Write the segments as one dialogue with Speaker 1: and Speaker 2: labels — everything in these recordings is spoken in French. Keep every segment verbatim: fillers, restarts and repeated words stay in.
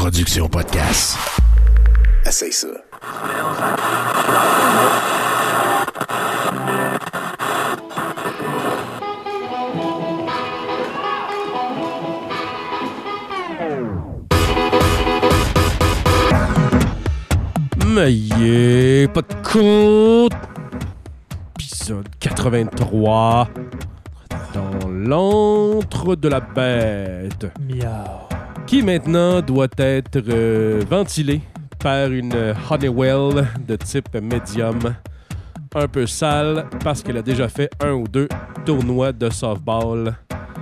Speaker 1: Production Podcast. Essaye ça.
Speaker 2: Mais yeah, pas de compte. Épisode quatre-vingt-trois. Dans l'antre de la bête.
Speaker 3: Miaou.
Speaker 2: Qui maintenant doit être euh, ventilé par une Honeywell de type médium. Un peu sale parce qu'elle a déjà fait un ou deux tournois de softball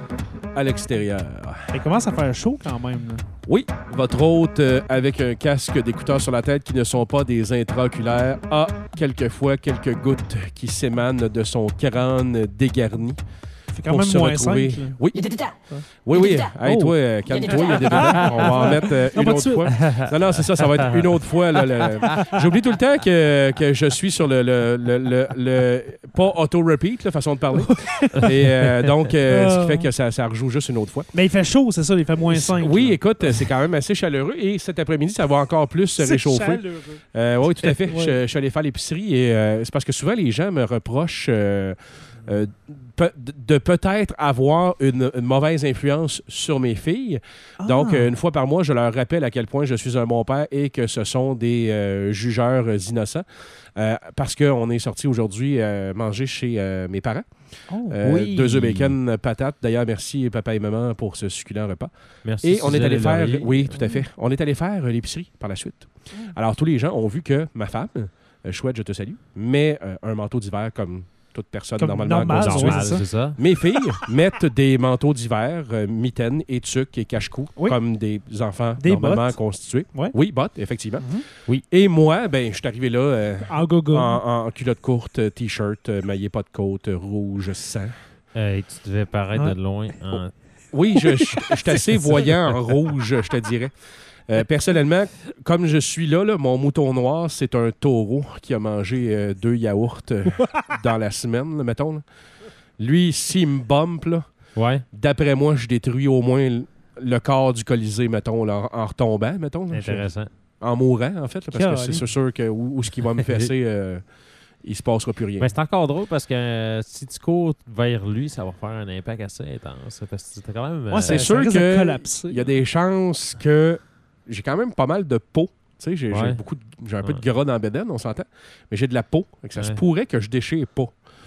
Speaker 2: à l'extérieur.
Speaker 3: Il commence à faire chaud quand même. Là.
Speaker 2: Oui, votre hôte euh, avec un casque d'écouteurs sur la tête qui ne sont pas des intraoculaires a quelquefois quelques gouttes qui s'émanent de son crâne dégarni.
Speaker 3: C'est quand même moins cinq.
Speaker 2: Oui, oui, oui. Hey, toi, euh, calme-toi, il y a des bébés. On va en mettre euh, une autre fois. Non, non, c'est ça, ça va être une autre fois. Là, le... J'oublie tout le temps que, que je suis sur le, le, le, le, le pas auto-repeat, la façon de parler. Et euh, donc, euh, ce qui fait que ça, ça rejoue juste une autre fois.
Speaker 3: Mais il fait chaud, c'est ça, il fait moins cinq.
Speaker 2: Oui,
Speaker 3: là.
Speaker 2: écoute, c'est quand même assez chaleureux. Et cet après-midi, ça va encore plus se
Speaker 3: c'est
Speaker 2: réchauffer.
Speaker 3: Chaleureux.
Speaker 2: Euh, oui, tout à fait.
Speaker 3: Ouais.
Speaker 2: Je, je suis allé faire l'épicerie et euh, c'est parce que souvent, les gens me reprochent... Euh, Euh, pe- de peut-être avoir une, une mauvaise influence sur mes filles.
Speaker 3: Ah.
Speaker 2: Donc, euh, une fois par mois, je leur rappelle à quel point je suis un bon père et que ce sont des euh, jugeurs euh, innocents. Euh, parce qu'on est sorti aujourd'hui euh, manger chez euh, mes parents.
Speaker 3: Oh,
Speaker 2: Euh,
Speaker 4: oui.
Speaker 2: Deux œufs bacon, patates. D'ailleurs, merci papa et maman pour ce succulent repas.
Speaker 4: Merci.
Speaker 2: Et on est
Speaker 4: Suzanne
Speaker 2: allé
Speaker 4: et
Speaker 2: faire...
Speaker 4: Laurier.
Speaker 2: Oui, tout à fait. On est allé faire euh, l'épicerie par la suite. Alors, tous les gens ont vu que ma femme, euh, chouette, je te salue, met euh, un manteau d'hiver comme... toute personne
Speaker 3: Comme
Speaker 2: normalement
Speaker 3: normal,
Speaker 2: constituée.
Speaker 3: oui,
Speaker 4: Normal,
Speaker 3: c'est ça.
Speaker 4: c'est ça.
Speaker 2: Mes filles mettent des manteaux d'hiver, euh, mitaines, étuques et cache-cou,
Speaker 3: Oui.
Speaker 2: comme des enfants
Speaker 3: Des
Speaker 2: normalement
Speaker 3: bottes.
Speaker 2: constitués.
Speaker 3: Ouais.
Speaker 2: Oui, bottes, effectivement.
Speaker 3: Mhm.
Speaker 2: Oui. Et moi, ben, je suis arrivé là euh,
Speaker 3: En gogo.
Speaker 2: en, en culotte courte, euh, t-shirt, euh, maillé pas de côte, euh, rouge, sang.
Speaker 4: Hey, tu devais paraître
Speaker 3: Ouais.
Speaker 4: de loin. En...
Speaker 2: Oui, je, je, je suis assez voyant en rouge, je te dirais. Euh, personnellement, comme je suis là, là, mon mouton noir, c'est un taureau qui a mangé euh, deux yaourts euh, dans la semaine, là, mettons. Là. Lui, s'il me bump, là,
Speaker 4: Ouais,
Speaker 2: d'après moi, je détruis au moins le, le corps du Colisée, mettons, là, en, en retombant, mettons. Là,
Speaker 4: intéressant.
Speaker 2: Je- en mourant, en fait, là, parce que
Speaker 3: Calme.
Speaker 2: c'est c'est sûr que où, où ce qui va me fesser, euh, il se passera plus rien.
Speaker 4: Mais c'est encore drôle parce que euh, si tu cours vers lui, ça va faire un impact assez intense. Parce que c'était quand même.
Speaker 3: Ouais,
Speaker 4: euh,
Speaker 2: c'est
Speaker 3: ça
Speaker 2: sûr
Speaker 3: risque de
Speaker 2: que
Speaker 3: collapser.
Speaker 2: il y a des chances que j'ai quand même pas mal de peau. Tu sais, j'ai, j'ai
Speaker 4: Ouais.
Speaker 2: beaucoup de- j'ai un peu de
Speaker 4: Ouais.
Speaker 2: gras dans la bédaine, on s'entend. Mais j'ai de la peau. Fait que ça se
Speaker 4: Ouais.
Speaker 2: pourrait que je déchire pas.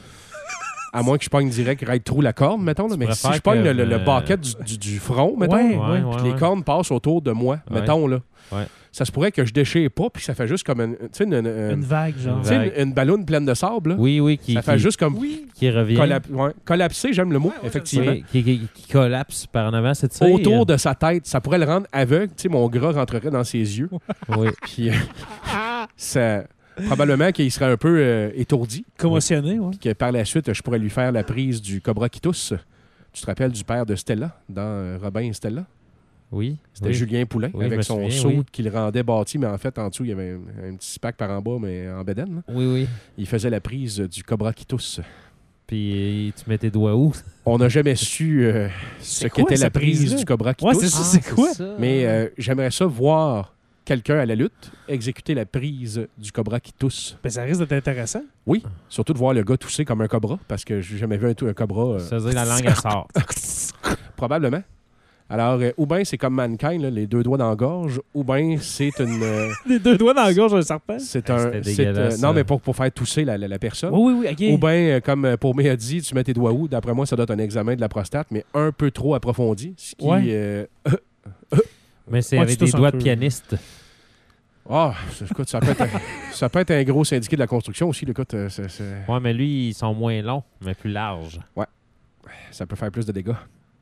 Speaker 2: À moins que je pogne direct right through la corne, mettons. Là.
Speaker 4: Tu
Speaker 2: Mais
Speaker 4: pourrais
Speaker 2: si
Speaker 4: faire
Speaker 2: je pogne
Speaker 4: que,
Speaker 2: le, le, le
Speaker 4: euh,
Speaker 2: baquet du, du, du front, mettons,
Speaker 3: Ouais,
Speaker 4: Ouais,
Speaker 3: ouais.
Speaker 4: ouais,
Speaker 2: puis les
Speaker 4: ouais.
Speaker 2: cornes passent autour de moi,
Speaker 4: Ouais.
Speaker 2: mettons, là.
Speaker 4: Ouais.
Speaker 2: Ça se pourrait que je déchire pas, puis ça fait juste comme une, tu sais, une, une,
Speaker 3: Une vague, genre.
Speaker 2: tu sais,
Speaker 4: vague.
Speaker 2: une, une ballonne pleine de sable. Là.
Speaker 4: Oui, oui, qui,
Speaker 2: ça fait
Speaker 4: qui,
Speaker 2: juste comme
Speaker 4: qui revient.
Speaker 2: collap- ouais, collapser, j'aime le mot, effectivement.
Speaker 4: Oui, qui, qui, qui collapse par en avant, c'est ça.
Speaker 2: Autour de sa tête, ça pourrait le rendre aveugle. Tu sais, mon gras rentrerait dans ses yeux.
Speaker 4: Oui.
Speaker 2: Puis, euh, ça, probablement qu'il serait un peu euh, étourdi.
Speaker 3: Commotionné, ouais.
Speaker 2: Puis que par la suite, je pourrais lui faire la prise du cobra qui tousse. Tu te rappelles du père de Stella, dans euh, Robin et Stella?
Speaker 4: Oui.
Speaker 2: C'était
Speaker 4: oui.
Speaker 2: Julien Poulain,
Speaker 4: Oui, je
Speaker 2: avec
Speaker 4: me
Speaker 2: son
Speaker 4: souviens,
Speaker 2: saut
Speaker 4: oui.
Speaker 2: qui le rendait bâti, mais en fait, en dessous, il y avait un, un petit pack par en bas, mais en bédaine. Là.
Speaker 4: Oui, oui.
Speaker 2: Il faisait la prise du cobra qui tousse.
Speaker 4: Puis tu mets tes doigts où?
Speaker 2: On n'a jamais su euh, ce
Speaker 3: C'est quoi,
Speaker 2: qu'était la
Speaker 3: cette
Speaker 2: prise
Speaker 3: prise-là?
Speaker 2: du cobra qui
Speaker 3: Ouais,
Speaker 2: tousse.
Speaker 3: c'est ça, c'est quoi?
Speaker 2: Mais euh, j'aimerais ça voir quelqu'un à la lutte exécuter la prise du cobra qui tousse.
Speaker 3: Ben, ça risque d'être intéressant.
Speaker 2: Oui, surtout de voir le gars tousser comme un cobra, parce que j'ai jamais vu un, un cobra. euh,
Speaker 4: Ça veut dire la langue, elle sort.
Speaker 2: probablement. Alors, euh, ou bien c'est comme Mankind, là, les deux doigts dans la gorge, ou bien c'est une... euh,
Speaker 3: Les deux doigts dans la gorge d'un serpent.
Speaker 2: c'est
Speaker 4: Ah,
Speaker 2: un...
Speaker 4: c'était
Speaker 2: c'est, euh,
Speaker 4: dégueulasse,
Speaker 2: non,
Speaker 4: ça.
Speaker 2: mais pour, pour faire tousser la, la, la personne.
Speaker 3: Oui, oui, oui, OK.
Speaker 2: Ou bien, euh, comme euh, pour Mé a dit, tu mets tes doigts où? D'après moi, ça doit être un examen de la prostate, mais un peu trop approfondi. Ce qui...
Speaker 3: Ouais.
Speaker 2: euh,
Speaker 4: Mais c'est
Speaker 3: Ouais,
Speaker 4: avec
Speaker 3: tu tousses
Speaker 4: des
Speaker 3: un
Speaker 4: doigts
Speaker 3: peu.
Speaker 4: de pianiste.
Speaker 2: Ah, écoute, ça peut, être un, ça peut être un gros syndicat de la construction aussi. Là, écoute, euh, c'est- c'est-
Speaker 4: Ouais, mais lui, ils sont moins longs, mais plus larges.
Speaker 2: ça peut faire plus de dégâts.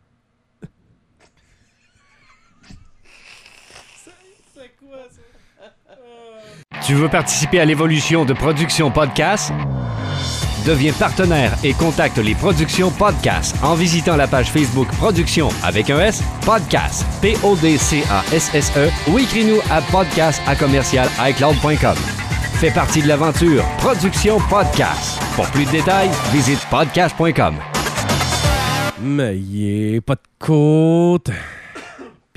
Speaker 5: Tu veux participer à l'évolution de Production Podcast? Deviens partenaire et contacte les Productions Podcast en visitant la page Facebook Production avec un S, Podcast, P O D C A S S E ou écris-nous à podcast à commercial iCloud point com. Fais partie de l'aventure Production Podcast. Pour plus de détails, visite podcast point com.
Speaker 2: Mais yeah, pas de côte. Puis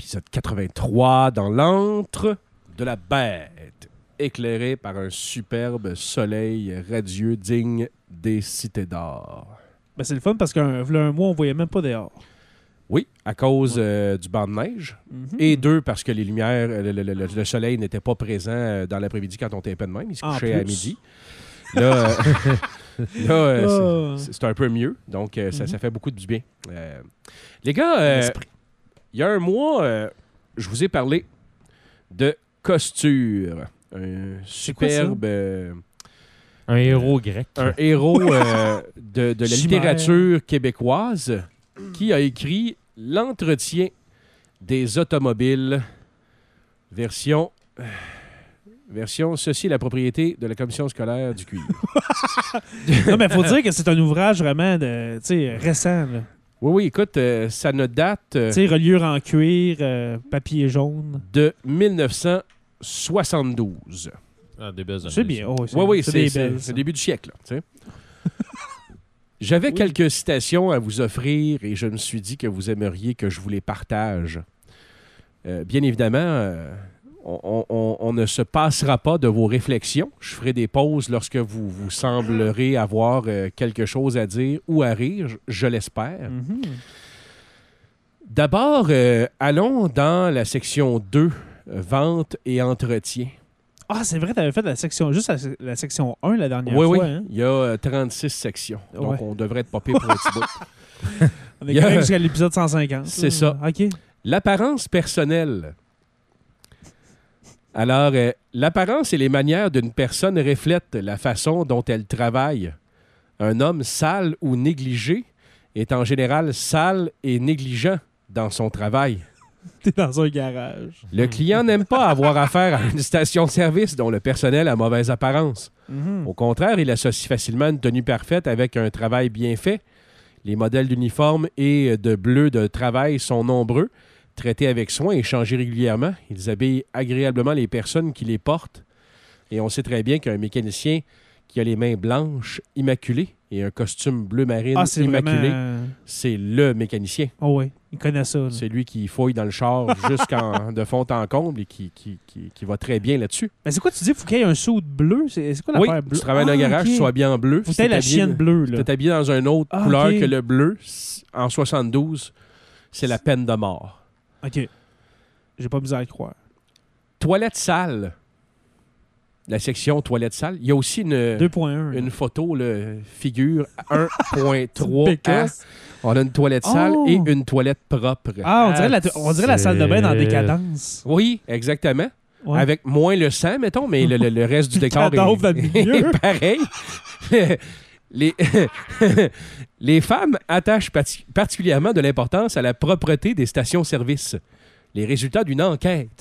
Speaker 2: épisode quatre-vingt-trois, dans l'antre de la bête, éclairé par un superbe soleil radieux digne des cités d'or.
Speaker 3: Ben, c'est le fun parce qu'un un mois, on voyait même pas dehors.
Speaker 2: Oui, à cause euh, du banc de neige.
Speaker 3: Mm-hmm.
Speaker 2: Et deux, parce que les lumières, le, le, le, le soleil n'était pas présent dans l'après-midi quand on tapait de même. Il se couchait à midi. Là, euh, là euh, c'est, c'est un peu mieux. Donc, euh, ça, mm-hmm. ça fait beaucoup de bien. Euh, les gars, euh, il y a un mois, euh, je vous ai parlé de Costure. Un superbe... Euh,
Speaker 4: un héros grec.
Speaker 2: Un héros euh, de, de la littérature québécoise qui a écrit L'entretien des automobiles, version... Euh, version Ceci est la propriété de la commission scolaire du cuivre.
Speaker 3: Non, mais il faut dire que c'est un ouvrage vraiment de, récent. Là.
Speaker 2: Oui, oui, écoute, euh, ça ne date... Euh,
Speaker 3: tu sais, reliure en cuir, euh, papier jaune.
Speaker 2: De dix-neuf cent soixante-douze.
Speaker 4: Ah, des belles années.
Speaker 3: C'est bien. Oh, c'est,
Speaker 2: oui, oui,
Speaker 3: c'est,
Speaker 2: c'est,
Speaker 3: des
Speaker 2: c'est,
Speaker 3: belles,
Speaker 2: c'est le début du siècle. Tu sais. J'avais oui. quelques citations à vous offrir et je me suis dit que vous aimeriez que je vous les partage. Euh, bien évidemment, euh, on, on, on ne se passera pas de vos réflexions. Je ferai des pauses lorsque vous, vous semblerez avoir euh, quelque chose à dire ou à rire, je, je l'espère.
Speaker 3: Mm-hmm.
Speaker 2: D'abord, euh, allons dans la section deux, euh, vente et entretien.
Speaker 3: Ah, c'est vrai, tu avais fait la section, juste la, la section un la dernière
Speaker 2: oui,
Speaker 3: fois.
Speaker 2: Oui,
Speaker 3: hein?
Speaker 2: il y a euh, trente-six sections. Donc,
Speaker 3: ouais.
Speaker 2: on devrait être popé pour un petit bout.
Speaker 3: On est correct a... jusqu'à l'épisode cent cinquante.
Speaker 2: C'est ça.
Speaker 3: OK.
Speaker 2: L'apparence personnelle. Alors, euh, l'apparence et les manières d'une personne reflètent la façon dont elle travaille. Un homme sale ou négligé est en général sale et négligent dans son travail.
Speaker 3: T'es dans un garage.
Speaker 2: Le client n'aime pas avoir affaire à une station-service dont le personnel a mauvaise apparence.
Speaker 3: Mm-hmm.
Speaker 2: Au contraire, il associe facilement une tenue parfaite avec un travail bien fait. Les modèles d'uniformes et de bleus de travail sont nombreux, traités avec soin et changés régulièrement. Ils habillent agréablement les personnes qui les portent. Et on sait très bien qu'un mécanicien qui a les mains blanches, immaculées, et un costume bleu marine
Speaker 3: ah, c'est
Speaker 2: immaculé,
Speaker 3: vraiment...
Speaker 2: c'est le mécanicien.
Speaker 3: Oh oui, il connaît ça. Là.
Speaker 2: C'est lui qui fouille dans le char jusqu'en de fond en comble et qui, qui, qui, qui va très bien là-dessus.
Speaker 3: Mais c'est quoi tu dis? Faut qu'il y ait un saut bleu? C'est, c'est quoi l'affaire
Speaker 2: oui,
Speaker 3: bleue?
Speaker 2: Tu travailles ah, dans un garage, okay. Tu sois habillé en bleu.
Speaker 3: Faut que la chienne bleue.
Speaker 2: Tu es habillé dans une autre
Speaker 3: ah,
Speaker 2: couleur
Speaker 3: okay.
Speaker 2: que le bleu. En soixante-douze, c'est la peine de mort.
Speaker 3: OK. J'ai pas besoin de croire.
Speaker 2: Toilette sale. La section toilette sale. Il y a aussi une,
Speaker 3: deux point un,
Speaker 2: une photo, là, figure un point trois A. On a une toilette sale
Speaker 3: oh.
Speaker 2: et une toilette propre.
Speaker 3: Ah, on dirait, la, on dirait la salle de bain dans Décadence.
Speaker 2: Oui, exactement.
Speaker 3: Ouais.
Speaker 2: Avec moins le sang, mettons, mais le, le, le reste du décor est, est pareil. Les, les femmes attachent pati- particulièrement de l'importance à la propreté des stations-service. Les résultats d'une enquête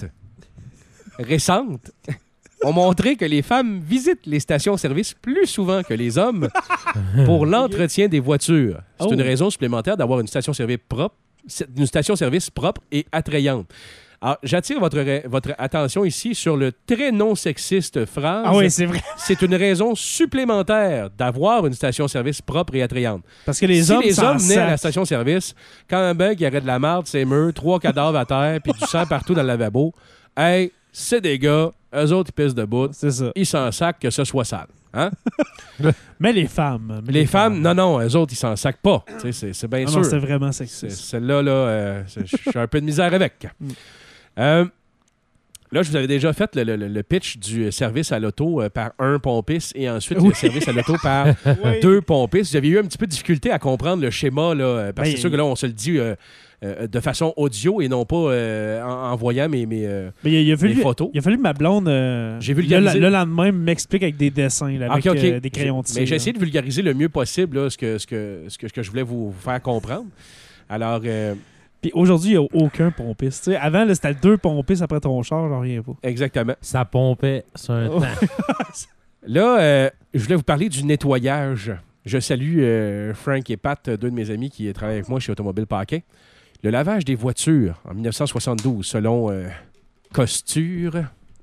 Speaker 2: récente ont montré que les femmes visitent les stations-service plus souvent que les hommes pour l'entretien des voitures. C'est oh. une raison supplémentaire d'avoir une station-service propre, une station-service propre et attrayante. Alors, j'attire votre, votre attention ici sur le très non sexiste phrase.
Speaker 3: Ah oui, c'est vrai.
Speaker 2: C'est une raison supplémentaire d'avoir une station-service propre et attrayante.
Speaker 3: Parce que les
Speaker 2: si
Speaker 3: hommes
Speaker 2: les hommes venaient
Speaker 3: sac.
Speaker 2: à la station-service, quand un bug, il y aurait de la marde, c'est mûr, trois cadavres à terre, puis du sang partout dans le lavabo, hey, c'est des gars, eux autres, ils pissent debout.
Speaker 3: C'est ça.
Speaker 2: Ils s'en sacent que ce soit sale. Hein?
Speaker 3: Mais les femmes. Mais
Speaker 2: les,
Speaker 3: les femmes,
Speaker 2: femmes, non, non, eux autres, ils s'en sacent pas. C'est, c'est bien
Speaker 3: ah
Speaker 2: sûr.
Speaker 3: Non, c'est vraiment sexiste.
Speaker 2: C'est, celle-là, là, euh, j'ai un peu de misère avec. Mm. Euh, là, je vous avais déjà fait le, le, le pitch du service à l'auto euh, par un pompiste et ensuite oui. le service à l'auto par oui. deux pompistes. Vous avez eu un petit peu de difficulté à comprendre le schéma, là, parce que ben, c'est sûr que là, on se le dit euh, euh, de façon audio et non pas euh, en, en voyant mes, mes, euh,
Speaker 3: ben, il a, il a fallu,
Speaker 2: mes photos.
Speaker 3: Il a fallu que ma blonde, euh,
Speaker 2: j'ai vulgarisé.
Speaker 3: Le, le lendemain, m'explique avec des dessins, là, avec okay, okay. Euh, des crayons de cire.
Speaker 2: Mais j'ai essayé de vulgariser le mieux possible là, ce, que, ce, que, ce, que, ce que je voulais vous, vous faire comprendre. Alors... Euh,
Speaker 3: Puis aujourd'hui, il n'y a aucun pompiste. T'sais, avant, là, c'était deux pompistes après ton char, j'en reviens pas.
Speaker 2: Exactement.
Speaker 4: Ça pompait sur un
Speaker 3: oh.
Speaker 4: temps.
Speaker 2: Là, euh, je voulais vous parler du nettoyage. Je salue euh, Frank et Pat, deux de mes amis qui travaillent avec moi chez Automobile Paquin. Le lavage des voitures en dix-neuf cent soixante-douze, selon euh, Costure.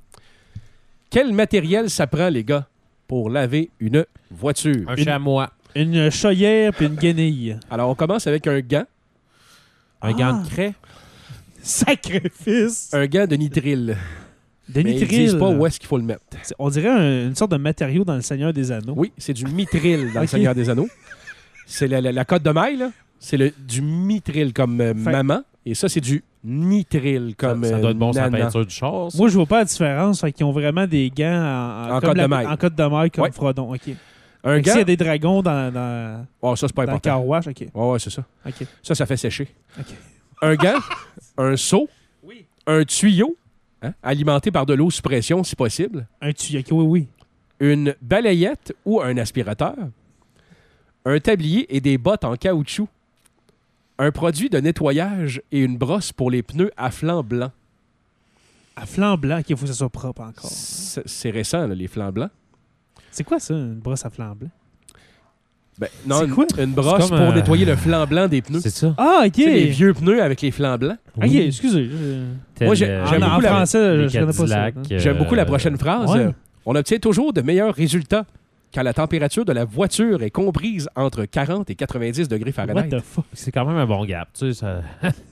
Speaker 2: Quel matériel ça prend, les gars, pour laver une voiture?
Speaker 4: Un
Speaker 3: une,
Speaker 4: chamois.
Speaker 3: Une chaudière puis une guenille.
Speaker 2: Alors, on commence avec un gant.
Speaker 4: Un ah. gant de craie.
Speaker 3: Sacrifice!
Speaker 2: Un gant de nitril.
Speaker 3: De
Speaker 2: Mais
Speaker 3: nitril.
Speaker 2: ils disent pas où est-ce qu'il faut le mettre.
Speaker 3: C'est- On dirait un- une sorte de matériau dans le Seigneur des Anneaux.
Speaker 2: Oui, c'est du mitril dans le
Speaker 3: Ok.
Speaker 2: Seigneur des Anneaux. C'est la, la, la cote de maille, là. C'est le, du mitril comme euh,
Speaker 3: Fait-
Speaker 2: maman. Et ça, c'est du nitril
Speaker 4: Ça,
Speaker 2: comme
Speaker 4: ça doit être bon sur la
Speaker 2: nana.
Speaker 4: peinture du char. ça.
Speaker 3: Moi, je vois pas la différence. Fait qu'ils ont vraiment des gants en,
Speaker 2: En
Speaker 3: comme
Speaker 2: cotte
Speaker 3: la-
Speaker 2: de maille.
Speaker 3: En cotte de maille, comme
Speaker 2: Ouais.
Speaker 3: Frodon. OK.
Speaker 2: Un
Speaker 3: Fait que s'il y
Speaker 2: gant.
Speaker 3: a des dragons dans, dans,
Speaker 2: Oh, ça, c'est pas
Speaker 3: dans le
Speaker 2: important.
Speaker 3: car wash, OK.
Speaker 2: Ouais, ouais, c'est ça.
Speaker 3: OK.
Speaker 2: Ça, ça fait sécher.
Speaker 3: OK.
Speaker 2: Un gant, un seau, un tuyau, hein, alimenté par de l'eau sous pression, si possible,
Speaker 3: Un tuyau. OK, oui, oui.
Speaker 2: une balayette ou un aspirateur, un tablier et des bottes en caoutchouc, un produit de nettoyage et une brosse pour les pneus à flanc blanc.
Speaker 3: À flanc blanc, OK, il faut que ça soit propre encore.
Speaker 2: C'est c'est récent, là, les flancs blancs.
Speaker 3: C'est quoi ça, une brosse à flanc blanc?
Speaker 2: Ben, non,
Speaker 3: C'est
Speaker 2: une,
Speaker 3: quoi?
Speaker 2: une brosse
Speaker 4: C'est
Speaker 2: pour
Speaker 4: comme, euh,
Speaker 2: nettoyer le flanc blanc des pneus.
Speaker 4: C'est ça.
Speaker 3: Ah, OK.
Speaker 2: Tu sais, les vieux pneus avec les flancs blancs.
Speaker 3: OK, excusez. je-
Speaker 4: Tel,
Speaker 2: Moi, j'ai-
Speaker 4: euh,
Speaker 2: j'aime
Speaker 3: en
Speaker 2: beaucoup
Speaker 3: en
Speaker 2: la-
Speaker 3: français,
Speaker 4: les
Speaker 3: je connais pas ça.
Speaker 4: Cadillac,
Speaker 3: hein.
Speaker 4: euh,
Speaker 2: J'aime beaucoup la prochaine phrase.
Speaker 3: ouais.
Speaker 2: Euh, On obtient toujours de meilleurs résultats quand la température de la voiture est comprise entre quarante et quatre-vingt-dix degrés
Speaker 3: What
Speaker 2: Fahrenheit.
Speaker 3: the fuck?
Speaker 4: C'est quand même un bon gap, tu sais. Ça...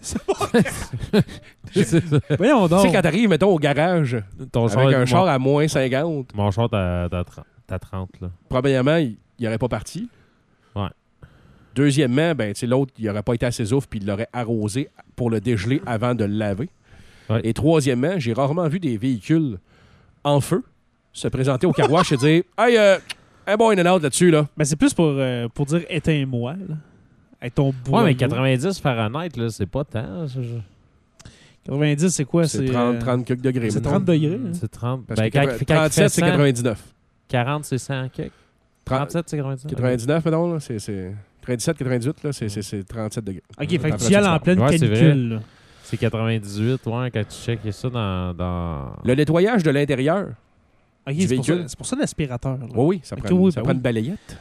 Speaker 3: Voyons
Speaker 2: Tu
Speaker 3: donc.
Speaker 2: sais, quand t'arrives, mettons, au garage
Speaker 4: Ton
Speaker 2: avec
Speaker 4: char,
Speaker 2: un
Speaker 4: mon-
Speaker 2: char à moins cinquante,
Speaker 4: Mon char, t'as t'as trente, t'as trente, là.
Speaker 2: premièrement, il n'aurait pas parti.
Speaker 4: Ouais.
Speaker 2: Deuxièmement, ben, tu sais, l'autre, il n'aurait pas été assez souffle puis il l'aurait arrosé pour le dégeler avant de le laver.
Speaker 4: Ouais.
Speaker 2: Et troisièmement, j'ai rarement vu des véhicules en feu se présenter au carouage et dire « Hey, euh, un bon in and out là-dessus, là.
Speaker 3: Ben, c'est plus pour, euh, pour dire éteins-moi, là. Avec ton bois.
Speaker 4: Ouais, mais quatre-vingt-dix Fahrenheit, là, c'est pas tant. ça, je-
Speaker 3: quatre-vingt-dix, c'est quoi?
Speaker 2: C'est trente,
Speaker 3: euh,
Speaker 2: trente quelques degrés.
Speaker 3: c'est
Speaker 2: mettons.
Speaker 3: trente degrés. hein?
Speaker 4: C'est trente.
Speaker 2: Parce
Speaker 4: Ben,
Speaker 2: que
Speaker 4: quand,
Speaker 2: quatre-
Speaker 4: quand il fait
Speaker 2: trente-sept, c'est
Speaker 4: cent,
Speaker 2: quatre-vingt-dix-neuf.
Speaker 4: quarante, c'est cent quelque.
Speaker 2: trente-
Speaker 4: trente-sept, c'est quatre-vingt-dix-neuf.
Speaker 2: quatre-vingt-dix-neuf, mettons, là, c'est, c'est quatre-vingt-dix-sept, quatre-vingt-dix-huit, là, c'est, c'est, c'est trente-sept degrés.
Speaker 3: OK, fait que tu
Speaker 2: Température
Speaker 3: y ailles en
Speaker 2: sport.
Speaker 3: pleine
Speaker 4: Ouais, c'est
Speaker 3: canicule, là.
Speaker 4: C'est quatre-vingt-dix-huit, ouais, quand tu checkes ça dans... dans...
Speaker 2: Le nettoyage de l'intérieur.
Speaker 3: OK,
Speaker 2: Du
Speaker 3: c'est pour, ça,
Speaker 2: véhicule.
Speaker 3: c'est pour ça l'aspirateur. là.
Speaker 2: Oui, oui, ça
Speaker 3: Ok,
Speaker 2: prend,
Speaker 3: oui,
Speaker 2: ça
Speaker 3: ben
Speaker 2: prend
Speaker 3: oui.
Speaker 2: une balayette.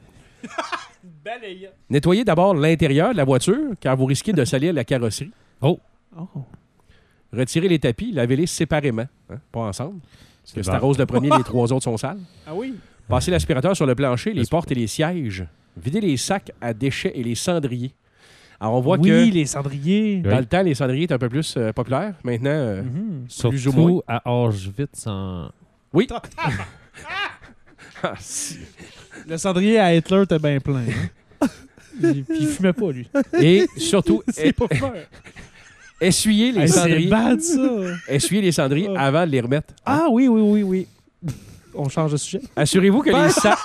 Speaker 2: Nettoyez d'abord l'intérieur de la voiture, car vous risquez de salir la carrosserie.
Speaker 3: Oh.
Speaker 2: Retirez les tapis, lavez-les séparément, hein, pas ensemble. Parce que
Speaker 4: C'est
Speaker 2: si
Speaker 4: bon.
Speaker 2: t'arroses le premier, les trois autres sont sales.
Speaker 3: Ah oui?
Speaker 2: Passez l'aspirateur sur le plancher, les
Speaker 4: Est-ce-
Speaker 2: portes et les sièges. Videz les sacs à déchets et les cendriers. Alors, on voit
Speaker 3: Oui,
Speaker 2: que
Speaker 3: les cendriers.
Speaker 2: dans le temps, les cendriers étaient un peu plus euh, populaires. Maintenant, euh,
Speaker 3: Mhm.
Speaker 2: plus ou moins.
Speaker 4: Surtout à Auschwitz en...
Speaker 2: oui. Ah, si.
Speaker 3: Le cendrier à Hitler était bien plein. hein. Il- Puis il fumait pas, lui.
Speaker 2: Et surtout,
Speaker 3: C'est
Speaker 2: eh,
Speaker 3: pas faire.
Speaker 2: essuyez les
Speaker 3: Hey, c'est
Speaker 2: cendriers,
Speaker 3: bad, ça.
Speaker 2: essuyez les cendriers
Speaker 3: Ah.
Speaker 2: avant de les remettre.
Speaker 3: Ah oui, oui, oui, oui. On change de sujet.
Speaker 2: Assurez-vous que les sacs...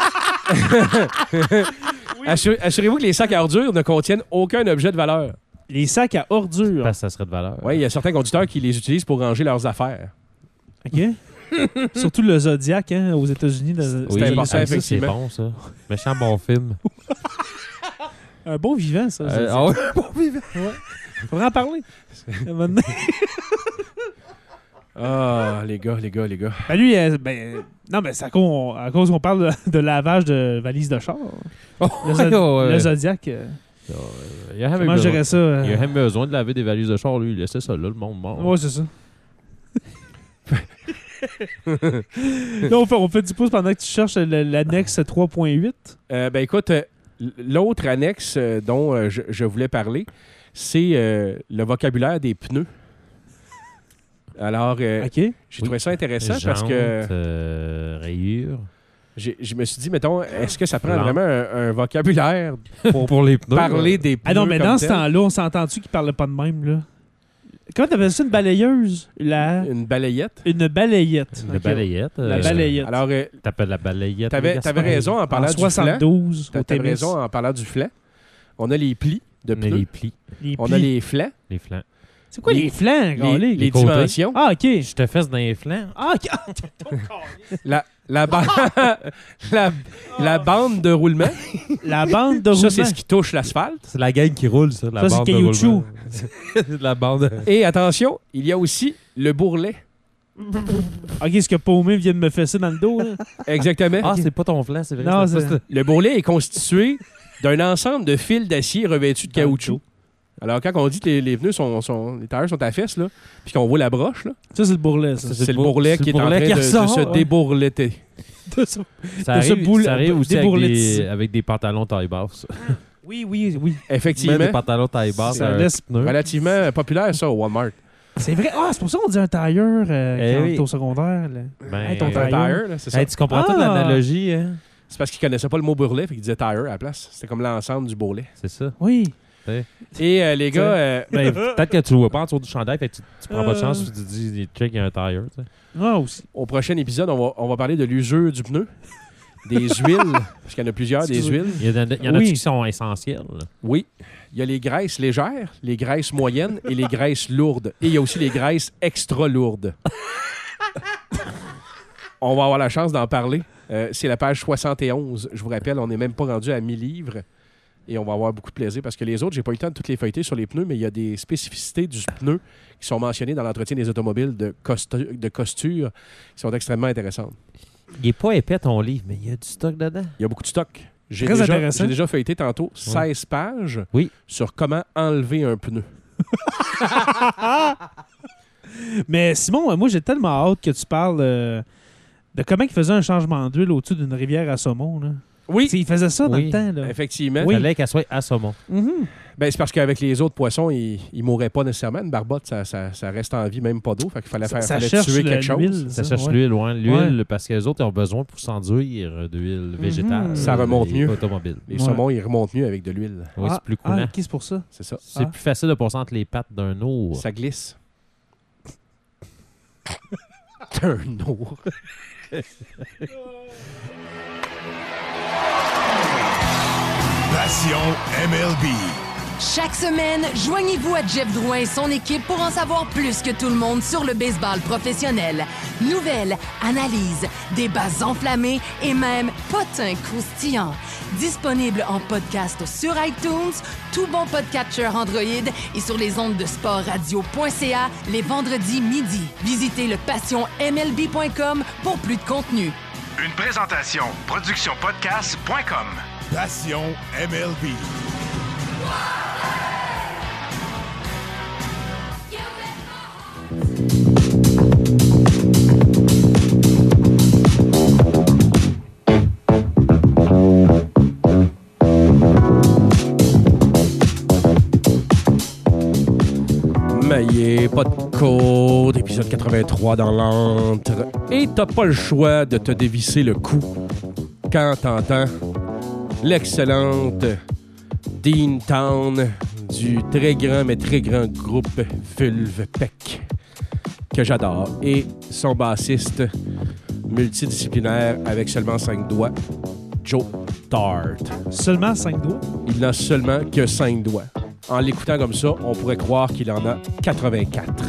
Speaker 2: Assure- Assurez-vous que les sacs à ordures ne contiennent aucun objet de valeur.
Speaker 3: Les sacs à ordures.
Speaker 4: Parce que ça serait de valeur.
Speaker 2: Oui, il y a certains conducteurs qui les utilisent pour ranger leurs affaires.
Speaker 3: OK? Surtout le Zodiac, hein, aux États-Unis. le-
Speaker 4: Oui,
Speaker 2: C'est important,
Speaker 4: ça, c'est
Speaker 2: effectivement.
Speaker 4: bon, ça. Méchant bon film.
Speaker 3: Un bon vivant, ça.
Speaker 4: Euh,
Speaker 3: Zodiac.
Speaker 4: ah ouais?
Speaker 3: Bon vivant. Ouais. Faudrait en parler. Euh, maintenant-
Speaker 2: Ah, les gars, les gars, les gars.
Speaker 3: Ben lui, euh, ben, non, mais c'est à cause, à cause qu'on parle de, de lavage de valises de char. Le, Zod-
Speaker 4: Oh, ouais.
Speaker 3: le Zodiac, euh,
Speaker 4: Il y a jamais
Speaker 3: comment je
Speaker 4: besoin-
Speaker 3: dirais ça? euh,
Speaker 4: il y a même besoin de laver des valises de char, lui. Il laissait ça là, le monde mort.
Speaker 3: Ouais, c'est ça. Là, on fait, on fait du pouce pendant que tu cherches le- l'annexe trois point huit.
Speaker 2: Euh, ben écoute, euh, l'autre annexe euh, dont euh, je, je voulais parler, c'est euh, le vocabulaire des pneus. Alors, euh,
Speaker 3: OK.
Speaker 2: j'ai
Speaker 4: Oui.
Speaker 2: trouvé ça intéressant parce
Speaker 4: Jantes,
Speaker 2: que
Speaker 4: euh, rayures.
Speaker 2: j'ai- je me suis dit, mettons, est-ce que ça prend
Speaker 4: Blanc.
Speaker 2: vraiment un, un vocabulaire pour
Speaker 4: Pour les pneus.
Speaker 2: parler des pneus
Speaker 3: Ah non, mais
Speaker 2: comme
Speaker 3: dans ce
Speaker 2: tel?
Speaker 3: temps-là, on s'entend-tu qu'il parlait pas de même, là? Comment t'appelles ça, une balayeuse? La...
Speaker 2: Une balayette.
Speaker 3: Une balayette.
Speaker 4: Une
Speaker 3: Ok.
Speaker 4: balayette.
Speaker 3: La
Speaker 4: euh,
Speaker 3: balayette.
Speaker 2: Alors, euh,
Speaker 4: T'appelles la balayette.
Speaker 2: t'avais,
Speaker 4: les
Speaker 2: t'avais
Speaker 4: garçons.
Speaker 2: raison en parlant
Speaker 3: En
Speaker 2: du flanc.
Speaker 3: soixante-douze, au
Speaker 2: T'avais
Speaker 3: Témis.
Speaker 2: raison en parlant du flanc. On a les plis de
Speaker 4: On a
Speaker 2: pneus.
Speaker 4: les plis,
Speaker 3: Les
Speaker 2: On
Speaker 3: plis.
Speaker 2: a les flancs.
Speaker 4: les flancs.
Speaker 3: C'est quoi les,
Speaker 2: les-
Speaker 3: flancs,
Speaker 2: Les,
Speaker 3: gars,
Speaker 2: les
Speaker 4: côtés.
Speaker 2: dimensions.
Speaker 3: Ah, OK.
Speaker 4: Je te fesse dans les flancs.
Speaker 3: Ah, OK.
Speaker 2: La, la, ba- la, la bande de roulement.
Speaker 3: La bande de
Speaker 2: Ça,
Speaker 3: roulement.
Speaker 2: c'est ce qui touche l'asphalte.
Speaker 4: C'est la gang qui roule, ça. La
Speaker 3: Ça, c'est
Speaker 4: bande de
Speaker 3: caoutchouc.
Speaker 4: roulement. C'est la bande.
Speaker 2: Et attention, il y a aussi le bourrelet.
Speaker 3: OK, ce que Paumé vient de me fesser dans le dos, là.
Speaker 2: Exactement.
Speaker 4: Ah, c'est pas ton flanc, c'est vrai.
Speaker 3: Non,
Speaker 4: c'est
Speaker 3: c'est-
Speaker 4: pas ça.
Speaker 2: Le bourrelet est constitué d'un ensemble de fils d'acier revêtus de caoutchouc. Alors, quand on dit que les, les pneus sont, sont. Les tailleurs sont à la fesse, là, puis qu'on voit la broche, là,
Speaker 3: Ça, c'est le bourrelet, ça.
Speaker 2: c'est, le
Speaker 4: bour-
Speaker 2: bourrelet
Speaker 4: c'est
Speaker 2: qui
Speaker 4: le
Speaker 2: est en train
Speaker 4: bourrelet qui
Speaker 2: de, de
Speaker 4: ressort,
Speaker 2: se
Speaker 4: ouais.
Speaker 2: débourleter.
Speaker 3: De ça.
Speaker 4: Ça
Speaker 3: De ce
Speaker 4: arrive,
Speaker 3: boule-
Speaker 4: ça arrive aussi avec
Speaker 3: débourletis.
Speaker 4: des, avec des pantalons taille basse.
Speaker 3: Oui, Oui, oui, oui.
Speaker 2: Effectivement.
Speaker 4: Des pantalons taille basse,
Speaker 3: Ça
Speaker 4: un
Speaker 3: laisse-
Speaker 4: pneu.
Speaker 2: Relativement populaire, ça, au Walmart.
Speaker 3: C'est vrai. Ah, c'est pour ça qu'on dit un tailleur euh,
Speaker 4: Eh
Speaker 3: quand
Speaker 4: oui.
Speaker 3: t'es au secondaire. Là.
Speaker 4: Ben,
Speaker 3: Hey, ton
Speaker 2: Un
Speaker 3: tailleur.
Speaker 2: tire, là, c'est ça.
Speaker 4: Hey, tu comprends
Speaker 3: Ah!
Speaker 4: toute l'analogie, hein?
Speaker 2: C'est parce qu'ils connaissaient pas le mot bourrelet, fait qu'ils disaient tire à la place. C'était comme l'ensemble du bourrelet.
Speaker 4: C'est ça.
Speaker 3: Oui.
Speaker 2: Et euh, les gars, euh,
Speaker 4: Ben, peut-être que tu le vois pas en dessous du chandail, fait que tu, tu prends pas de
Speaker 3: Euh.
Speaker 4: chance, tu te dis, check, il y a un tire, tu sais.
Speaker 3: Ah, aussi.
Speaker 2: au prochain épisode, on va, on va parler de l'usure du pneu, des huiles, parce qu'il y en a plusieurs, des
Speaker 3: Excusez.
Speaker 2: huiles.
Speaker 4: Il y en a, il y en a
Speaker 3: Oui.
Speaker 4: qui sont essentiels. là.
Speaker 2: Oui. Il y a les graisses légères, les graisses moyennes et les graisses lourdes. Et il y a aussi les graisses extra lourdes. On va avoir la chance d'en parler. Euh, c'est la page soixante et onze. Je vous rappelle, on n'est même pas rendu à mille livres. Et on va avoir beaucoup de plaisir parce que les autres, j'ai pas eu le temps de toutes les feuilleter sur les pneus, mais il y a des spécificités du pneu qui sont mentionnées dans l'entretien des automobiles de, costu- de costure qui sont extrêmement intéressantes.
Speaker 4: Il est pas épais ton livre, mais il y a du stock dedans.
Speaker 2: Il y a beaucoup de stock. J'ai
Speaker 3: Très
Speaker 2: déjà,
Speaker 3: intéressant.
Speaker 2: j'ai déjà feuilleté tantôt seize pages
Speaker 4: Oui.
Speaker 2: sur comment enlever un pneu.
Speaker 3: Mais Simon, moi, j'ai tellement hâte que tu parles euh, de comment il faisait un changement d'huile au-dessus d'une rivière à saumon. Là.
Speaker 2: Oui,
Speaker 3: Tu sais, il faisait ça dans
Speaker 4: Oui.
Speaker 3: le temps. Là.
Speaker 2: effectivement.
Speaker 3: Oui.
Speaker 4: Il fallait qu'elle soit à saumon.
Speaker 3: Mhm.
Speaker 2: Ben, c'est parce qu'avec les autres poissons, ils ne mourraient pas nécessairement. Une barbotte, ça, ça, ça reste en vie, même pas d'eau. Fait qu'il fallait,
Speaker 3: Ça,
Speaker 2: faire,
Speaker 3: ça
Speaker 2: fallait
Speaker 3: cherche
Speaker 2: tuer
Speaker 3: le-
Speaker 2: quelque chose.
Speaker 3: l'huile.
Speaker 4: Ça
Speaker 3: Ça,
Speaker 4: cherche
Speaker 3: ouais.
Speaker 4: l'huile, ouais. L'huile,
Speaker 3: Ouais.
Speaker 4: parce que les autres ils ont besoin pour s'enduire d'huile végétale.
Speaker 2: Ça remonte
Speaker 4: et
Speaker 2: mieux.
Speaker 4: automobile.
Speaker 2: Les
Speaker 3: Ouais.
Speaker 2: saumons, ils remontent mieux avec de l'huile.
Speaker 4: Oui,
Speaker 3: Ah,
Speaker 4: c'est plus
Speaker 3: Ah,
Speaker 4: coulant.
Speaker 3: ok, c'est pour ça.
Speaker 2: C'est ça.
Speaker 4: C'est
Speaker 3: Ah.
Speaker 4: plus facile de passer entre les pattes d'un ours.
Speaker 2: Ça glisse. Un ours.
Speaker 1: Passion M L B.
Speaker 6: Chaque semaine, joignez-vous à Jeff Drouin et son équipe pour en savoir plus que tout le monde sur le baseball professionnel. Nouvelles, analyses, débats enflammés et même potins croustillants. Disponible en podcast sur iTunes, tout bon podcatcher Android et sur les ondes de sport radio point c a les vendredis midi. Visitez le passion m l b point com pour plus de contenu.
Speaker 7: Une présentation production podcast point com.
Speaker 1: Passion M L B.
Speaker 2: Maillé, pas de code, épisode quatre-vingt-trois dans l'antre. Et t'as pas le choix de te dévisser le cou quand t'entends l'excellente Dean Town du très grand mais très grand groupe Vulve Peck que j'adore. Et son bassiste multidisciplinaire avec seulement cinq doigts, Joe Tart.
Speaker 3: Seulement cinq doigts.
Speaker 2: Il n'a seulement que cinq doigts. En l'écoutant comme ça, on pourrait croire qu'il en a quatre-vingt-quatre.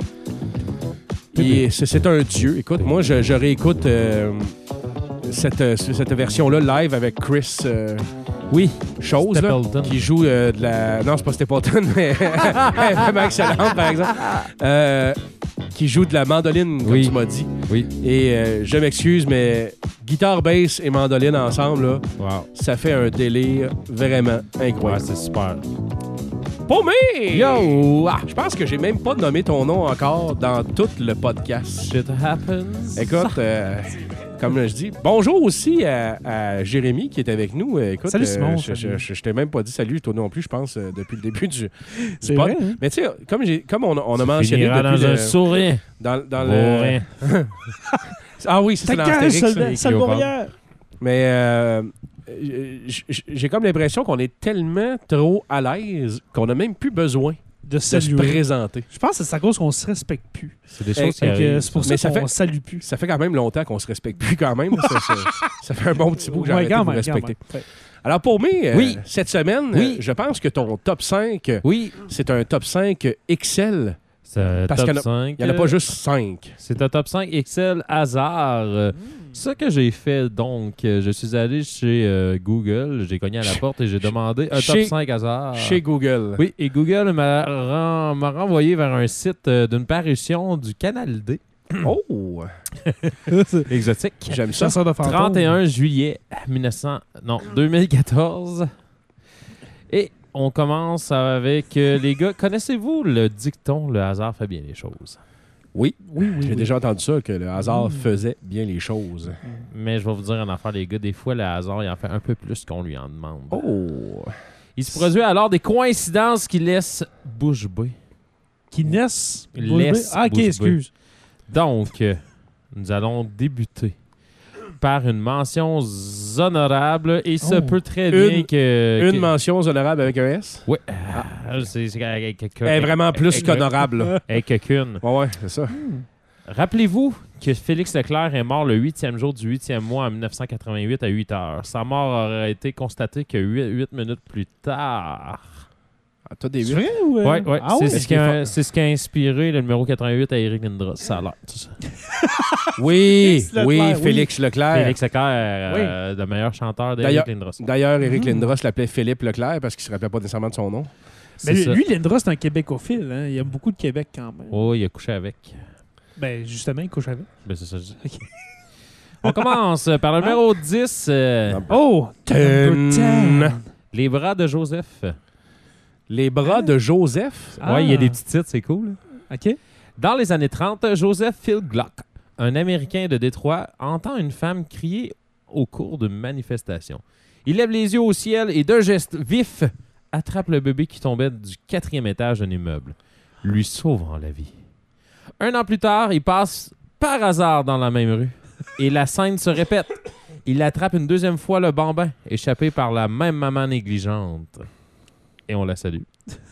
Speaker 2: Et c'est, c'est un dieu. Écoute, moi, je, je réécoute euh, cette, euh, cette version-là live avec Chris... euh, oui, chose, là,
Speaker 4: Stapleton.
Speaker 2: qui joue euh, de la... Non, c'est pas Stapleton, mais elle est vraiment excellente, par exemple. Euh, qui joue de la mandoline, comme
Speaker 4: Oui.
Speaker 2: tu m'as dit.
Speaker 4: Oui.
Speaker 2: Et euh, je m'excuse, mais guitare, bass et mandoline ensemble, là,
Speaker 4: Wow.
Speaker 2: ça fait un délire vraiment
Speaker 4: Ouais,
Speaker 2: incroyable.
Speaker 4: c'est super.
Speaker 2: Paumé!
Speaker 4: Yo!
Speaker 2: Ah, je pense que j'ai même pas nommé ton nom encore dans tout le podcast.
Speaker 4: Shit happens.
Speaker 2: Écoute, euh, comme je dis, bonjour aussi à, à Jérémy qui est avec nous. Euh, Écoute,
Speaker 3: Salut,
Speaker 2: euh,
Speaker 3: Simon,
Speaker 2: je,
Speaker 3: salut.
Speaker 2: je, je- je t'ai même pas dit salut, toi non plus, je pense, euh, depuis le début du, du
Speaker 3: C'est
Speaker 2: pod.
Speaker 3: vrai, hein?
Speaker 2: Mais tu sais, comme, j'ai- comme on, a- on a mentionné
Speaker 4: Finira
Speaker 2: depuis
Speaker 4: dans
Speaker 2: le-
Speaker 4: un sourire.
Speaker 2: dans, dans
Speaker 4: Vaut
Speaker 2: le...
Speaker 4: rien.
Speaker 2: Ah oui, c'est
Speaker 3: Ta
Speaker 2: dans
Speaker 3: cage,
Speaker 2: Astérix.
Speaker 3: soldat,
Speaker 2: ça.
Speaker 3: soldat warrior.
Speaker 2: Mais euh, j- j- j'ai comme l'impression qu'on est tellement trop à l'aise qu'on n'a même plus besoin
Speaker 3: De
Speaker 2: de se
Speaker 3: saluer.
Speaker 2: présenter.
Speaker 3: Je pense que c'est à cause qu'on se respecte plus.
Speaker 4: C'est des
Speaker 2: Fait
Speaker 4: choses qui
Speaker 3: Fait que
Speaker 4: arrivent.
Speaker 3: c'est pour
Speaker 2: Mais
Speaker 3: ça
Speaker 2: ça
Speaker 3: qu'on
Speaker 2: fait-
Speaker 3: salue plus.
Speaker 2: Ça fait quand même longtemps qu'on se respecte plus quand même. ça, ça- ça fait un bon petit bout que j'ai
Speaker 3: Ouais,
Speaker 2: arrêté
Speaker 3: quand
Speaker 2: de vous
Speaker 3: même, quand
Speaker 2: respecter.
Speaker 3: même.
Speaker 2: Alors pour moi, euh,
Speaker 4: Oui.
Speaker 2: cette semaine,
Speaker 4: Oui.
Speaker 2: euh, je pense que ton top cinq,
Speaker 4: Oui.
Speaker 2: c'est un top cinq X L.
Speaker 4: C'est un
Speaker 2: Parce
Speaker 4: top
Speaker 2: qu'il y en a-
Speaker 4: cinq.
Speaker 2: Il n'y en a pas juste cinq.
Speaker 4: C'est un top cinq X L hasard. Euh, Ce que j'ai fait, donc, euh, je suis allé chez euh, Google, j'ai cogné à la porte et j'ai demandé un
Speaker 2: Chez-
Speaker 4: top cinq hasard.
Speaker 2: Chez Google.
Speaker 4: Oui, et Google m'a ren- m'a renvoyé vers un site euh, d'une parution du Canal D.
Speaker 2: Oh!
Speaker 4: Exotique.
Speaker 2: J'aime ça.
Speaker 3: Chasseur de fantômes.
Speaker 4: trente et un juillet mille neuf cents, non, deux mille quatorze. Et on commence avec euh, les gars. Connaissez-vous le dicton le hasard fait bien les choses?
Speaker 2: Oui.
Speaker 3: Oui, oui,
Speaker 2: J'ai
Speaker 3: oui.
Speaker 2: déjà entendu ça, que le hasard
Speaker 3: Mm.
Speaker 2: faisait bien les choses.
Speaker 4: Mais je vais vous dire en affaire, les gars, des fois, le hasard, il en fait un peu plus qu'on lui en demande.
Speaker 2: Oh!
Speaker 4: Il se produit alors des coïncidences qui laissent bouche bée.
Speaker 3: Qui naissent.
Speaker 4: Laisse
Speaker 3: Ah, ok,
Speaker 4: bouche bée.
Speaker 3: excuse.
Speaker 4: Donc, euh, nous allons débuter par une mention honorable et ça
Speaker 3: Oh.
Speaker 4: peut très bien
Speaker 2: Une-
Speaker 4: que...
Speaker 2: Une
Speaker 4: que-
Speaker 2: mention honorable avec un S.
Speaker 4: Oui. Ah, c'est c'est- avec quelqu'un-
Speaker 2: Elle est vraiment plus
Speaker 4: avec-
Speaker 2: qu'honorable. là.
Speaker 4: avec quelqu'une.
Speaker 2: Ouais, ouais, c'est ça.
Speaker 4: Rappelez-vous que Félix Leclerc est mort le huitième jour du huitième mois en dix-neuf cent quatre-vingt-huit à huit heures. Sa mort aurait été constatée que huit minutes plus tard.
Speaker 2: Ah, toi, des
Speaker 3: C'est
Speaker 2: huit.
Speaker 3: vrai ou. euh?
Speaker 4: Ouais, ouais.
Speaker 3: Ah
Speaker 4: c'est,
Speaker 3: ouais?
Speaker 4: ce qui a, c'est ce qui a inspiré le numéro quatre-vingt-huit à Eric Lindros. Ça a l'air, tout ça.
Speaker 2: Oui,
Speaker 3: Félix Leclerc,
Speaker 2: oui,
Speaker 3: oui.
Speaker 2: Félix Leclerc.
Speaker 4: Félix Leclerc, euh, le meilleur chanteur d'Eric
Speaker 2: D'ailleurs-
Speaker 4: Lindros.
Speaker 2: D'ailleurs, Éric
Speaker 3: Mm.
Speaker 2: Lindros l'appelait Philippe Leclerc parce qu'il ne se rappelait pas nécessairement de son nom.
Speaker 4: C'est
Speaker 3: Mais
Speaker 4: ça.
Speaker 3: lui, Lindros, c'est un Québécophile. Hein? Il aime beaucoup de Québec quand même.
Speaker 4: Oh, il a couché avec.
Speaker 3: Ben, justement, il couche avec.
Speaker 4: Ben, c'est ça que je dis. On commence par le numéro dix. euh,
Speaker 3: Oh!
Speaker 2: Ten.
Speaker 3: Number ten.
Speaker 4: Les bras de Joseph.
Speaker 2: Les bras de Joseph.
Speaker 3: Ah.
Speaker 4: Ouais, il y a des petits titres, c'est cool.
Speaker 3: OK.
Speaker 4: Dans les années trente, Joseph Phil Glock, un Américain de Détroit, entend une femme crier au cours d'une manifestation. Il lève les yeux au ciel et d'un geste vif, attrape le bébé qui tombait du quatrième étage d'un immeuble, lui sauvant la vie. Un an plus tard, il passe par hasard dans la même rue et la scène se répète. Il attrape une deuxième fois le bambin, échappé par la même maman négligente. Et on la salue.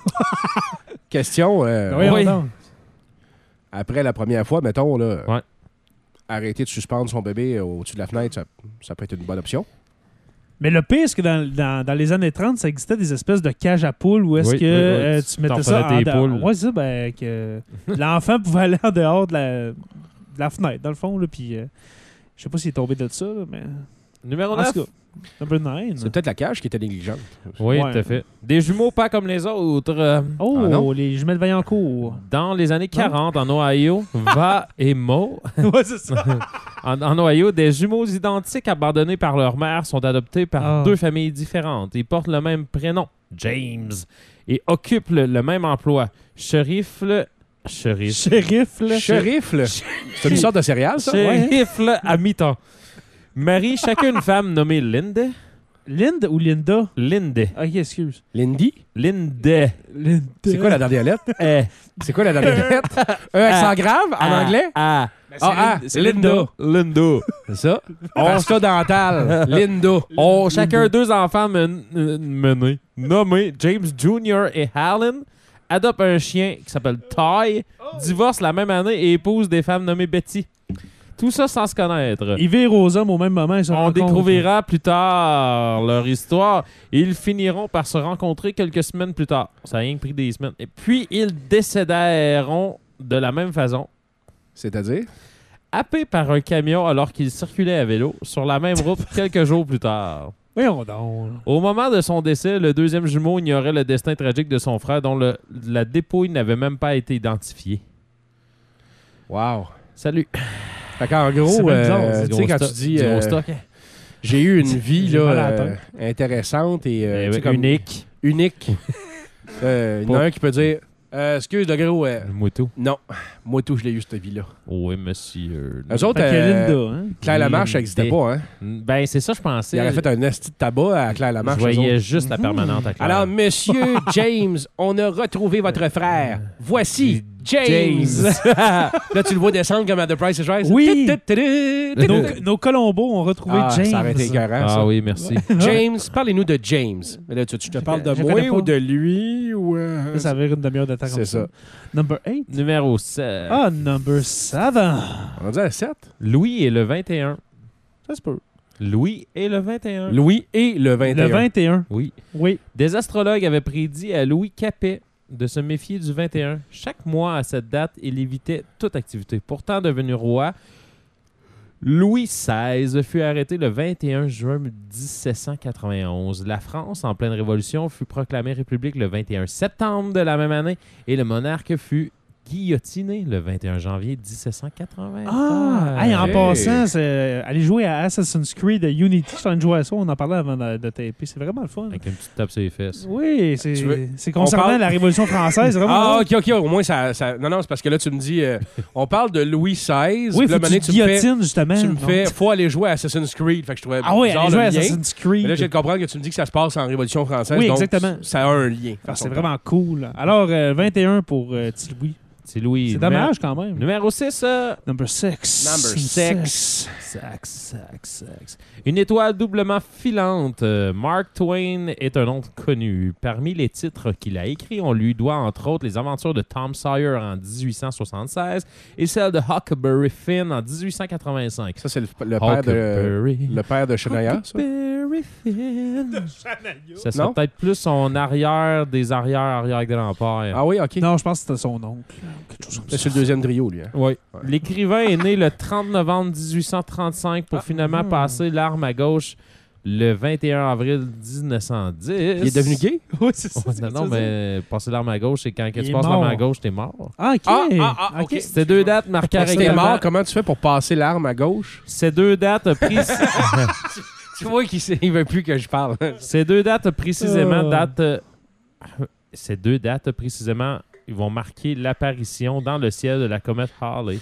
Speaker 2: Question. euh,
Speaker 3: Voyons
Speaker 4: oui.
Speaker 3: donc.
Speaker 2: Après la première fois, mettons, là,
Speaker 4: Ouais.
Speaker 2: arrêter de suspendre son bébé au-dessus de la fenêtre, ça, ça peut être une bonne option.
Speaker 3: Mais le pire, c'est que dans, dans, dans les années trente, ça existait des espèces de cages à poules où est-ce
Speaker 4: Oui,
Speaker 3: que
Speaker 4: oui, oui.
Speaker 3: euh,
Speaker 4: Tu
Speaker 3: tu mettais
Speaker 4: t'en
Speaker 3: ça
Speaker 4: prenais
Speaker 3: en
Speaker 4: tes
Speaker 3: dehors.
Speaker 4: poules.
Speaker 3: Ouais, c'est ça, ben, que l'enfant pouvait aller en dehors de la, de la fenêtre, dans le fond, là, puis euh, je sais pas s'il est tombé de ça, là, mais...
Speaker 4: Numéro
Speaker 3: En
Speaker 4: neuf.
Speaker 3: tout cas, number nine.
Speaker 2: C'est peut-être la cage qui était négligente.
Speaker 4: Oui,
Speaker 3: Ouais.
Speaker 4: tout à fait. Des jumeaux pas comme les autres. Euh,
Speaker 3: Oh,
Speaker 2: Ah non?
Speaker 3: les jumelles de Vaillancourt.
Speaker 4: Dans les années quarante, en Ohio, Va et Mo,
Speaker 3: Ouais, c'est ça.
Speaker 4: en, en Ohio, des jumeaux identiques abandonnés par leur mère sont adoptés par
Speaker 3: Ah.
Speaker 4: deux familles différentes. Ils portent le même prénom, James, et occupent le, le même emploi. Shérifle... Shérif.
Speaker 3: Shérif, là.
Speaker 2: Shérifle. C'est une sorte de céréale, ça? Ouais.
Speaker 4: Shérifle à mi-temps. Marie chacune une femme nommée Linde.
Speaker 3: Linde ou Linda?
Speaker 4: Linde.
Speaker 3: Ok, excuse.
Speaker 2: Lindy?
Speaker 4: Linde.
Speaker 3: Linda.
Speaker 2: C'est quoi la dernière lettre?
Speaker 4: Eh.
Speaker 2: C'est quoi la dernière lettre? Un accent grave en
Speaker 4: Ah,
Speaker 2: anglais?
Speaker 4: Ah.
Speaker 2: Ah, ah,
Speaker 3: c'est
Speaker 2: Linda.
Speaker 4: Linda.
Speaker 2: C'est ça. Pasta dentale. Linda.
Speaker 4: ont chacun deux enfants men- euh, menés, nommés James junior et Alan, adoptent un chien qui s'appelle Ty, divorcent la même année et épousent des femmes nommées Betty. Tout ça sans se connaître.
Speaker 3: Ils virent aux hommes au même moment. Ils se
Speaker 4: On
Speaker 3: rencontrent.
Speaker 4: découvrira plus tard leur histoire et ils finiront par se rencontrer quelques semaines plus tard. Ça a rien que pris des semaines. Et puis ils décédèront de la même façon,
Speaker 2: C'est-à-dire?
Speaker 4: happés par un camion alors qu'ils circulaient à vélo sur la même route quelques jours plus tard.
Speaker 3: Voyons donc.
Speaker 4: Au moment de son décès, le deuxième jumeau ignorait le destin tragique de son frère dont le- la dépouille n'avait même pas été identifiée.
Speaker 2: Wow.
Speaker 4: Salut.
Speaker 2: Fait qu'en
Speaker 3: C'est
Speaker 2: gros,
Speaker 3: bien bizarre,
Speaker 2: euh,
Speaker 3: c'est
Speaker 2: tu
Speaker 4: Du
Speaker 2: sais,
Speaker 4: gros
Speaker 2: quand
Speaker 4: stock-
Speaker 2: tu dis
Speaker 4: du gros
Speaker 2: euh,
Speaker 4: stock, hein?
Speaker 2: j'ai eu une vie
Speaker 3: J'ai
Speaker 2: là,
Speaker 3: mal à la
Speaker 2: euh, intéressante et euh,
Speaker 4: Eh
Speaker 2: tu sais,
Speaker 4: oui,
Speaker 2: comme
Speaker 4: unique.
Speaker 2: unique. Euh, il y en a
Speaker 4: Pas-
Speaker 2: un qui peut dire euh, excuse le gros, euh,
Speaker 4: Moi tout.
Speaker 2: non, moi tout, je l'ai eu cette vie-là.
Speaker 4: Oui, monsieur.
Speaker 2: Eux autres,
Speaker 3: Fait que
Speaker 2: euh,
Speaker 3: Linda, hein?
Speaker 2: Claire Lamarche, ça n'existait
Speaker 4: Linda.
Speaker 2: pas. Hein?
Speaker 4: Ben, c'est ça, je pensais.
Speaker 2: Il aurait fait un esti de tabac à Claire
Speaker 4: Je
Speaker 2: Lamarche. eux
Speaker 4: voyais
Speaker 2: autres.
Speaker 4: juste la permanente à Claire.
Speaker 2: Alors, monsieur James, on a retrouvé votre frère. Voici James. Là, tu le vois descendre comme à The Price is Right.
Speaker 3: Oui.
Speaker 2: Nos-
Speaker 3: Nos, nos Colombos ont retrouvé
Speaker 2: Ah,
Speaker 3: James.
Speaker 2: ça aurait été écœurant, ça.
Speaker 4: Ah oui, merci.
Speaker 2: James, parlez-nous de James. Mais là, tu, tu te parles de
Speaker 3: je
Speaker 2: moi
Speaker 3: connais pas.
Speaker 2: ou de lui ou... euh,
Speaker 3: Ça, ça va être une demi-heure de temps comme
Speaker 2: C'est
Speaker 3: ça.
Speaker 2: ça.
Speaker 3: Number eight.
Speaker 4: Numéro sept.
Speaker 3: Ah, number seven.
Speaker 2: On dit à sept.
Speaker 4: Louis et le vingt et un.
Speaker 3: Ça se peut.
Speaker 4: Louis et le vingt et un.
Speaker 2: Louis et le vingt et un.
Speaker 3: Le vingt et un.
Speaker 4: Oui.
Speaker 3: Oui.
Speaker 4: Des astrologues avaient prédit à Louis Capet de se méfier du vingt et un. Chaque mois à cette date, il évitait toute activité. Pourtant devenu roi, Louis seize fut arrêté le vingt et un juin dix-sept cent quatre-vingt-onze. La France, en pleine révolution, fut proclamée république le vingt et un septembre de la même année et le monarque fut guillotiné le vingt et un janvier dix-sept cent quatre-vingt.
Speaker 3: Ah! Hey, en
Speaker 2: Hey.
Speaker 3: passant, c'est... allez jouer à Assassin's Creed Unity. Je suis en train de jouer à ça. On en parlait avant de, de taper. C'est vraiment le fun.
Speaker 4: Avec une petite tape sur les fesses.
Speaker 3: Oui, c'est,
Speaker 2: Tu veux-
Speaker 3: c'est concernant
Speaker 2: on parle-
Speaker 3: la Révolution française. C'est vraiment
Speaker 2: Ah,
Speaker 3: drôle.
Speaker 2: ok, ok. Au moins, ça. ça... Non, non, c'est parce que là, tu me dis. euh, on parle de Louis seize.
Speaker 3: Oui,
Speaker 2: puis là,
Speaker 3: faut que
Speaker 2: Mané,
Speaker 3: tu
Speaker 2: tu me fais.
Speaker 3: guillotines, justement.
Speaker 2: Tu me
Speaker 3: Non.
Speaker 2: fais. Faut aller jouer à Assassin's Creed. Fait que je trouvais.
Speaker 3: Ah oui,
Speaker 2: bizarre
Speaker 3: allez jouer à
Speaker 2: le lien.
Speaker 3: Assassin's Creed.
Speaker 2: Mais là, je viens de comprendre que tu me dis que ça se passe en Révolution française.
Speaker 3: Oui,
Speaker 2: donc
Speaker 3: exactement.
Speaker 2: Ça a un lien.
Speaker 3: Ah, c'est vraiment cool. Alors, euh, vingt et un pour euh, Petit Louis.
Speaker 4: C'est Louis.
Speaker 3: C'est dommage quand même.
Speaker 4: Numéro six. Euh...
Speaker 3: Number six.
Speaker 2: Number
Speaker 3: Six.
Speaker 2: six.
Speaker 4: Sax, sax, sax. Une étoile doublement filante. Euh, Mark Twain est un nom connu. Parmi les titres qu'il a écrits, on lui doit entre autres les aventures de Tom Sawyer en dix-huit cent soixante-seize et celles de Huckleberry Finn en dix-huit cent quatre-vingt-cinq.
Speaker 2: Ça, c'est le, le père de.
Speaker 4: Huckleberry.
Speaker 2: Le père de Shania, ça.
Speaker 4: Huckleberry Finn. Ça serait
Speaker 2: Non?
Speaker 4: peut-être plus son arrière des arrière-arrière-grand-père.
Speaker 2: Ah oui, ok.
Speaker 3: Non, je pense que c'était son oncle. Quelque chose comme
Speaker 2: C'est
Speaker 3: ça.
Speaker 2: le deuxième trio, lui. Hein.
Speaker 4: Oui. L'écrivain est né le trente novembre dix-huit cent trente-cinq pour finalement
Speaker 3: ah.
Speaker 4: passer l'arme à gauche le vingt et un avril dix-neuf cent dix.
Speaker 2: Il est devenu gay?
Speaker 3: Oui, c'est ça.
Speaker 4: Ouais,
Speaker 3: c'est
Speaker 4: non,
Speaker 3: ce
Speaker 4: non,
Speaker 3: que tu veux dire.
Speaker 4: mais passer l'arme à gauche, c'est quand que
Speaker 3: Il
Speaker 4: tu
Speaker 3: est
Speaker 4: passes l'arme
Speaker 3: mort.
Speaker 4: à gauche, t'es mort.
Speaker 3: Ah, OK.
Speaker 2: Ah, ah, ah, ok.
Speaker 4: Ces deux dates marquaient
Speaker 2: Quand t'es
Speaker 4: également...
Speaker 2: mort, comment tu fais pour passer l'arme à gauche?
Speaker 4: Ces deux dates prises...
Speaker 2: Tu vois qu'il sait- il veut plus que je parle.
Speaker 4: Ces deux dates précisément
Speaker 3: Oh.
Speaker 4: datent... euh, Ces deux dates précisément, ils vont marquer l'apparition dans le ciel de la comète Halley.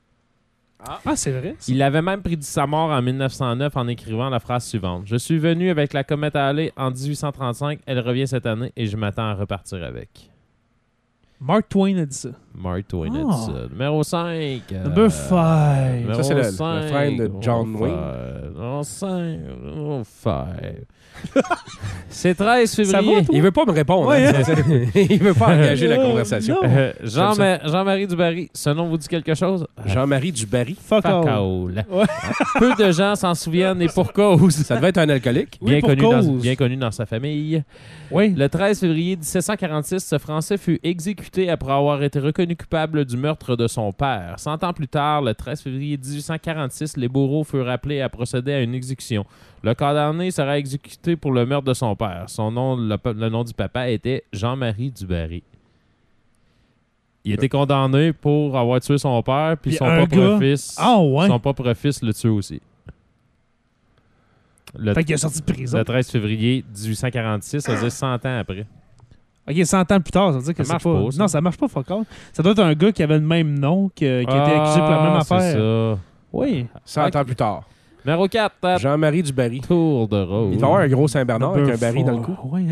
Speaker 3: Ah, c'est vrai. ça.
Speaker 4: Il avait même prédit sa mort en mille neuf cent neuf en écrivant la phrase suivante. « Je suis venu avec la comète Halley en dix-huit cent trente-cinq. Elle revient cette année et je m'attends à repartir avec.
Speaker 3: Mark Twain a dit ça. »
Speaker 4: Mark Twain a
Speaker 3: Ah.
Speaker 4: dit ça. Numéro cinq.
Speaker 3: Number five.
Speaker 4: Numéro
Speaker 2: Ça, c'est le- le
Speaker 4: cinq,
Speaker 2: frère de John
Speaker 4: numéro
Speaker 2: Wayne.
Speaker 4: five, Numéro cinq. Numéro cinq. C'est treize
Speaker 3: Ça
Speaker 4: février.
Speaker 3: va, toi?
Speaker 2: Il veut pas me répondre.
Speaker 3: Ouais,
Speaker 2: hein. il veut pas engager la
Speaker 3: Euh,
Speaker 2: conversation.
Speaker 3: non.
Speaker 4: Euh, Jean-
Speaker 2: J'aime
Speaker 4: Jean-Marie Dubarry, ce nom vous dit quelque chose?
Speaker 2: Jean-Marie Dubarry.
Speaker 3: Fuck
Speaker 4: Fuck
Speaker 3: all.
Speaker 4: all.
Speaker 3: Ouais.
Speaker 4: Peu de gens s'en souviennent et pour cause.
Speaker 2: Ça devait être un alcoolique.
Speaker 3: Oui,
Speaker 4: Bien,
Speaker 3: pour
Speaker 4: connu dans,
Speaker 3: cause.
Speaker 4: bien connu dans sa famille.
Speaker 3: Oui.
Speaker 4: Le treize février dix-sept cent quarante-six, ce Français fut exécuté après avoir été reconnu coupable du meurtre de son père. Cent ans plus tard, le treize février dix-huit cent quarante-six, les bourreaux furent appelés à procéder à une exécution. Le condamné sera exécuté pour le meurtre de son père. Son nom, le, le nom du papa était Jean-Marie Dubarry. Il était condamné pour avoir tué son père, puis
Speaker 3: Puis
Speaker 4: son
Speaker 3: un
Speaker 4: propre
Speaker 3: gars-
Speaker 4: fils.
Speaker 3: Ah, ouais.
Speaker 4: Son propre fils le tue aussi. Le,
Speaker 3: Fait qu'il est sorti de prison.
Speaker 4: le treize février dix-huit cent quarante-six, ça veut dire cent ans après.
Speaker 3: OK, cent ans plus tard, ça veut dire que
Speaker 4: Ça
Speaker 3: c'est
Speaker 4: marche
Speaker 3: pas...
Speaker 4: pas, ça.
Speaker 3: Non, ça marche pas, fuck all. Ça doit être un gars qui avait le même nom, que- qui a été accusé pour la même
Speaker 4: Ah, c'est
Speaker 3: affaire.
Speaker 4: ça.
Speaker 3: Oui.
Speaker 2: cent
Speaker 4: Ok.
Speaker 2: ans plus tard.
Speaker 4: Numéro quatre,
Speaker 2: Jean-Marie Dubarry.
Speaker 4: tour de rôle.
Speaker 2: Il doit avoir un gros Saint-Bernard avec un
Speaker 3: Number
Speaker 2: baril dans le
Speaker 3: four.
Speaker 2: cou.
Speaker 3: Ouais.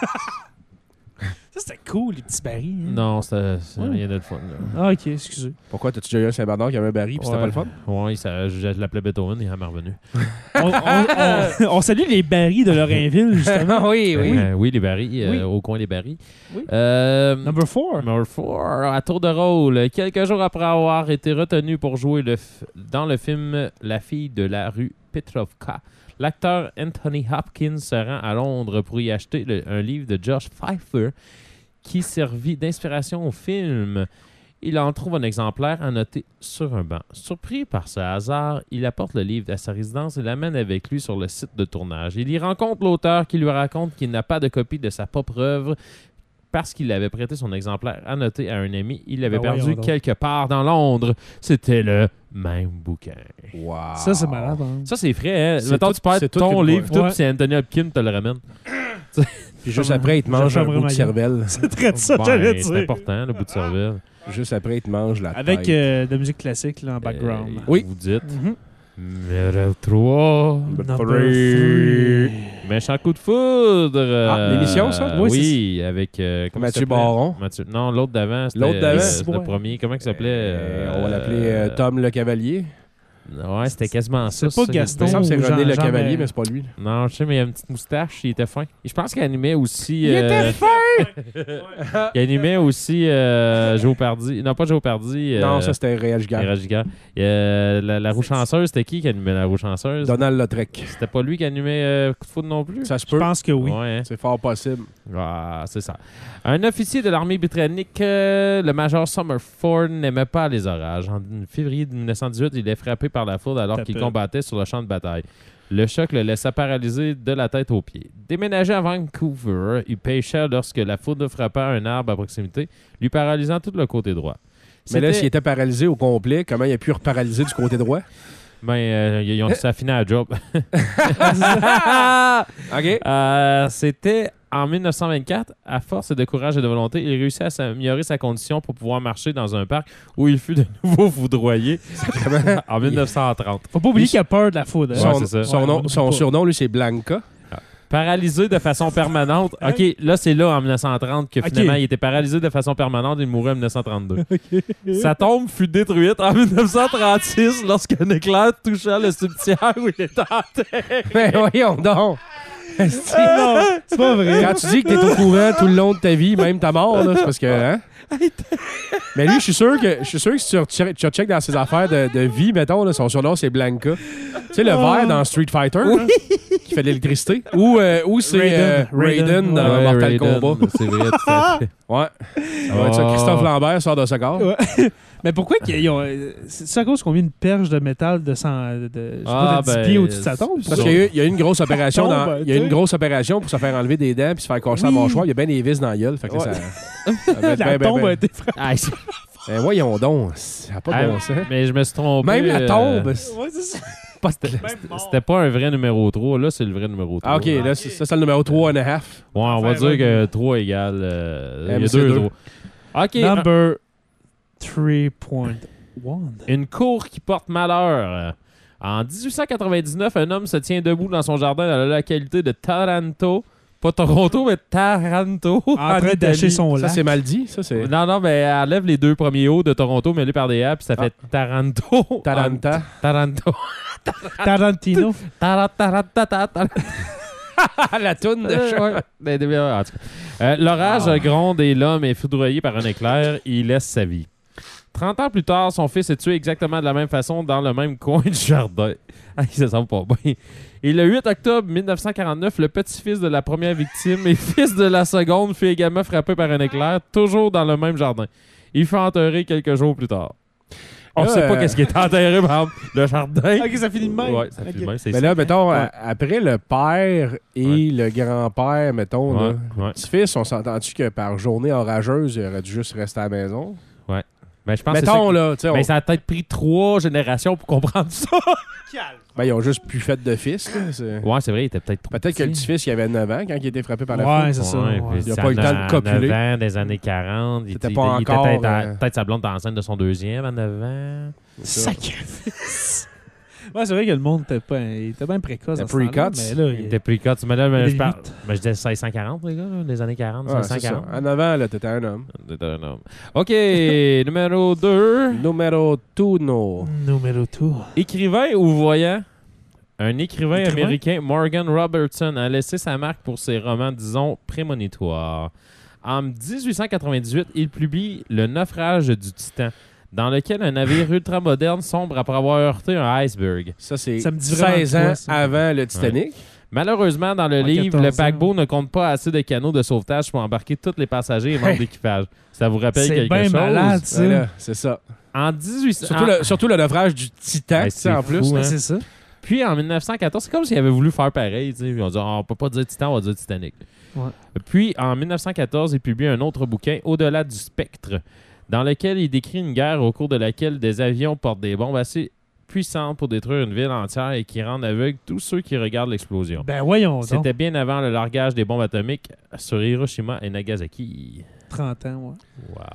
Speaker 3: Ça, c'était cool, les petits barils. hein.
Speaker 4: Non, c'était c'est
Speaker 3: Ouais.
Speaker 4: rien de le fun. Là.
Speaker 3: Ah, OK, excusez.
Speaker 2: Pourquoi? T'as-tu déjà eu un Saint-Bernard qui avait un baril puis c'était pas le fun?
Speaker 4: Ouais, ça, je l'appelais Beethoven, il est jamais revenu.
Speaker 3: on, on- on- on salue les barils de Lorrainville, justement.
Speaker 2: oui,
Speaker 4: Euh, oui, les barils, euh,
Speaker 3: Oui.
Speaker 4: au coin des barils.
Speaker 3: Oui.
Speaker 4: Euh,
Speaker 3: Number four.
Speaker 4: Number four, à tour de rôle. Quelques jours après avoir été retenu pour jouer le f- dans le film La fille de la rue Petrovka, l'acteur Anthony Hopkins se rend à Londres pour y acheter le- un livre de George Pfeiffer qui servit d'inspiration au film. Il en trouve un exemplaire annoté sur un banc. Surpris par ce hasard, il apporte le livre à sa résidence et l'amène avec lui sur le site de tournage. Il y rencontre l'auteur qui lui raconte qu'il n'a pas de copie de sa propre œuvre parce qu'il avait prêté son exemplaire annoté à un ami. Il l'avait
Speaker 3: Ben
Speaker 4: perdu
Speaker 3: voyons donc.
Speaker 4: quelque part dans Londres. C'était le même bouquin.
Speaker 2: Wow.
Speaker 3: Ça, c'est malade. hein.
Speaker 4: Ça, c'est frais. Hein?
Speaker 2: C'est
Speaker 4: Mettons,
Speaker 2: tout-
Speaker 4: tu perds
Speaker 2: c'est tout
Speaker 4: ton
Speaker 2: une
Speaker 4: livre,
Speaker 2: voix.
Speaker 4: tout,
Speaker 3: Ouais.
Speaker 4: puis c'est Anthony Hopkins qui te le ramène.
Speaker 2: Puis juste après, il te mange
Speaker 3: Je
Speaker 2: un
Speaker 3: fermerai
Speaker 2: bout
Speaker 3: ma
Speaker 2: de
Speaker 3: gueule.
Speaker 2: cervelle.
Speaker 3: C'est très de ça,
Speaker 4: Ouais,
Speaker 3: j'allais
Speaker 4: c'est
Speaker 3: dire.
Speaker 4: important, le bout de cervelle.
Speaker 2: Juste après, il te mange la
Speaker 3: Avec
Speaker 2: tête.
Speaker 3: euh, de la musique classique là, en background.
Speaker 4: Euh,
Speaker 2: Oui.
Speaker 4: Vous dites.
Speaker 3: Mhm.
Speaker 4: Numéro trois.
Speaker 3: Number
Speaker 2: Three.
Speaker 3: three.
Speaker 4: Méchant coup de foudre.
Speaker 2: Ah, l'émission, ça?
Speaker 4: Euh,
Speaker 3: Oui,
Speaker 4: oui, avec... euh, comment
Speaker 2: Mathieu
Speaker 4: il s'appelait?
Speaker 2: Baron.
Speaker 4: Mathieu... Non, l'autre d'avant. c'était,
Speaker 2: L'autre d'avant?
Speaker 4: euh,
Speaker 3: Ouais.
Speaker 4: le premier. Comment il s'appelait?
Speaker 2: Euh,
Speaker 4: Euh,
Speaker 2: on va l'appeler euh, Tom le Cavalier.
Speaker 4: Ouais, c'était quasiment ça.
Speaker 3: C'est pas
Speaker 4: ça,
Speaker 3: Gaston.
Speaker 2: Il me semble que c'est
Speaker 3: Jean-
Speaker 2: René le
Speaker 3: Jean-
Speaker 2: Cavalier,
Speaker 3: Jean-
Speaker 2: mais c'est pas lui.
Speaker 4: Non, je sais, mais il a une petite moustache, il était fin. Je pense qu'il animait aussi...
Speaker 2: Il
Speaker 4: euh,
Speaker 2: était
Speaker 4: Il animait aussi euh, Joe Pardy. Non, pas Joe Pardy.
Speaker 2: Non,
Speaker 4: euh,
Speaker 2: ça c'était Réal Gigard.
Speaker 4: Réal Gigard. Euh, la, la roue chanceuse, c'était qui qui animait la roue chanceuse?
Speaker 2: Donald Lautrec.
Speaker 4: C'était pas lui qui animait euh, Coup de foudre non plus?
Speaker 2: Ça se
Speaker 3: Je
Speaker 2: peut.
Speaker 3: pense que oui.
Speaker 4: Ouais, hein?
Speaker 2: C'est fort possible.
Speaker 4: Ah, c'est ça. Un officier de l'armée britannique, euh, le major Summerford, n'aimait pas les orages. En février mille neuf cent dix-huit, il est frappé par la foudre alors
Speaker 3: T'as
Speaker 4: qu'il
Speaker 3: peur.
Speaker 4: combattait sur le champ de bataille. Le choc le laissa paralysé de la tête aux pieds. Déménagé à Vancouver, il pêcha lorsque la foudre frappa un arbre à proximité, lui paralysant tout le côté droit.
Speaker 2: Mais là,
Speaker 4: C'était-
Speaker 2: s'il était paralysé au complet, comment il a pu reparalyser du côté droit?
Speaker 4: Ben, euh, ils ont ça fini à la job.
Speaker 2: OK.
Speaker 4: Euh, C'était en mille neuf cent vingt-quatre, à force de courage et de volonté, il réussit à s'améliorer sa condition pour pouvoir marcher dans un parc où il fut de nouveau foudroyé en mille neuf cent trente.
Speaker 3: Faut pas oublier qu'il a peur de la foudre.
Speaker 2: Son,
Speaker 3: hein.
Speaker 4: Ouais, c'est ça.
Speaker 2: son
Speaker 3: Ouais,
Speaker 2: nom-
Speaker 3: on
Speaker 2: son
Speaker 3: oublie pas.
Speaker 2: surnom, lui, c'est Blanca.
Speaker 4: Paralysé de façon permanente. OK, là, c'est là, en mille neuf cent trente, que
Speaker 3: Ok.
Speaker 4: finalement, il était paralysé de façon permanente et il mourut en mille neuf cent trente-deux. Sa tombe fut détruite en mille neuf cent trente-six lorsqu'un éclair toucha le cimetière où il était enterré.
Speaker 2: Ben voyons donc!
Speaker 3: Non, c'est pas vrai.
Speaker 2: Quand tu dis que t'es au courant tout le long de ta vie, même ta mort, là, c'est parce que... Hein? Mais lui, je suis sûr que je suis sûr que si tu recheck, tu recheck dans ses affaires de, de vie, mettons, là, son surnom, c'est Blanca. Tu sais, le vert dans Street Fighter, là, qui fait de l'électricité. Ou, euh, ou c'est euh,
Speaker 3: Raiden.
Speaker 2: Raiden dans
Speaker 4: Ouais,
Speaker 2: Mortal
Speaker 4: Raiden,
Speaker 2: Kombat.
Speaker 4: C'est vrai, tout à fait.
Speaker 2: Ouais. Ça va être ça.
Speaker 4: Oh.
Speaker 2: Christophe Lambert sort de ce corps.
Speaker 3: Ouais. Mais pourquoi qu'ils ont. euh, C'est c'est à cause qu'on met une perche de métal de cent. De, je sais
Speaker 4: Ah,
Speaker 3: pas, de dix
Speaker 4: ben,
Speaker 3: pieds au-dessus de sa tombe?
Speaker 2: Parce qu'il y a eu, il y a eu une grosse opération
Speaker 3: Tombe,
Speaker 2: dans, il y a eu une
Speaker 3: tu sais.
Speaker 2: grosse opération pour se faire enlever des dents puis se faire casser la
Speaker 3: Oui.
Speaker 2: mâchoire. Il y a bien des vis dans la gueule. Fait que là,
Speaker 3: Ouais.
Speaker 2: ça, ça va être
Speaker 3: La
Speaker 2: ben, ben,
Speaker 3: tombe
Speaker 2: ben.
Speaker 3: a été frappée.
Speaker 4: Ah, c'est-
Speaker 2: Ben voyons donc. Ça n'a pas de
Speaker 4: Ah,
Speaker 2: bon sens.
Speaker 4: mais je me suis trompé.
Speaker 2: Même la
Speaker 4: euh,
Speaker 2: tombe.
Speaker 3: Ouais, c'est ça.
Speaker 2: pas-
Speaker 4: C'était pas un vrai numéro trois. Là, c'est le vrai numéro trois.
Speaker 2: Ah, OK. Là, c'est- ça, c'est le numéro trois and a half.
Speaker 4: Ouais, on va
Speaker 3: Enfin,
Speaker 4: dire que
Speaker 3: ouais.
Speaker 4: trois égale. euh, il y a
Speaker 2: M C
Speaker 4: deux
Speaker 2: deux.
Speaker 4: trois. OK. un-
Speaker 3: Number trois point un.
Speaker 4: Une cour qui porte malheur. En dix-huit cent quatre-vingt-dix-neuf, un homme se tient debout dans son jardin dans la localité de Taranto. Pas Toronto, mais Taranto.
Speaker 3: En train
Speaker 4: Italie.
Speaker 3: d'acheter son
Speaker 2: Ça,
Speaker 3: lac.
Speaker 2: c'est mal dit. Ça, c'est
Speaker 4: Non, non, mais elle enlève les deux premiers hauts de Toronto mêlés par des A, puis ça fait Taranto.
Speaker 2: Taranta.
Speaker 4: Taranto.
Speaker 3: Tarantino.
Speaker 4: Tara- tara- ta- ta- ta-
Speaker 2: Ah, la toune de
Speaker 4: Euh,
Speaker 2: chat.
Speaker 4: ouais. Ben, ben, en tout cas. Euh, L'orage gronde et l'homme est foudroyé par un éclair. Il laisse sa vie. trente ans plus tard, son fils est tué exactement de la même façon dans le même coin du jardin. Ah, ça semble pas bien. Et le huit octobre mille neuf cent quarante-neuf, le petit-fils de la première victime et fils de la seconde fut également frappé par un éclair, toujours dans le même jardin. Il fut enterré quelques jours plus tard. On
Speaker 2: Là,
Speaker 4: sait pas
Speaker 2: euh,
Speaker 4: qu'est-ce qui est enterré, par exemple. Le jardin.
Speaker 3: Ok, ça finit de même.
Speaker 4: Ouais, ça
Speaker 3: Ok.
Speaker 4: finit de même, c'est
Speaker 2: Mais
Speaker 4: ça.
Speaker 2: là, mettons,
Speaker 4: Ouais.
Speaker 2: a- après le père et
Speaker 4: Ouais.
Speaker 2: le grand-père, mettons,
Speaker 4: Ouais,
Speaker 2: là,
Speaker 4: ouais.
Speaker 2: le petit-fils, on s'entend-tu que par journée orageuse, il aurait dû juste rester à la maison?
Speaker 4: Ben, je pense que c'est
Speaker 2: Mettons,
Speaker 4: ça.
Speaker 2: là, tu sais, on-
Speaker 4: Ben, ça a peut-être pris trois générations pour comprendre ça.
Speaker 2: ben, ils ont juste plus fait de fils. là, c'est-
Speaker 4: Ouais, c'est vrai, il était peut-être trop
Speaker 2: Peut-être que le
Speaker 4: petit.
Speaker 2: petit-fils, il avait neuf ans quand il était frappé par la
Speaker 3: Ouais,
Speaker 2: foudre.
Speaker 3: c'est ça.
Speaker 4: Ouais,
Speaker 3: ouais.
Speaker 4: puis
Speaker 2: Il a
Speaker 4: ça
Speaker 2: pas eu le
Speaker 4: en
Speaker 2: temps de
Speaker 4: a
Speaker 2: copuler.
Speaker 4: neuf ans, des années quarante. Il
Speaker 2: C'était
Speaker 4: était,
Speaker 2: pas
Speaker 4: il était
Speaker 2: encore,
Speaker 4: peut-être, à-
Speaker 2: euh,
Speaker 4: peut-être sa blonde était enceinte de son deuxième à neuf ans.
Speaker 2: C'est ça.
Speaker 3: Sacrifice. Ouais, c'est vrai que le monde était, pas, il était bien précoce.
Speaker 2: Le
Speaker 3: dans ce temps-là,
Speaker 2: pre-cuts.
Speaker 3: Mais là,
Speaker 4: Il
Speaker 3: il
Speaker 4: était plus quatre. Mais là, mais
Speaker 3: Il
Speaker 4: je,
Speaker 3: est
Speaker 4: parle,
Speaker 3: huit.
Speaker 4: mais je disais seize cent quarante, les gars, là, les années quarante,
Speaker 2: Ouais,
Speaker 4: seize cent
Speaker 2: c'est ça.
Speaker 4: quarante.
Speaker 2: À neuf ans, là, t'étais un homme.
Speaker 4: C'était un homme. OK, numéro deux.
Speaker 2: Numéro uno.
Speaker 3: Numéro deux.
Speaker 4: Écrivain ou voyant? Un écrivain,
Speaker 3: Écrivain?
Speaker 4: américain, Morgan Robertson, a laissé sa marque pour ses romans, disons, prémonitoires. En dix-huit cent quatre-vingt-dix-huit, il publie Le naufrage du Titan, dans lequel un navire ultramoderne sombre après avoir heurté un iceberg.
Speaker 2: Ça, c'est
Speaker 3: Ça me dit vraiment
Speaker 2: seize
Speaker 3: de quoi,
Speaker 2: ans
Speaker 3: ça.
Speaker 2: avant le Titanic.
Speaker 4: Malheureusement, dans le
Speaker 3: En
Speaker 4: livre, le
Speaker 3: quatorze ans.
Speaker 4: paquebot ne compte pas assez de canaux de sauvetage pour embarquer tous les passagers et membres d'équipage. Ça vous rappelle
Speaker 3: C'est
Speaker 4: quelque
Speaker 3: bien
Speaker 4: chose?
Speaker 3: malade, ça.
Speaker 2: Ben là, c'est ça.
Speaker 4: En dix-huit cents...
Speaker 2: Surtout, le, surtout le naufrage du Titan,
Speaker 4: Ouais,
Speaker 2: tu sais,
Speaker 4: c'est
Speaker 2: en plus.
Speaker 4: fou, hein.
Speaker 3: Ouais, c'est ça.
Speaker 4: Puis en mille neuf cent quatorze, c'est comme s'ils avaient voulu faire pareil. tu sais. Ils ont dit, ah, on peut pas dire Titan, on va dire Titanic.
Speaker 3: Ouais.
Speaker 4: Puis en mille neuf cent quatorze, il publie un autre bouquin, Au-delà du spectre, dans lequel il décrit une guerre au cours de laquelle des avions portent des bombes assez puissantes pour détruire une ville entière et qui rendent aveugles tous ceux qui regardent l'explosion.
Speaker 3: Ben voyons donc.
Speaker 4: C'était bien avant le largage des bombes atomiques sur Hiroshima et Nagasaki.
Speaker 3: trente ans, ouais.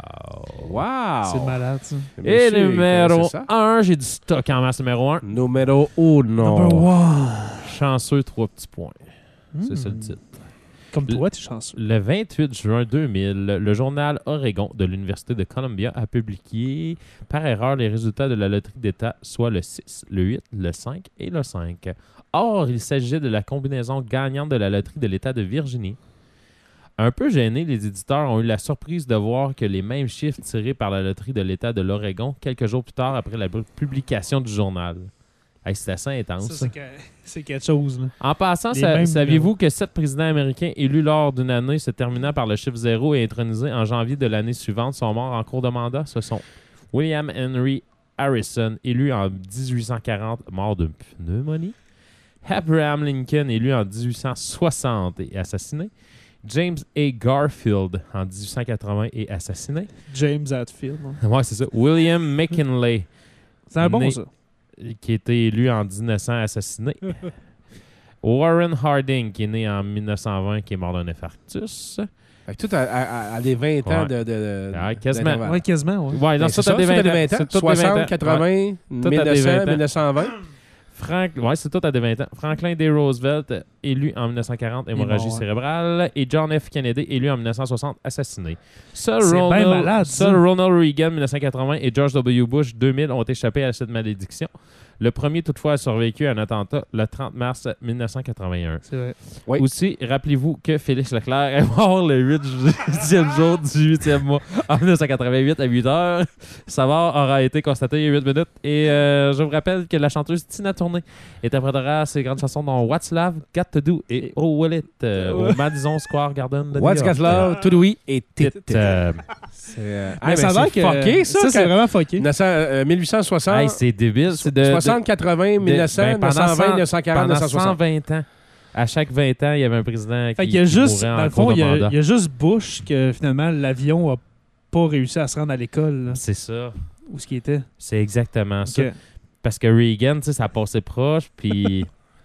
Speaker 4: Wow.
Speaker 2: Wow!
Speaker 3: C'est malade, ça.
Speaker 4: Et
Speaker 2: Monsieur,
Speaker 4: numéro
Speaker 2: c'est ça?
Speaker 4: un, j'ai du stock en masse numéro un.
Speaker 2: Numéro uno.
Speaker 3: Number one.
Speaker 4: Chanceux, trois petits points. C'est ça le
Speaker 3: Hmm.
Speaker 4: titre.
Speaker 3: Comme toi, tu es chanceux.
Speaker 4: Le vingt-huit juin deux mille, le journal Oregon de l'Université de Columbia a publié par erreur les résultats de la loterie d'État, soit le six, le huit, le cinq et le cinq. Or, il s'agissait de la combinaison gagnante de la loterie de l'État de Virginie. Un peu gênés, les éditeurs ont eu la surprise de voir que les mêmes chiffres tirés par la loterie de l'État de l'Oregon quelques jours plus tard après la publication du journal. Hey, c'est assez intense.
Speaker 3: Ça, c'est que- c'est quelque chose, là.
Speaker 4: En passant,
Speaker 3: Les
Speaker 4: sa-
Speaker 3: mêmes
Speaker 4: saviez-vous que sept présidents américains élus lors d'une année se terminant par le chiffre zéro et intronisés en janvier de l'année suivante sont morts en cours de mandat? Ce sont William Henry Harrison, élu en dix-huit cent quarante, mort de pneumonie. Abraham Lincoln, élu en dix-huit cent soixante et assassiné. James A. Garfield, en dix-huit cent quatre-vingts, est assassiné.
Speaker 3: James Hetfield. Hein.
Speaker 4: Ouais, c'est ça. William McKinley.
Speaker 3: C'est un bon,
Speaker 4: né,
Speaker 3: ça.
Speaker 4: Qui a été élu en dix-neuf cents, assassiné. Warren Harding, qui est né en mille neuf cent vingt, qui est mort d'un infarctus.
Speaker 2: Fait que tout à, à, à des vingt ans
Speaker 4: Ouais.
Speaker 2: de, de, de
Speaker 4: Ouais, quasiment.
Speaker 2: d'intervalle.
Speaker 3: Ouais, quasiment. Ouais.
Speaker 4: Ouais, non,
Speaker 2: Ben,
Speaker 4: ça,
Speaker 2: c'est
Speaker 4: t'as des
Speaker 2: ça,
Speaker 4: vingt
Speaker 2: tout à
Speaker 4: ans.
Speaker 2: des vingt ans.
Speaker 4: C'est tout des vingt
Speaker 2: soixante,
Speaker 4: ans.
Speaker 2: quatre-vingts,
Speaker 4: Ouais. Tout à
Speaker 2: mille neuf
Speaker 4: des vingt
Speaker 2: cents,
Speaker 4: ans.
Speaker 2: mille neuf cent vingt.
Speaker 4: Frank... Ouais, c'est tout à des vingt ans. Franklin D. Roosevelt, élu en mille neuf cent quarante, hémorragie
Speaker 3: bon, ouais.
Speaker 4: cérébrale. Et John F. Kennedy, élu en mille neuf cent soixante, assassiné. Seul
Speaker 3: C'est bien
Speaker 4: Ronald,
Speaker 3: malade,
Speaker 4: seul
Speaker 3: ça.
Speaker 4: Ronald Reagan, mille neuf cent quatre-vingts, et George W. Bush, deux mille, ont échappé à cette malédiction. Le premier, toutefois, a survécu à un attentat le trente mars mille neuf cent quatre-vingt-un.
Speaker 3: C'est vrai.
Speaker 2: Oui.
Speaker 4: Aussi, rappelez-vous que Félix Leclerc est mort le huitième jour du huitième mois en mille neuf cent quatre-vingt-huit à huit heures. Sa mort aura été constatée il y a huit minutes. Et euh, je vous rappelle que la chanteuse Tina Turner interprétera ses grandes chansons dans What's Love, Got to Do et Oh Will It euh, au Madison Square Garden de New
Speaker 2: What's
Speaker 4: York.
Speaker 2: Got Love, To Do We et Tit.
Speaker 4: Tit, euh,
Speaker 2: C'est euh,
Speaker 3: Mais
Speaker 2: ah,
Speaker 3: ça a
Speaker 2: ben,
Speaker 3: l'air
Speaker 2: c'est
Speaker 3: que.
Speaker 2: fucké, ça.
Speaker 3: Ça, c'est
Speaker 2: quand-
Speaker 3: vraiment fucké.
Speaker 2: mille neuf cents, euh, mille huit cent soixante,
Speaker 4: hey, c'est débile. C'est de, de-
Speaker 2: soixante, quatre-vingts, mille neuf cents,
Speaker 4: ben,
Speaker 2: neuf cent vingt,
Speaker 4: pendant
Speaker 2: neuf cent quarante, neuf
Speaker 4: pendant
Speaker 2: cent soixante.
Speaker 4: cent vingt ans. À chaque vingt ans, il y avait un président
Speaker 3: Fait
Speaker 4: qui,
Speaker 3: qu'il y a
Speaker 4: qui
Speaker 3: juste,
Speaker 4: mourait
Speaker 3: dans
Speaker 4: en
Speaker 3: le fond,
Speaker 4: cours
Speaker 3: il
Speaker 4: de
Speaker 3: y, a,
Speaker 4: mandat.
Speaker 3: il y a juste Bush que finalement l'avion a pas réussi à se rendre à l'école. là,
Speaker 4: C'est ça.
Speaker 3: où ce qui était.
Speaker 4: C'est exactement ça.
Speaker 3: Ok.
Speaker 4: Parce que Reagan, tu sais, ça passait proche, puis...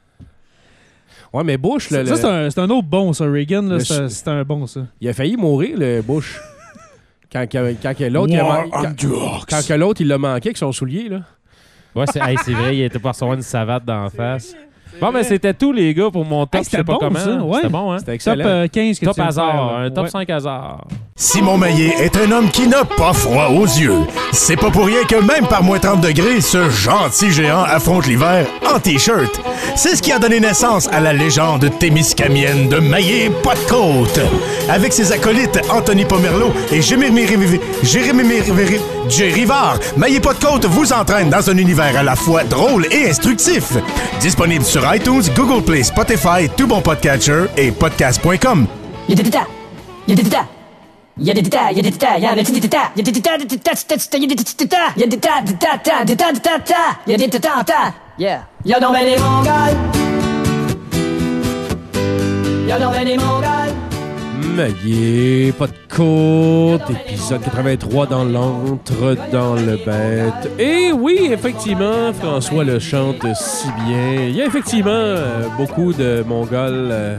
Speaker 2: Ouais, mais Bush,
Speaker 3: Ça,
Speaker 2: le-
Speaker 3: ça,
Speaker 2: le-
Speaker 3: c'est un, c'est un autre bon, ça. Reagan, là,
Speaker 2: Le-
Speaker 3: c'est un- c'est un bon, ça.
Speaker 2: il a failli mourir, le Bush. Quand, quand, quand que l'autre, il a man- quand, quand que l'autre, il l'a manqué avec son soulier, là.
Speaker 4: Ouais, c'est hey, c'est vrai, il était pas recevoir une savate d'en face. Bon, mais c'était tout, les gars, pour mon top.
Speaker 3: Hey,
Speaker 4: je sais
Speaker 3: c'était
Speaker 4: pas
Speaker 3: bon,
Speaker 4: comment.
Speaker 3: ça, ouais.
Speaker 4: C'était bon, hein?
Speaker 2: C'était
Speaker 3: Top
Speaker 2: excellent.
Speaker 3: euh, quinze que
Speaker 4: Top
Speaker 3: tu viens de
Speaker 4: hasard,
Speaker 3: faire, là.
Speaker 4: un top
Speaker 3: Ouais.
Speaker 4: cinq hasard.
Speaker 7: Simon Maillet est un homme qui n'a pas froid aux yeux. C'est pas pour rien que même par moins trente degrés, ce gentil géant affronte l'hiver en T-shirt. C'est ce qui a donné naissance à la légende témiscamienne de Maillet pas de côte. Avec ses acolytes Anthony Pomerleau et Jérémy Riv- Jérémy Riv- Jay Rivard, Maillet pas de côte vous entraîne dans un univers à la fois drôle et instructif. Disponible sur iTunes, Google Play, Spotify, tout bon podcatcher et podcast point com.
Speaker 8: Yadidida. Yadidida. Yadidida. Yadidida. Yadidida. Yadidida. Yadidida. Yadidida. Yadidida. Yeah. Y'a donc ben les Mongols. Y'a donc ben les Mongols.
Speaker 2: Maillet, pas de côte, épisode quatre-vingt-trois dans l'antre, dans le bête. Et oui, effectivement, François le chante si bien. Il y a effectivement euh, beaucoup de Mongols euh,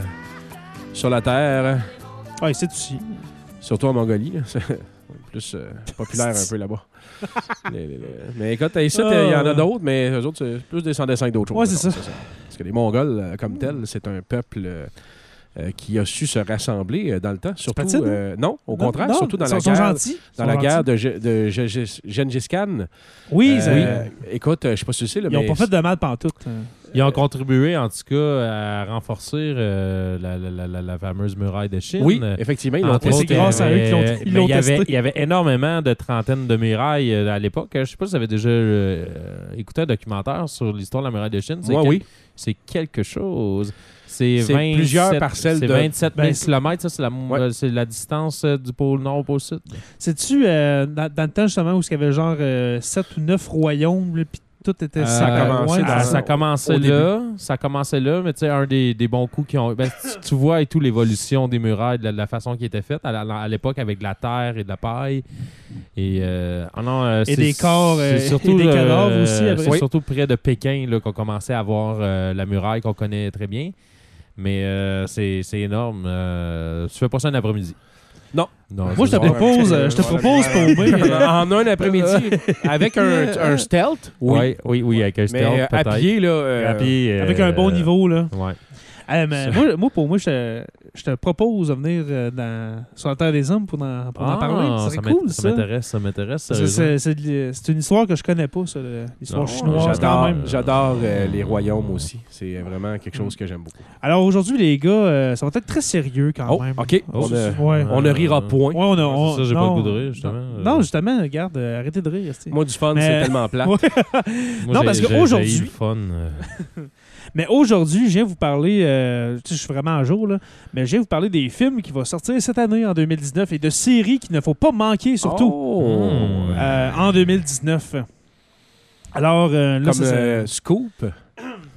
Speaker 2: sur la Terre,
Speaker 3: Ouais, c'est aussi.
Speaker 2: surtout en Mongolie. là. C'est plus euh, populaire un peu là-bas. Les- les- les- Mais écoute, ici, il y en a d'autres, mais eux autres, c'est plus des cent descends que d'autres choses.
Speaker 3: Ouais, c'est
Speaker 2: mettons,
Speaker 3: ça.
Speaker 2: Parce que les Mongols, euh, comme tels, c'est un peuple... euh, euh, qui a su se rassembler euh, dans le temps. Surtout,
Speaker 3: pas-t-il?
Speaker 2: euh, non, au
Speaker 3: Non,
Speaker 2: contraire,
Speaker 3: non,
Speaker 2: surtout dans
Speaker 3: ils
Speaker 2: la
Speaker 3: sont, sont
Speaker 2: guerre,
Speaker 3: gentils.
Speaker 2: dans
Speaker 3: Ils
Speaker 2: la
Speaker 3: sont
Speaker 2: guerre
Speaker 3: gentils.
Speaker 2: de, Ge- de Ge- Gengis Khan.
Speaker 3: Oui,
Speaker 2: Euh,
Speaker 3: c'est-
Speaker 2: écoute, euh, je sais pas si tu sais, là,
Speaker 3: ils n'ont
Speaker 2: mais
Speaker 3: pas fait de mal pantoute. hein.
Speaker 4: Ils ont contribué, en tout cas, à renforcer euh, la, la, la, la, la fameuse muraille de Chine.
Speaker 2: oui, effectivement, ils l'ont
Speaker 4: Entre
Speaker 3: c'est
Speaker 4: autres,
Speaker 2: testé.
Speaker 3: grâce à eux qu'ils l'ont-
Speaker 4: euh,
Speaker 3: ils
Speaker 4: mais
Speaker 3: l'ont
Speaker 4: il y avait-
Speaker 3: testé.
Speaker 4: Il y avait énormément de trentaines de murailles euh, à l'époque. Je sais pas si vous avez déjà euh, écouté un documentaire sur l'histoire de la muraille de Chine. C'est
Speaker 2: Moi,
Speaker 4: quel-
Speaker 2: oui.
Speaker 4: C'est quelque chose. C'est
Speaker 2: C'est
Speaker 4: vingt-sept
Speaker 2: plusieurs parcelles
Speaker 4: C'est
Speaker 2: de-
Speaker 4: vingt-sept mille
Speaker 3: Ben,
Speaker 4: kilomètres, ça, c'est la,
Speaker 2: Ouais.
Speaker 4: euh, c'est la distance euh, du pôle nord au pôle sud.
Speaker 3: Sais-tu, euh, dans, dans le temps justement où il y avait genre euh, sept ou neuf royaumes, là, puis tout était
Speaker 2: Euh,
Speaker 3: ça
Speaker 2: ça a commencé dans-
Speaker 4: Ah, ça commençait
Speaker 2: au
Speaker 4: là, ça commençait là, mais tu sais, un des, des bons coups qui ont. Ben, tu, tu vois et tout l'évolution des murailles, de la, de la façon qui était faite à, la- à l'époque avec de la terre et de la paille. Et, euh, ah non, euh,
Speaker 3: Et
Speaker 4: c'est-
Speaker 3: des corps, euh,
Speaker 4: c'est surtout,
Speaker 3: et des
Speaker 4: euh,
Speaker 3: cadavres aussi, après.
Speaker 4: C'est
Speaker 3: Oui.
Speaker 4: surtout près de Pékin là, qu'on commençait à voir euh, la muraille qu'on connaît très bien. Mais euh, c'est c'est énorme. Euh, tu fais pas ça un après-midi.
Speaker 2: Non.
Speaker 4: non
Speaker 3: Moi, je te
Speaker 4: c'est-
Speaker 3: propose, euh, je te propose pour moi. euh,
Speaker 2: En un après-midi, avec un, un stealth, oui.
Speaker 4: Oui, oui, oui, avec un
Speaker 2: Mais
Speaker 4: stealth,
Speaker 2: euh, à
Speaker 4: peut-être.
Speaker 2: pied, là... euh,
Speaker 4: À pied,
Speaker 3: Avec
Speaker 4: euh,
Speaker 3: un bon niveau, là.
Speaker 4: Ouais.
Speaker 3: Eh, mais moi, moi, pour moi, je te, je te propose de venir euh, dans, sur la Terre des Hommes pour en, pour en
Speaker 4: Ah,
Speaker 3: parler. Ça
Speaker 4: ça
Speaker 3: serait
Speaker 4: m'int-
Speaker 3: cool,
Speaker 4: ça
Speaker 3: ça.
Speaker 4: m'intéresse, ça m'intéresse.
Speaker 3: C'est-
Speaker 4: sérieusement.
Speaker 3: C'est c'est de- c'est une histoire que je connais pas, ça, le- l'histoire
Speaker 4: Non,
Speaker 3: chinoise quand
Speaker 2: J'adore,
Speaker 3: même.
Speaker 2: j'adore euh, les royaumes aussi. C'est vraiment quelque chose que j'aime beaucoup.
Speaker 3: Alors aujourd'hui, les gars, euh, ça va être très sérieux quand
Speaker 2: Oh,
Speaker 3: même.
Speaker 2: OK.
Speaker 4: Oh,
Speaker 2: on, ne,
Speaker 3: Ouais.
Speaker 2: on ne rira point.
Speaker 3: Ouais, on a, on-
Speaker 4: C'est ça, j'ai pas
Speaker 3: non,
Speaker 4: le goût de rire, justement. Euh,
Speaker 3: Non, justement, regarde, euh, arrêtez de rire. esti.
Speaker 2: Moi, du fun,
Speaker 3: Mais-
Speaker 2: c'est tellement plat.
Speaker 3: Ouais.
Speaker 4: Moi,
Speaker 3: non,
Speaker 4: j'ai-
Speaker 3: parce
Speaker 4: j'ai-
Speaker 3: qu'aujourd'hui-
Speaker 4: j'ai eu le fun. euh.
Speaker 3: Mais aujourd'hui, je viens vous parler, euh, tu sais, je suis vraiment à jour, là, mais je viens vous parler des films qui vont sortir cette année, en deux mille dix-neuf, et de séries qu'il ne faut pas manquer, surtout,
Speaker 2: Oh.
Speaker 3: euh, en deux mille dix-neuf. Alors, euh, là,
Speaker 2: Comme
Speaker 3: ça, ça-
Speaker 2: euh, Scoop.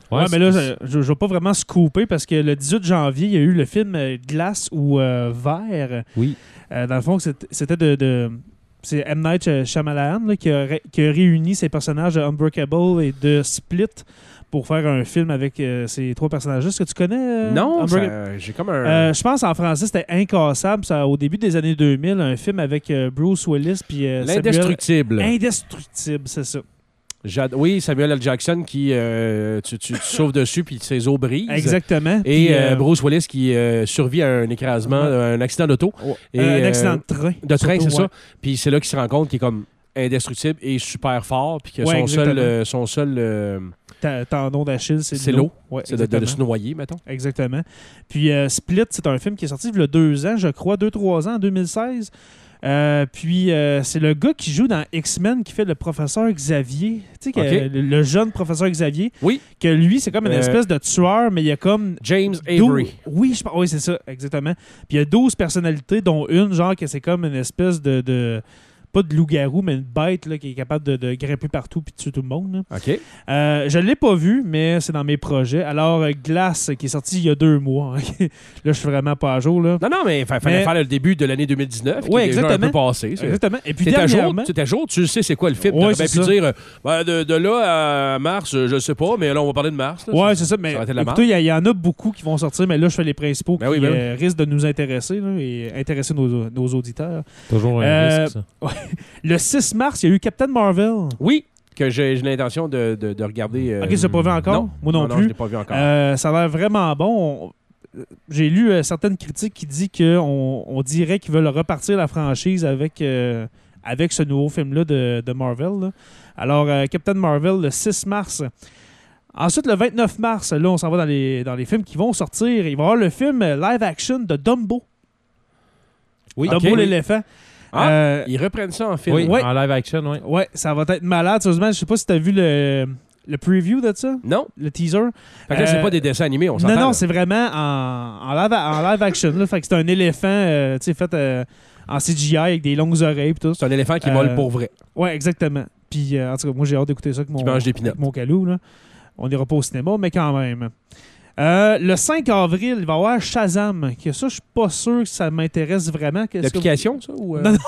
Speaker 3: Ouais, mais là, je ne vais pas vraiment scooper parce que le dix-huit janvier, il y a eu le film euh, Glace ou euh, Vert.
Speaker 4: Oui.
Speaker 3: Euh, dans le fond, c'était, c'était de... de c'est M. Night Shyamalan là, qui, a ré, qui a réuni ses personnages de Unbreakable et de Split pour faire un film avec euh, ces trois personnages-là. Est-ce que tu connais euh,
Speaker 2: Non, ça, j'ai comme un...
Speaker 3: Euh, je pense en français, c'était Incassable. Ça, au début des années deux mille, un film avec euh, Bruce Willis puis euh,
Speaker 2: L'Indestructible.
Speaker 3: Samuel... Indestructible, c'est ça.
Speaker 2: J'ad... Oui, Samuel L. Jackson qui euh, tu, tu, tu sauves dessus puis ses os brisent.
Speaker 3: Exactement.
Speaker 2: Et
Speaker 3: puis,
Speaker 2: euh,
Speaker 3: euh,
Speaker 2: Bruce Willis qui euh, survit à un écrasement,
Speaker 3: ouais.
Speaker 2: un accident d'auto.
Speaker 3: Oh,
Speaker 2: et,
Speaker 3: euh, un accident
Speaker 2: euh,
Speaker 3: de train.
Speaker 2: De train,
Speaker 3: surtout,
Speaker 2: c'est
Speaker 3: ouais.
Speaker 2: ça. Puis c'est là qu'il se rend compte qu'il est comme indestructible et super fort puis que
Speaker 3: Ouais,
Speaker 2: son,
Speaker 3: exactement.
Speaker 2: seul, euh, son seul euh,
Speaker 3: Ta- tendon d'Achille, c'est,
Speaker 2: c'est
Speaker 3: de
Speaker 2: l'eau.
Speaker 3: Ouais,
Speaker 2: c'est de, de, de se noyer, mettons.
Speaker 3: Exactement. Puis euh, Split, c'est un film qui est sorti il y a deux ans, je crois, deux, trois ans, en deux mille seize. Euh, puis euh, c'est le gars qui joue dans X-Men qui fait le professeur Xavier. Tu sais, que,
Speaker 2: Okay.
Speaker 3: le, le jeune professeur Xavier.
Speaker 2: Oui.
Speaker 3: Que lui, c'est comme une
Speaker 2: Euh,
Speaker 3: espèce de tueur, mais il y a comme...
Speaker 2: James
Speaker 3: douze
Speaker 2: Avery.
Speaker 3: Oui, je pense- oui, c'est ça, exactement. Puis il y a douze personnalités, dont une, genre, que c'est comme une espèce de... de pas de loup-garou, mais une bête là, qui est capable de, de grimper partout puis de tuer tout le monde. Là.
Speaker 2: OK.
Speaker 3: Euh, je ne l'ai pas vu, mais c'est dans mes projets. Alors, euh, Glace, qui est sorti il y a deux mois. Là, je suis vraiment pas à jour. Là.
Speaker 2: Non, non, mais il fallait
Speaker 3: Mais-
Speaker 2: faire le début de l'année deux mille dix-neuf.
Speaker 3: Ouais,
Speaker 2: qui est déjà un peu
Speaker 3: exactement.
Speaker 2: passé. c'est-
Speaker 3: Exactement. Et puis,
Speaker 2: T'es à jour,
Speaker 3: dernièrement...
Speaker 2: t'es à jour, tu sais c'est quoi le film.
Speaker 3: Ouais,
Speaker 2: T'aurais
Speaker 3: c'est
Speaker 2: bien pu
Speaker 3: ça.
Speaker 2: dire, euh, ben, de, de là à mars, euh, je sais pas, mais là, on va parler de mars. là.
Speaker 3: Ouais, c'est ça. Mais
Speaker 2: Ça va être de la
Speaker 3: écoutez, il y, y en a beaucoup qui vont sortir, mais là, je fais les principaux
Speaker 2: Ben
Speaker 3: qui
Speaker 2: oui, ben oui.
Speaker 3: euh, risquent de nous intéresser là, et intéresser nos, nos auditeurs.
Speaker 4: Toujours un
Speaker 3: Euh,
Speaker 4: risque, ça.
Speaker 3: Le six mars, il y a eu Captain Marvel.
Speaker 2: Oui, que j'ai j'ai l'intention de, de, de regarder. euh,
Speaker 3: Ok, tu l'as pas vu encore?
Speaker 2: Non.
Speaker 3: Moi non,
Speaker 2: non,
Speaker 3: plus.
Speaker 2: je l'ai pas vu encore.
Speaker 3: Euh, ça a l'air vraiment bon. On- J'ai lu euh, certaines critiques qui disent qu'on on dirait qu'ils veulent repartir la franchise avec, euh, avec ce nouveau film-là de, de Marvel. là. Alors, euh, Captain Marvel, le six mars. Ensuite, le vingt-neuf mars, là, on s'en va dans les, dans les films qui vont sortir. Il va y avoir le film euh, live-action de Dumbo.
Speaker 2: oui,
Speaker 3: Dumbo
Speaker 2: ok.
Speaker 3: l'éléphant.
Speaker 2: Ah,
Speaker 3: Euh,
Speaker 2: ils reprennent ça en film.
Speaker 4: Oui,
Speaker 3: ouais.
Speaker 4: en live action, oui.
Speaker 3: ouais, ça va être malade. Sérieusement, je sais pas si tu as vu le, le preview de ça,
Speaker 2: Non.
Speaker 3: le teaser.
Speaker 2: Fait que là, c'est
Speaker 3: Euh,
Speaker 2: pas des dessins animés, on
Speaker 3: Non,
Speaker 2: s'entend.
Speaker 3: non,
Speaker 2: là.
Speaker 3: c'est vraiment en, en, live, en live action. Là. Fait que c'est un éléphant euh, tu sais, fait euh, en C G I avec des longues oreilles et tout.
Speaker 2: C'est un éléphant qui
Speaker 3: Euh,
Speaker 2: vole pour vrai.
Speaker 3: Ouais, exactement. Puis, euh, en tout cas, moi, j'ai hâte d'écouter ça avec mon,
Speaker 2: Qui mange des peanuts.
Speaker 3: avec mon calou. Là. On n'ira pas au cinéma, mais quand même. Euh, le cinq avril, il va y avoir Shazam. Que ça, je suis pas sûr que ça m'intéresse vraiment. Qu'est-ce que-
Speaker 2: L'application, ça? Ou, euh?
Speaker 3: Non,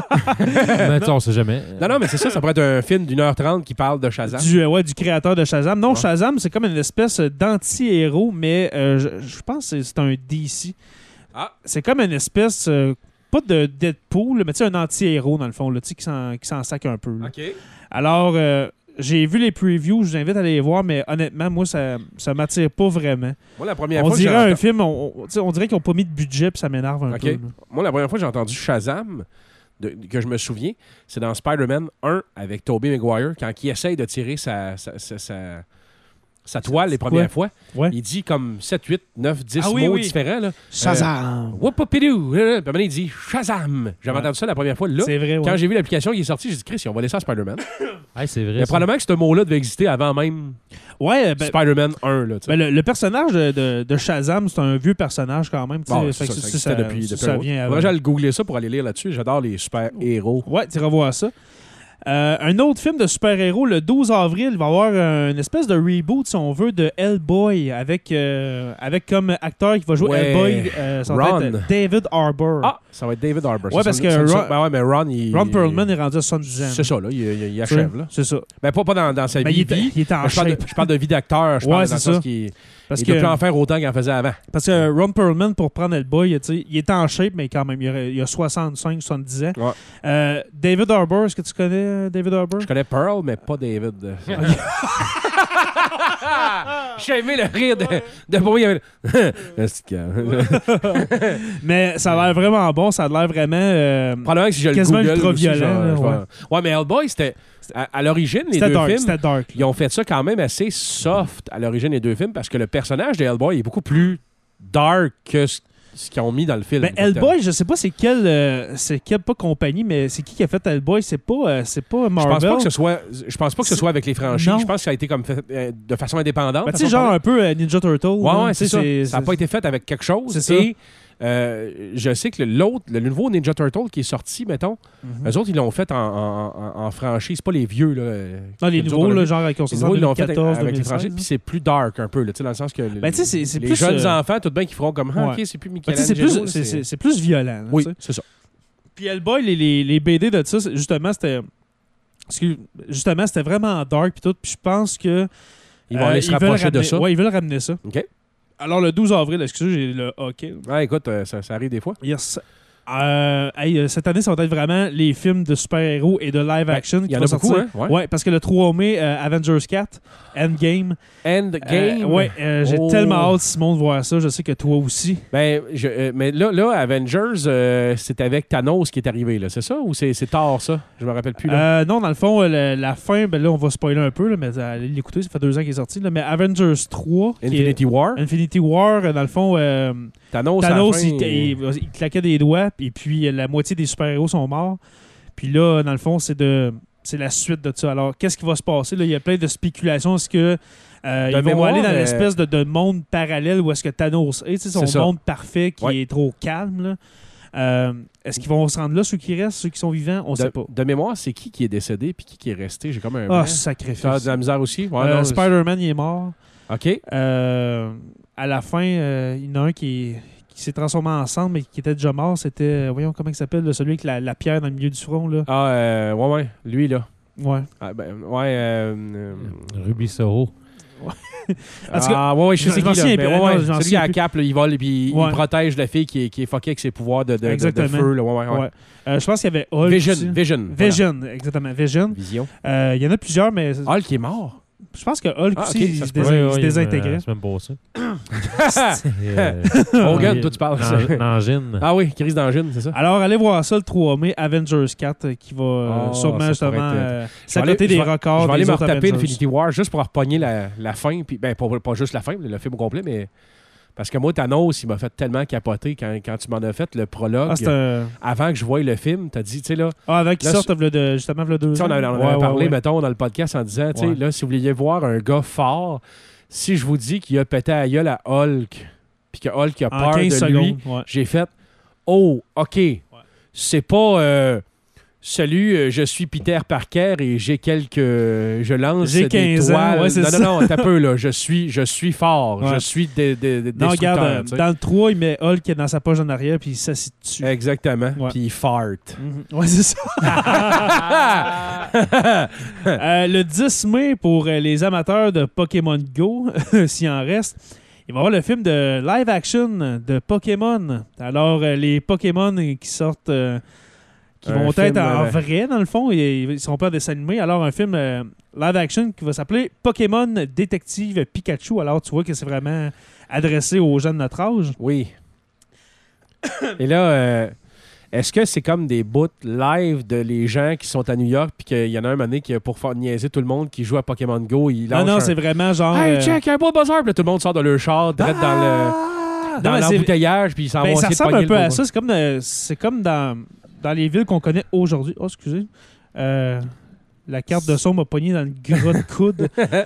Speaker 4: Mais tu sais, on sait jamais.
Speaker 2: non, non, mais c'est ça, ça pourrait être un film d'une heure trente qui parle de Shazam.
Speaker 3: Du, euh, ouais, du créateur de Shazam. Non,
Speaker 2: Ouais.
Speaker 3: Shazam, c'est comme une espèce d'anti-héros, mais euh, je, je pense que c'est- c'est un D C.
Speaker 2: Ah.
Speaker 3: C'est comme une espèce, euh, pas de Deadpool, mais tu sais, un anti-héros, dans le fond, là, tu sais, qui s'en, qui s'en sac un peu. là.
Speaker 2: OK.
Speaker 3: Alors, euh, j'ai vu les previews, je vous invite à aller les voir, mais honnêtement, moi, ça ça m'attire pas vraiment.
Speaker 2: Moi, la première
Speaker 3: On
Speaker 2: fois que j'ai
Speaker 3: dirait un
Speaker 2: entendu-
Speaker 3: film, on, on- tu sais, on dirait qu'ils n'ont pas mis de budget, puis ça m'énerve un
Speaker 2: OK.
Speaker 3: peu. là.
Speaker 2: Moi, la première fois que j'ai entendu Shazam, de- que je me souviens, c'est dans Spider-Man un avec Tobey Maguire, quand il essaye de tirer sa, sa, sa, sa- sa toile les premières fois.
Speaker 3: Ouais.
Speaker 2: Il dit comme sept, huit, neuf, dix
Speaker 3: Ah oui,
Speaker 2: mots
Speaker 3: oui.
Speaker 2: différents. Là.
Speaker 3: Shazam!
Speaker 2: Whoopapidoo! Puis à un moment donné, il dit Shazam! J'avais
Speaker 3: Ouais.
Speaker 2: entendu ça la première fois. Là,
Speaker 3: C'est vrai, ouais.
Speaker 2: quand j'ai vu l'application qui est sortie, j'ai dit Chris, on va laisser à Spider-Man.
Speaker 4: Ah, c'est vrai.
Speaker 2: Mais
Speaker 4: ça.
Speaker 2: probablement que ce mot-là devait exister avant même
Speaker 3: Ouais, ben,
Speaker 2: Spider-Man un. Là, tu sais.
Speaker 3: ben, le, le personnage de, de- de Shazam, c'est un vieux personnage quand même. tu sais.
Speaker 2: Bon,
Speaker 3: Fait
Speaker 2: c'est
Speaker 3: que
Speaker 2: ça,
Speaker 3: ça,
Speaker 2: ça
Speaker 3: ça,
Speaker 2: existait depuis,
Speaker 3: ça,
Speaker 2: depuis
Speaker 3: ça
Speaker 2: un
Speaker 3: vient
Speaker 2: autre.
Speaker 3: avant.
Speaker 2: Faudrait que j'aille googler ça pour aller lire là-dessus. J'adore les super-héros.
Speaker 3: Ouais, tu revois ça. Euh, un autre film de super-héros, le douze avril, il va y avoir un- une espèce de reboot, si on veut, de Hellboy, avec, euh, avec comme acteur qui va jouer
Speaker 2: Ouais.
Speaker 3: Hellboy, euh, ça va
Speaker 2: Ron.
Speaker 3: être David Harbour.
Speaker 2: Ah, ça va être David Harbour.
Speaker 3: Ouais,
Speaker 2: Ça
Speaker 3: parce
Speaker 2: sonne-
Speaker 3: que
Speaker 2: sonne-
Speaker 3: Ron-
Speaker 2: ben ouais, mais Ron, il...
Speaker 3: Ron Perlman est rendu à soixante-dix ans.
Speaker 2: C'est ça, là. Il, il- il
Speaker 3: Tu sais,
Speaker 2: achève, là.
Speaker 3: C'est ça.
Speaker 2: Ben, pas, pas dans, dans sa
Speaker 3: Ben,
Speaker 2: vie.
Speaker 3: il, est,
Speaker 2: vie.
Speaker 3: il est en
Speaker 2: je, parle de,
Speaker 3: shape.
Speaker 2: je parle de vie d'acteur. Je
Speaker 3: Ouais,
Speaker 2: parle dans le
Speaker 3: c'est ça.
Speaker 2: sens qu'il
Speaker 3: Parce
Speaker 2: il ne peut plus en
Speaker 3: que,
Speaker 2: faire autant qu'il en faisait avant.
Speaker 3: parce que Ron Perlman, pour prendre Hellboy, tu sais, il est en shape, mais quand même, il a, il a soixante-cinq soixante-dix ans.
Speaker 2: Ouais.
Speaker 3: Euh, David Harbour, est-ce que tu connais euh, David Harbour?
Speaker 2: Je connais Pearl, mais pas David. J'ai aimé le rire de, de bon, il y avait... C'est calme.
Speaker 3: Mais ça a l'air vraiment bon, ça a l'air vraiment... euh,
Speaker 2: Probablement que si je le
Speaker 3: Quasiment
Speaker 2: google
Speaker 3: ultra
Speaker 2: aussi,
Speaker 3: violent,
Speaker 2: genre,
Speaker 3: là,
Speaker 2: je
Speaker 3: ouais.
Speaker 2: vais- ouais, mais Hellboy, c'était... À, à l'origine, les
Speaker 3: C'était
Speaker 2: deux
Speaker 3: dark,
Speaker 2: films,
Speaker 3: c'était dark.
Speaker 2: ils ont fait ça quand même assez soft à l'origine des deux films parce que le personnage de Hellboy est beaucoup plus dark que ce, ce qu'ils ont mis dans le film.
Speaker 3: Ben, Hellboy, je sais pas c'est quelle, euh, c'est quelle pas compagnie, mais c'est qui qui a fait Hellboy? C'est pas, euh, c'est pas
Speaker 2: Je
Speaker 3: Marvel.
Speaker 2: pense pas que ce soit, je pense pas que ce soit avec les franchises.
Speaker 3: Non.
Speaker 2: Je pense que ça a été comme fait, euh, de façon indépendante.
Speaker 3: Ben, tu sais, genre un peu euh, Ninja Turtle.
Speaker 2: Ouais,
Speaker 3: là,
Speaker 2: ouais,
Speaker 3: tu sais,
Speaker 2: c'est ça. Ça n'a pas été fait avec quelque chose.
Speaker 3: C'est ça.
Speaker 2: Et Euh, je sais que l'autre, le nouveau Ninja Turtle qui est sorti, mettons, mm-hmm. eux autres, ils l'ont fait en, en, en, en franchise. C'est pas les vieux. Là,
Speaker 3: non, les nouveaux, là, genre avec
Speaker 2: les nouveaux, ils l'ont fait avec les franchises. Puis c'est plus dark un peu, là, dans le sens que
Speaker 3: ben, c'est, c'est
Speaker 2: les
Speaker 3: plus,
Speaker 2: jeunes
Speaker 3: euh...
Speaker 2: enfants, tout de bien, qui feront comme ah,
Speaker 3: ouais.
Speaker 2: OK, c'est plus Michelangelo.
Speaker 3: Ben, c'est, plus, c'est, c'est, c'est plus violent. Là,
Speaker 2: oui,
Speaker 3: t'sais.
Speaker 2: c'est ça.
Speaker 3: Puis Hellboy, les, les, les B D de ça, justement, c'était. Excuse, justement, c'était vraiment dark. Puis tout. Puis je pense que.
Speaker 2: Ils vont euh, aller se rapprocher
Speaker 3: ramener,
Speaker 2: de ça.
Speaker 3: Oui, ils veulent ramener ça.
Speaker 2: OK.
Speaker 3: Alors, le douze avril, excusez, j'ai le hockey.
Speaker 2: Ouais, écoute, euh, ça, ça arrive des fois.
Speaker 3: Yes. Euh, hey, cette année, ça va être vraiment les films de super-héros et de live-action
Speaker 2: ben,
Speaker 3: qui
Speaker 2: vont
Speaker 3: vont
Speaker 2: sortir.
Speaker 3: Beaucoup, hein?
Speaker 2: Ouais.
Speaker 3: ouais, parce que le trois mai, euh, Avengers quatre, Endgame.
Speaker 2: Endgame?
Speaker 3: Euh, ouais, euh, j'ai
Speaker 2: oh.
Speaker 3: tellement hâte, Simon, de voir ça. Je sais que toi aussi.
Speaker 2: Ben, je, euh, mais là, là Avengers, euh, c'est avec Thanos qui est arrivé, là, c'est ça? Ou c'est, c'est tard, ça? Je me rappelle plus, là.
Speaker 3: Euh, non, dans le fond, la, la fin, ben là, on va spoiler un peu, là, mais allez l'écouter, ça fait deux ans qu'il est sorti. Là, mais Avengers trois...
Speaker 2: Infinity
Speaker 3: est,
Speaker 2: War.
Speaker 3: Infinity War, dans le fond... Euh,
Speaker 2: Thanos,
Speaker 3: Thanos
Speaker 2: fin,
Speaker 3: il, il, il claquait des doigts, et puis la moitié des super-héros sont morts. Puis là, dans le fond, c'est de c'est la suite de ça. Alors, qu'est-ce qui va se passer? Là, il y a plein de spéculations. Est-ce que euh, ils vont mémoire, aller dans mais... l'espèce de, de monde parallèle où est-ce que Thanos est? Son c'est monde parfait qui ouais. est trop calme. Là. Euh, est-ce qu'ils vont se rendre là, ceux qui restent, ceux qui sont vivants? On ne sait pas.
Speaker 2: De mémoire, c'est qui qui est décédé et qui qui est resté? J'ai comme un...
Speaker 3: Ah, oh, sacrifice.
Speaker 2: Tu as de la misère aussi? Ouais,
Speaker 3: euh,
Speaker 2: non,
Speaker 3: Spider-Man, il est mort.
Speaker 2: OK.
Speaker 3: Euh, à la fin, euh, il y en a un qui est... qui s'est transformé en cendre, mais qui était déjà mort. C'était, euh, voyons, comment il s'appelle, là, celui avec la, la pierre dans le milieu du front. Là.
Speaker 2: Ah, euh, ouais, ouais, lui, là.
Speaker 3: Ouais.
Speaker 2: Ah, ben, ouais, euh, euh...
Speaker 4: Ruby Soho.
Speaker 2: Ouais. Ah, ouais, ouais, je sais qui, là. Ben, ouais, ouais, celui qui a la cape, là, il vole et puis ouais. il protège la fille qui est, qui est fuckée avec ses pouvoirs de, de, de, de feu. Là. Ouais, ouais,
Speaker 3: ouais. Euh, je pense qu'il y avait Hulk
Speaker 2: Vision,
Speaker 3: aussi.
Speaker 2: Vision.
Speaker 3: Vision, voilà. Exactement, Vision.
Speaker 2: Vision.
Speaker 3: Euh, il y en a plusieurs, mais...
Speaker 2: Hulk qui est mort.
Speaker 3: Je pense que Hulk ah,
Speaker 2: okay,
Speaker 3: aussi, il se, dés-
Speaker 4: ouais,
Speaker 3: il se
Speaker 4: ouais,
Speaker 3: désintégrait.
Speaker 4: C'est même pas ça.
Speaker 2: Hogan, toi, tu parles.
Speaker 4: D'angine.
Speaker 2: Ah oui, crise d'angine, c'est ça?
Speaker 3: Alors, allez voir ça le trois mai, Avengers quatre, qui va oh, sûrement justement euh, s'accoter des records.
Speaker 2: Je vais aller me retaper
Speaker 3: Avengers.
Speaker 2: Infinity War juste pour repogner la, la fin. Puis, ben, pas, pas juste la fin, le film au complet, mais... Parce que moi, Thanos, il m'a fait tellement capoter quand, quand tu m'en as fait le prologue.
Speaker 3: Ah, un...
Speaker 2: Avant que je voie le film, t'as dit, tu sais là...
Speaker 3: Ah, avant qu'il sorte de, justement le deux ans.
Speaker 2: On, a, on
Speaker 3: ouais,
Speaker 2: avait
Speaker 3: ouais,
Speaker 2: parlé,
Speaker 3: ouais.
Speaker 2: mettons, dans le podcast en disant, tu sais,
Speaker 3: ouais.
Speaker 2: là, si vous vouliez voir un gars fort, si je vous dis qu'il a pété à gueule à Hulk, puis que Hulk a peur de
Speaker 3: secondes,
Speaker 2: lui,
Speaker 3: ouais.
Speaker 2: j'ai fait, oh, OK, ouais. c'est pas... Euh, Salut, euh, je suis Peter Parker et j'ai quelques... Euh, je lance
Speaker 3: j'ai
Speaker 2: des
Speaker 3: quinze
Speaker 2: toiles.
Speaker 3: Ans, ouais, c'est
Speaker 2: non,
Speaker 3: ça.
Speaker 2: non, non, t'as peu, là. Je suis, je suis fort. Ouais. Je suis des de, de,
Speaker 3: Non, regarde, euh, dans le trois, il met Hulk dans sa poche en arrière puis il s'assit dessus.
Speaker 2: Exactement.
Speaker 3: Ouais.
Speaker 2: Puis il fart.
Speaker 3: Mm-hmm. Ouais, c'est ça. euh, le dix mai, pour euh, les amateurs de Pokémon Go, s'il en reste, il va y avoir le film de live action de Pokémon. Alors, euh, les Pokémon qui sortent... Euh, qui un vont film, être en euh... vrai, dans le fond. Ils ne seront pas dessin animé. Alors, un film euh, live-action qui va s'appeler Pokémon Détective Pikachu. Alors, tu vois que c'est vraiment adressé aux gens de notre âge.
Speaker 2: Oui. Et là, euh, est-ce que c'est comme des bouts live de les gens qui sont à New York puis qu'il y en a un moment donné qui, pour faire niaiser tout le monde qui joue à Pokémon Go, il
Speaker 3: Non, non,
Speaker 2: un...
Speaker 3: c'est vraiment genre...
Speaker 2: Hey,
Speaker 3: euh...
Speaker 2: check, un beau buzzer! Puis là, tout le monde sort de leur char, direct ah! dans le... dans non, l'embouteillage, puis ils s'en
Speaker 3: ben,
Speaker 2: vont
Speaker 3: ça
Speaker 2: essayer de
Speaker 3: ressemble un peu à
Speaker 2: le
Speaker 3: ça. C'est comme, de... c'est comme dans... dans les villes qu'on connaît aujourd'hui. Oh, excusez. Euh, la carte de son m'a pogné dans le gras de coude.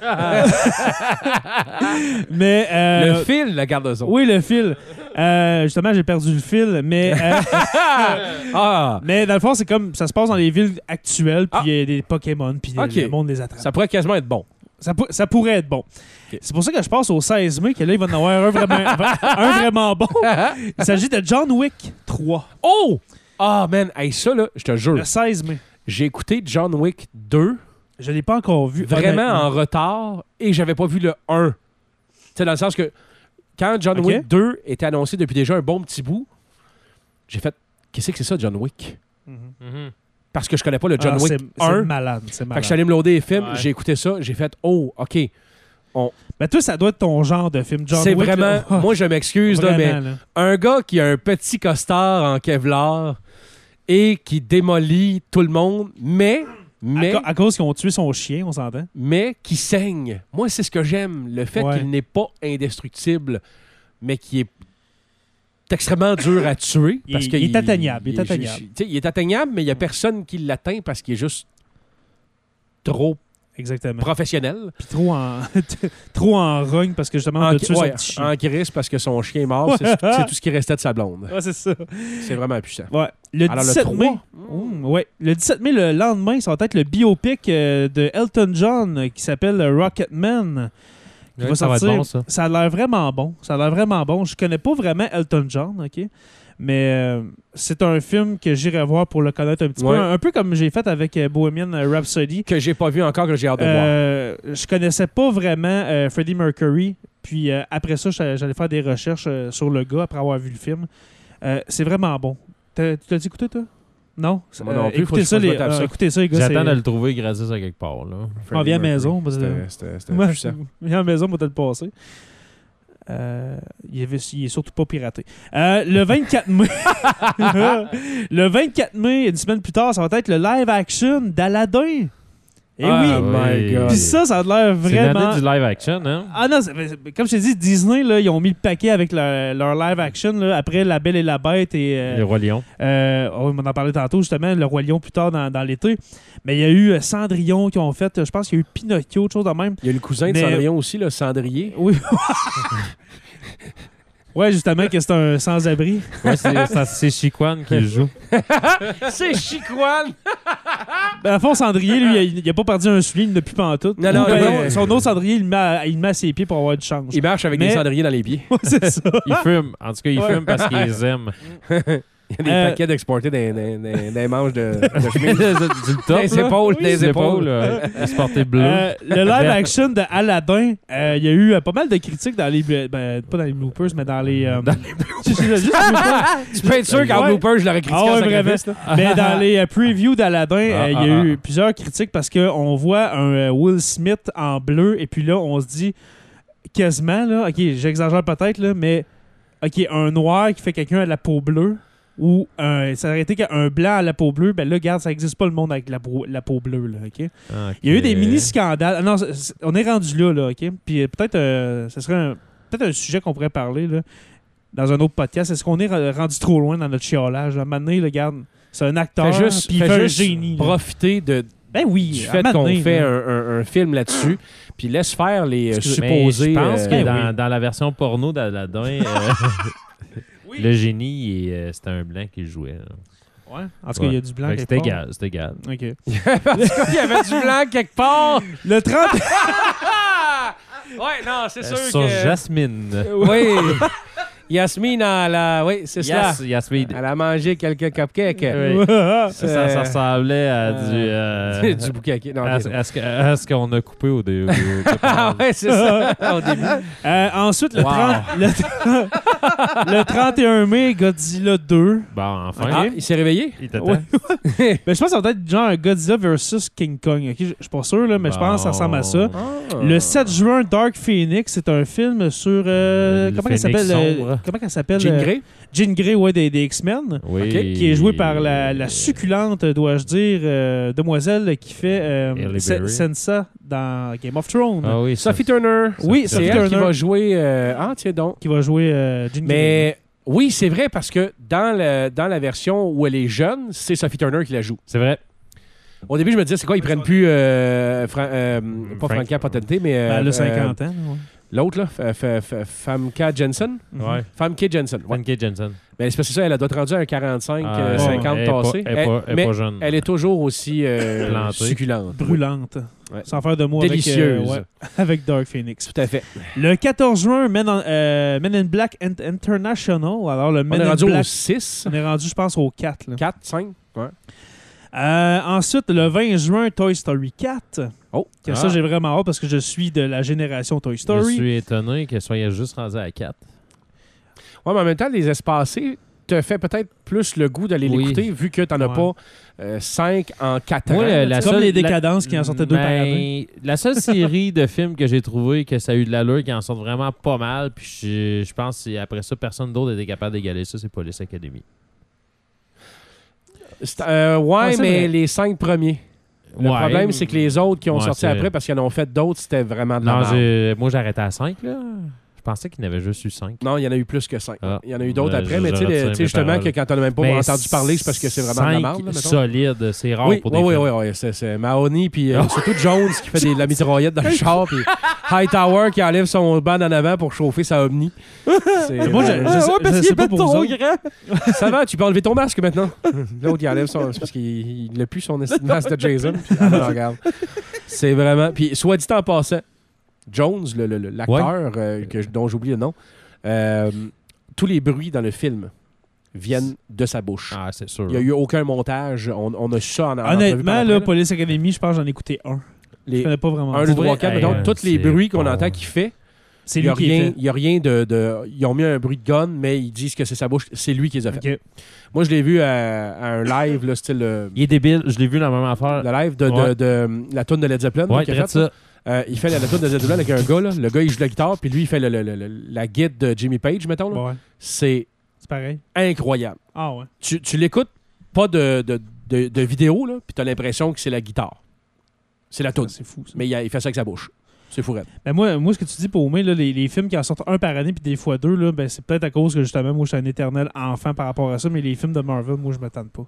Speaker 3: mais, euh,
Speaker 2: le fil, la carte de son.
Speaker 3: Oui, le fil. Euh, justement, j'ai perdu le fil, mais... Euh,
Speaker 2: ah.
Speaker 3: Mais dans le fond, c'est comme... Ça se passe dans les villes actuelles, puis il ah. y a des Pokémon, puis okay. le monde les attrape.
Speaker 2: Ça pourrait quasiment être bon.
Speaker 3: Ça, pour, ça pourrait être bon. Okay. C'est pour ça que je passe au seize mai, que là, il va en avoir un vraiment, un vraiment bon. Il s'agit de John Wick trois.
Speaker 2: Oh! Ah, man, hey, ça, là, je te jure.
Speaker 3: Le seize mai.
Speaker 2: J'ai écouté John Wick deux.
Speaker 3: Je l'ai pas encore vu.
Speaker 2: Vraiment en retard et j'avais pas vu le un. Tu sais, dans le sens que quand John okay. Wick deux était annoncé depuis déjà un bon petit bout, j'ai fait qu'est-ce que c'est ça, John Wick? Mm-hmm. Parce que je connais pas le John ah, Wick
Speaker 3: c'est,
Speaker 2: un.
Speaker 3: C'est malade, c'est malade.
Speaker 2: Fait que je suis allé me loader les films, ouais. j'ai écouté ça, j'ai fait oh, OK. On...
Speaker 3: Ben toi, ça doit être ton genre de film, John
Speaker 2: c'est
Speaker 3: Wick.
Speaker 2: C'est vraiment...
Speaker 3: Là.
Speaker 2: Moi, je m'excuse, là, mais là. Un gars qui a un petit costard en Kevlar et qui démolit tout le monde, mais... mais
Speaker 3: à, ca- à cause qu'ils ont tué son chien, on s'entend.
Speaker 2: Mais qui saigne. Moi, c'est ce que j'aime. Le fait ouais. qu'il n'est pas indestructible, mais qui est extrêmement dur à tuer.
Speaker 3: il,
Speaker 2: parce
Speaker 3: il,
Speaker 2: que
Speaker 3: il est
Speaker 2: il,
Speaker 3: atteignable. Il, il, est atteignable.
Speaker 2: Il, il est atteignable, mais il n'y a personne qui l'atteint parce qu'il est juste trop
Speaker 3: Exactement.
Speaker 2: professionnel.
Speaker 3: Puis trop en, trop en rogne parce que justement, on
Speaker 2: En,
Speaker 3: a tué son
Speaker 2: ouais,
Speaker 3: petit chien.
Speaker 2: en crise parce que son chien est mort. C'est, c'est tout ce qui restait de sa blonde.
Speaker 3: Ouais, c'est ça.
Speaker 2: C'est vraiment puissant.
Speaker 3: Ouais. Le
Speaker 2: Alors, le
Speaker 3: dix-sept mai.
Speaker 2: trois.
Speaker 3: Ouh, ouais. Le dix-sept mai, le lendemain, ça va être le biopic euh, de Elton John euh, qui s'appelle Rocketman. Qui
Speaker 4: Ouais,
Speaker 3: va
Speaker 4: ça va être
Speaker 3: sortir.
Speaker 4: bon, ça.
Speaker 3: Ça a l'air vraiment bon. Ça a l'air vraiment bon. Je connais pas vraiment Elton John, OK? Mais euh, c'est un film que j'irai voir pour le connaître un petit
Speaker 2: Ouais.
Speaker 3: peu. Un, un peu comme j'ai fait avec euh, Bohemian Rhapsody.
Speaker 2: Que j'ai pas vu encore, que j'ai hâte de voir.
Speaker 3: Euh, je connaissais pas vraiment euh, Freddie Mercury. Puis euh, après ça, j'allais j'allais faire des recherches euh, sur le gars après avoir vu le film. Euh, c'est vraiment bon. T'as- Tu l'as écouté, toi? Non?
Speaker 2: Moi non plus, faut
Speaker 3: écoutez,
Speaker 2: que je-
Speaker 3: ça,
Speaker 2: faut que je
Speaker 3: les,
Speaker 2: me tape
Speaker 3: euh,
Speaker 2: ça.
Speaker 3: écoutez ça, les gars.
Speaker 4: J'attends
Speaker 3: c'est-
Speaker 4: de le trouver gratis à quelque part. Là.
Speaker 3: On vient à la maison. parce que-
Speaker 2: C'était, c'était, c'était
Speaker 3: Ouais,
Speaker 2: puissant.
Speaker 3: viens à la maison, on va te le passer. Euh, il, est, il est surtout pas piraté. Euh, le vingt-quatre mai, le vingt-quatre mai, une semaine plus tard, ça va être le live action d'Aladin. Eh
Speaker 2: Oh
Speaker 3: oui!
Speaker 2: my God.
Speaker 3: Puis ça, ça a l'air
Speaker 4: C'est
Speaker 3: vraiment.
Speaker 4: l'année du live action, hein?
Speaker 3: Ah non, c'est- c'est- comme je t'ai dit, Disney, là, ils ont mis le paquet avec leur, leur live action. Là, après La Belle et la Bête et. euh,
Speaker 4: Le Roi Lion.
Speaker 3: euh, oh, on en parlait tantôt, justement, Le Roi Lion plus tard dans, dans l'été. Mais il y a eu euh, Cendrillon qui ont fait, euh, je pense qu'il y a eu Pinocchio, autre chose de même.
Speaker 2: Il y a le cousin de
Speaker 3: Mais-
Speaker 2: Cendrillon aussi, le Cendrier.
Speaker 3: Oui. Ouais, justement, que c'est un sans-abri.
Speaker 4: Ouais, c'est, ça- c'est Chiquan qui le joue.
Speaker 2: C'est Chiquan!
Speaker 3: Ben, à fond, Cendrier, lui, il a- il a pas perdu un soulier, il n'a plus pantoute.
Speaker 2: Non, non,
Speaker 3: Ou ben,
Speaker 2: mais-
Speaker 3: son autre Cendrier, il le met à, il le met à ses pieds pour avoir du change.
Speaker 2: Il marche avec
Speaker 3: Mais-
Speaker 2: des cendriers dans les pieds.
Speaker 3: Ouais, c'est ça.
Speaker 4: Il fume. En tout cas, il
Speaker 3: Ouais.
Speaker 4: fume parce qu'il les aime.
Speaker 2: Il y a des
Speaker 3: Euh,
Speaker 2: paquets d'exportés dans, dans, dans, dans les manches de, de chemise.
Speaker 4: du top,
Speaker 2: Dans les
Speaker 4: là.
Speaker 2: épaules,
Speaker 4: Oui,
Speaker 2: dans les
Speaker 4: les
Speaker 2: épaules.
Speaker 4: là. Il se portait bleu.
Speaker 3: Euh, le live action de Aladdin, euh, il y a eu euh, pas mal de critiques dans les. Ben, pas dans les bloopers, mais dans les. euh, juste les bloopers.
Speaker 2: Tu peux être sûr qu'en
Speaker 3: Ouais.
Speaker 2: blooper, je l'aurais critiqué
Speaker 3: Ah
Speaker 2: en
Speaker 3: ouais,
Speaker 2: sacrifice, là.
Speaker 3: Mais dans les euh, previews d'Aladdin, euh,
Speaker 4: Ah,
Speaker 3: il y a
Speaker 4: ah,
Speaker 3: eu plusieurs critiques parce qu'on voit un euh, Will Smith en bleu et puis là, on se dit quasiment, là, ok, j'exagère peut-être, là, mais ok, un noir qui fait quelqu'un à la peau bleue ou un, ça aurait été qu'un blanc à la peau bleue, ben là, regarde, ça n'existe pas le monde avec la, peau- la peau bleue, là, ok?
Speaker 4: Ok.
Speaker 3: Il y a eu des mini-scandales. Ah non, c'est- c'est- on est rendu là, là, OK? Puis euh, peut-être euh, ce serait un, peut-être un sujet qu'on pourrait parler là, dans un autre podcast. Est-ce qu'on est ra- rendu trop loin dans notre chiolage? À un moment donné, là, regarde, c'est un acteur,
Speaker 2: Fais juste,
Speaker 3: puis il
Speaker 2: fais
Speaker 3: fait un
Speaker 2: juste
Speaker 3: génie. là.
Speaker 2: profiter de,
Speaker 3: Ben oui,
Speaker 2: du
Speaker 3: à
Speaker 2: fait
Speaker 3: un moment
Speaker 2: qu'on
Speaker 3: donné,
Speaker 2: fait
Speaker 3: là.
Speaker 2: un, un- un film là-dessus, puis laisse faire les euh,
Speaker 3: Excusez-
Speaker 4: Mais
Speaker 2: supposés...
Speaker 4: je pense
Speaker 2: euh,
Speaker 4: que
Speaker 3: ben
Speaker 4: dans,
Speaker 3: oui.
Speaker 4: dans la version porno d'Aladin, euh, le génie, il est, euh, c'était un blanc qui le jouait. là.
Speaker 3: Ouais. En tout cas, il y a du blanc.
Speaker 4: Fait que
Speaker 3: quelque
Speaker 4: C'était
Speaker 3: part.
Speaker 4: égal, c'était égal.
Speaker 3: OK.
Speaker 2: Parce qu'il y avait du blanc quelque part!
Speaker 3: Le trente...
Speaker 2: Ouais, non, c'est sûr
Speaker 4: Euh, Sur
Speaker 2: que...
Speaker 4: Jasmine.
Speaker 2: Oui. Yasmine, elle a... Oui, c'est ça.
Speaker 4: Yes, Yasmine.
Speaker 2: Elle a mangé quelques cupcakes.
Speaker 4: Oui. Ça, ça,
Speaker 2: Euh,
Speaker 4: ça ressemblait à du...
Speaker 2: euh,
Speaker 4: euh,
Speaker 2: du bouquet. Non,
Speaker 4: à,
Speaker 2: ok, non.
Speaker 4: à ce que- à ce qu'on a coupé au début.
Speaker 2: Ah ouais, c'est ça, au début.
Speaker 3: Euh, ensuite, le,
Speaker 2: Wow.
Speaker 3: trente... le... trente le trente et un mai, Godzilla deux.
Speaker 4: Bon, enfin.
Speaker 2: Ah, il s'est réveillé?
Speaker 4: Il t'attend.
Speaker 3: Ouais. Ben, je pense que ça va être genre un Godzilla versus King Kong. ok? Je je suis pas sûr, là, mais je pense que ça ressemble à ça.
Speaker 2: Ah.
Speaker 3: Le sept juin, Dark Phoenix, c'est un film sur... euh,
Speaker 4: Le
Speaker 3: comment elle
Speaker 4: Phénix
Speaker 3: s'appelle? euh,
Speaker 4: sombre.
Speaker 3: comment elle s'appelle?
Speaker 2: Jean
Speaker 3: euh,
Speaker 2: Grey?
Speaker 3: Jean Grey, ouais, des, des X-Men.
Speaker 4: Oui.
Speaker 2: Ok,
Speaker 3: Qui est jouée par la, la succulente, dois-je dire, euh, demoiselle qui fait euh,
Speaker 4: Halle
Speaker 3: Sa-
Speaker 4: Berry.
Speaker 3: Sansa dans Game of Thrones.
Speaker 4: Ah oui, ça.
Speaker 2: Sophie Turner.
Speaker 3: Oui,
Speaker 2: C'est
Speaker 3: Sophie
Speaker 2: elle qui
Speaker 3: Turner.
Speaker 2: va jouer... euh, Ah, tiens donc.
Speaker 3: Qui va jouer euh, Jean Grey.
Speaker 2: Mais oui, c'est vrai parce que dans, le, dans la version où elle est jeune, c'est Sophie Turner qui la joue.
Speaker 4: C'est vrai.
Speaker 2: Au début, je me disais, c'est quoi, ils prennent plus... euh, Fran- euh, pas
Speaker 4: Frank-
Speaker 2: Franca Potente, mais... euh,
Speaker 3: Ben, elle a
Speaker 2: euh,
Speaker 3: cinquante ans. ouais.
Speaker 2: L'autre, là, F- F- F- Famke Jensen.
Speaker 4: Ouais.
Speaker 2: Famke Jensen. Ouais.
Speaker 4: Funky Jensen.
Speaker 2: Mais c'est parce que ça, elle a doit être rendue à un quarante-cinq,
Speaker 4: Ah,
Speaker 2: euh,
Speaker 4: ouais.
Speaker 2: cinquante
Speaker 4: Elle est pas-
Speaker 2: tassé.
Speaker 4: Elle est pas, elle est
Speaker 2: mais
Speaker 4: pas jeune.
Speaker 2: elle est toujours aussi euh,
Speaker 4: Plantée.
Speaker 2: succulente.
Speaker 3: Brûlante.
Speaker 2: Ouais.
Speaker 3: Sans faire de mots avec,
Speaker 2: Délicieuse.
Speaker 3: euh, ouais, avec Dark Phoenix.
Speaker 2: Tout à fait.
Speaker 3: Le quatorze juin, Men, en- euh, Men in Black Int- International. Alors, le
Speaker 2: On
Speaker 3: Men
Speaker 2: est
Speaker 3: in
Speaker 2: rendu au
Speaker 3: Black...
Speaker 2: six,
Speaker 3: On est rendu, je pense, au quatre. là.
Speaker 2: quatre, cinq. Ouais.
Speaker 3: Euh, ensuite, le vingt juin, Toy Story quatre.
Speaker 2: Oh.
Speaker 3: Que
Speaker 4: Ah.
Speaker 3: ça, j'ai vraiment hâte parce que je suis de la génération Toy
Speaker 4: Je
Speaker 3: Story.
Speaker 4: suis étonné qu'elle soit juste rendue à quatre.
Speaker 2: Ouais, mais en même temps, les espacés te fait peut-être plus le goût d'aller
Speaker 4: Oui.
Speaker 2: l'écouter vu que t'en as
Speaker 3: Ouais.
Speaker 2: pas euh, cinq en quatre
Speaker 4: Moi,
Speaker 2: ans.
Speaker 4: le- la
Speaker 3: Comme
Speaker 4: seule-
Speaker 3: les
Speaker 4: la-
Speaker 3: Décadences qui en sortaient deux par année.
Speaker 4: Mais la seule série de films que j'ai trouvé que ça a eu de l'allure, qui en sortent vraiment pas mal, puis je, je pense que après ça, personne d'autre était capable d'égaler ça, c'est Police Academy.
Speaker 2: C'est- euh, ouais,
Speaker 3: Ah, c'est
Speaker 2: mais
Speaker 3: vrai.
Speaker 2: les cinq premiers. Le
Speaker 4: Ouais.
Speaker 2: problème, c'est que les autres qui ont
Speaker 4: Ouais,
Speaker 2: sorti
Speaker 4: c'est
Speaker 2: après,
Speaker 4: vrai.
Speaker 2: parce qu'ils en ont fait d'autres, c'était vraiment de la
Speaker 4: Non,
Speaker 2: merde.
Speaker 4: j'ai- moi, j'arrêtais à cinq, là. Je pensais qu'il y en avait juste eu cinq.
Speaker 2: Non, il y en a eu plus que cinq.
Speaker 4: Ah.
Speaker 2: Il y en a eu d'autres
Speaker 4: Euh,
Speaker 2: après, mais tu sais,
Speaker 4: j'aurais
Speaker 2: le- tu sais, justement, que quand on n'a même pas
Speaker 4: Mais
Speaker 2: entendu parler, c'est parce que c'est vraiment de la merde.
Speaker 4: cinq
Speaker 2: là, mettons.
Speaker 4: solides, c'est rare
Speaker 2: Oui,
Speaker 4: pour
Speaker 2: oui,
Speaker 4: des
Speaker 2: oui,
Speaker 4: films.
Speaker 2: oui, oui, c'est, c'est Mahoney, puis euh, surtout Jones qui fait des, de la mitraillette dans le char, puis Hightower qui enlève son band en avant pour chauffer sa Omni. C'est,
Speaker 3: Moi, je,
Speaker 2: euh,
Speaker 3: je, sais-
Speaker 4: Ouais, parce
Speaker 3: je
Speaker 4: qu'il
Speaker 3: sais
Speaker 4: est
Speaker 3: pas pour vous
Speaker 4: trop
Speaker 3: autres.
Speaker 4: grand.
Speaker 2: ça va, tu peux enlever ton masque maintenant. L'autre, il enlève son. C'est parce qu'il n'a plus son esti de masque de Jason. Puis, ah, ben, regarde. C'est vraiment. Puis, soit dit en passant, Jones, le, le- le- l'acteur euh, que je- dont j'oublie le nom, euh, tous les bruits dans le film viennent de sa bouche.
Speaker 4: Ah, c'est sûr.
Speaker 2: Il n'y a eu aucun montage. On, on a ça en en entrevue
Speaker 3: Honnêtement,
Speaker 2: par
Speaker 3: là,
Speaker 2: après,
Speaker 3: Police Academy, je pense que j'en ai écouté un. Je
Speaker 2: Les
Speaker 3: connais pas vraiment.
Speaker 2: un, deux,
Speaker 4: Pour
Speaker 2: trois,
Speaker 4: vrai,
Speaker 2: quatre,
Speaker 4: hey,
Speaker 2: mettons,
Speaker 4: euh,
Speaker 2: tous les
Speaker 4: c'est
Speaker 2: bruits qu'on
Speaker 4: bon.
Speaker 2: entend qu'il fait.
Speaker 3: C'est
Speaker 2: Il n'y
Speaker 3: lui
Speaker 2: a,
Speaker 3: qui est
Speaker 2: rien-
Speaker 3: fait.
Speaker 2: il y a rien de, de. Ils ont mis un bruit de gun, mais ils disent que c'est sa bouche. C'est lui qui les a fait.
Speaker 3: Ok.
Speaker 2: Moi, je l'ai vu à, à un live, là, style. euh,
Speaker 4: Il est débile, je l'ai vu dans la même affaire.
Speaker 2: le live de, de-
Speaker 4: Ouais.
Speaker 2: de la tune de Led Zeppelin.
Speaker 4: Ouais,
Speaker 2: qu'il a
Speaker 4: traite
Speaker 2: fait,
Speaker 4: ça.
Speaker 2: Euh, il fait la, la tune de Led Zeppelin avec un gars. Là. Le gars, il joue de la guitare, puis lui, il fait le- le- le- le- la guide de Jimmy Page, mettons. Là.
Speaker 3: Ouais.
Speaker 2: C'est
Speaker 3: C'est pareil.
Speaker 2: incroyable.
Speaker 3: Ah ouais.
Speaker 2: Tu, tu l'écoutes pas de, de, de, de vidéo, là, puis tu as l'impression que c'est la guitare. C'est la tune.
Speaker 3: C'est fou, ça.
Speaker 2: Mais il, a- il fait ça avec sa bouche. C'est fou, raide.
Speaker 3: Ben moi, moi, ce que tu dis pour moi, là, les, les films qui en sortent un par année puis des fois deux, là, ben, c'est peut-être à cause que justement, moi, je suis un éternel enfant par rapport à ça, mais les films de Marvel, moi, je me tente pas.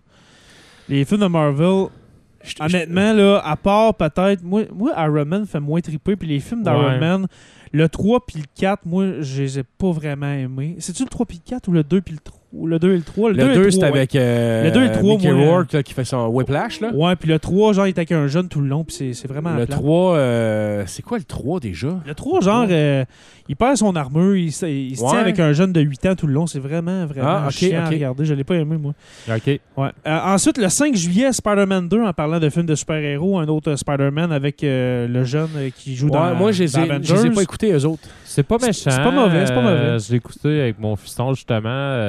Speaker 3: Les films de Marvel,
Speaker 2: Je- je-
Speaker 3: honnêtement, là, à part peut-être, moi, moi, Iron Man fait moins triper, puis les films d'Iron
Speaker 4: Ouais.
Speaker 3: Man, le trois puis le quatre, moi, je les ai pas vraiment aimés. C'est-tu le trois puis le quatre ou le deux puis le trois? Le deux et le trois?
Speaker 2: Le
Speaker 3: et
Speaker 2: deux,
Speaker 3: le
Speaker 2: c'est
Speaker 3: trois, ouais.
Speaker 2: avec euh,
Speaker 3: Le deux et le trois,
Speaker 2: Mickey
Speaker 3: moi,
Speaker 2: Rourke là, qui fait son whiplash. Là.
Speaker 3: Ouais, puis le trois, genre, il est avec un jeune tout le long, puis c'est, c'est vraiment
Speaker 2: Le
Speaker 3: plate.
Speaker 2: trois, euh, c'est quoi le trois déjà?
Speaker 3: Le trois, genre, euh, il perd son armure, il, se- il se
Speaker 2: Ouais.
Speaker 3: tient avec un jeune de huit ans tout le long. C'est vraiment, vraiment
Speaker 2: Ah, ok,
Speaker 3: chiant à
Speaker 2: ok.
Speaker 3: regarder. Je l'ai pas aimé, moi.
Speaker 4: OK.
Speaker 3: Ouais. Euh, ensuite, le cinq juillet, Spider-Man deux, en parlant de films de super-héros, un autre Spider-Man avec euh, le jeune euh, qui joue dans
Speaker 2: Ouais, moi, je les
Speaker 3: dans
Speaker 2: ai- je
Speaker 3: Avengers.
Speaker 2: les ai pas écoutés, eux autres.
Speaker 4: C'est pas
Speaker 3: C'est-
Speaker 4: méchant.
Speaker 3: c'est pas mauvais, c'est pas mauvais.
Speaker 4: Euh, je l'ai écouté avec mon fiston, justement.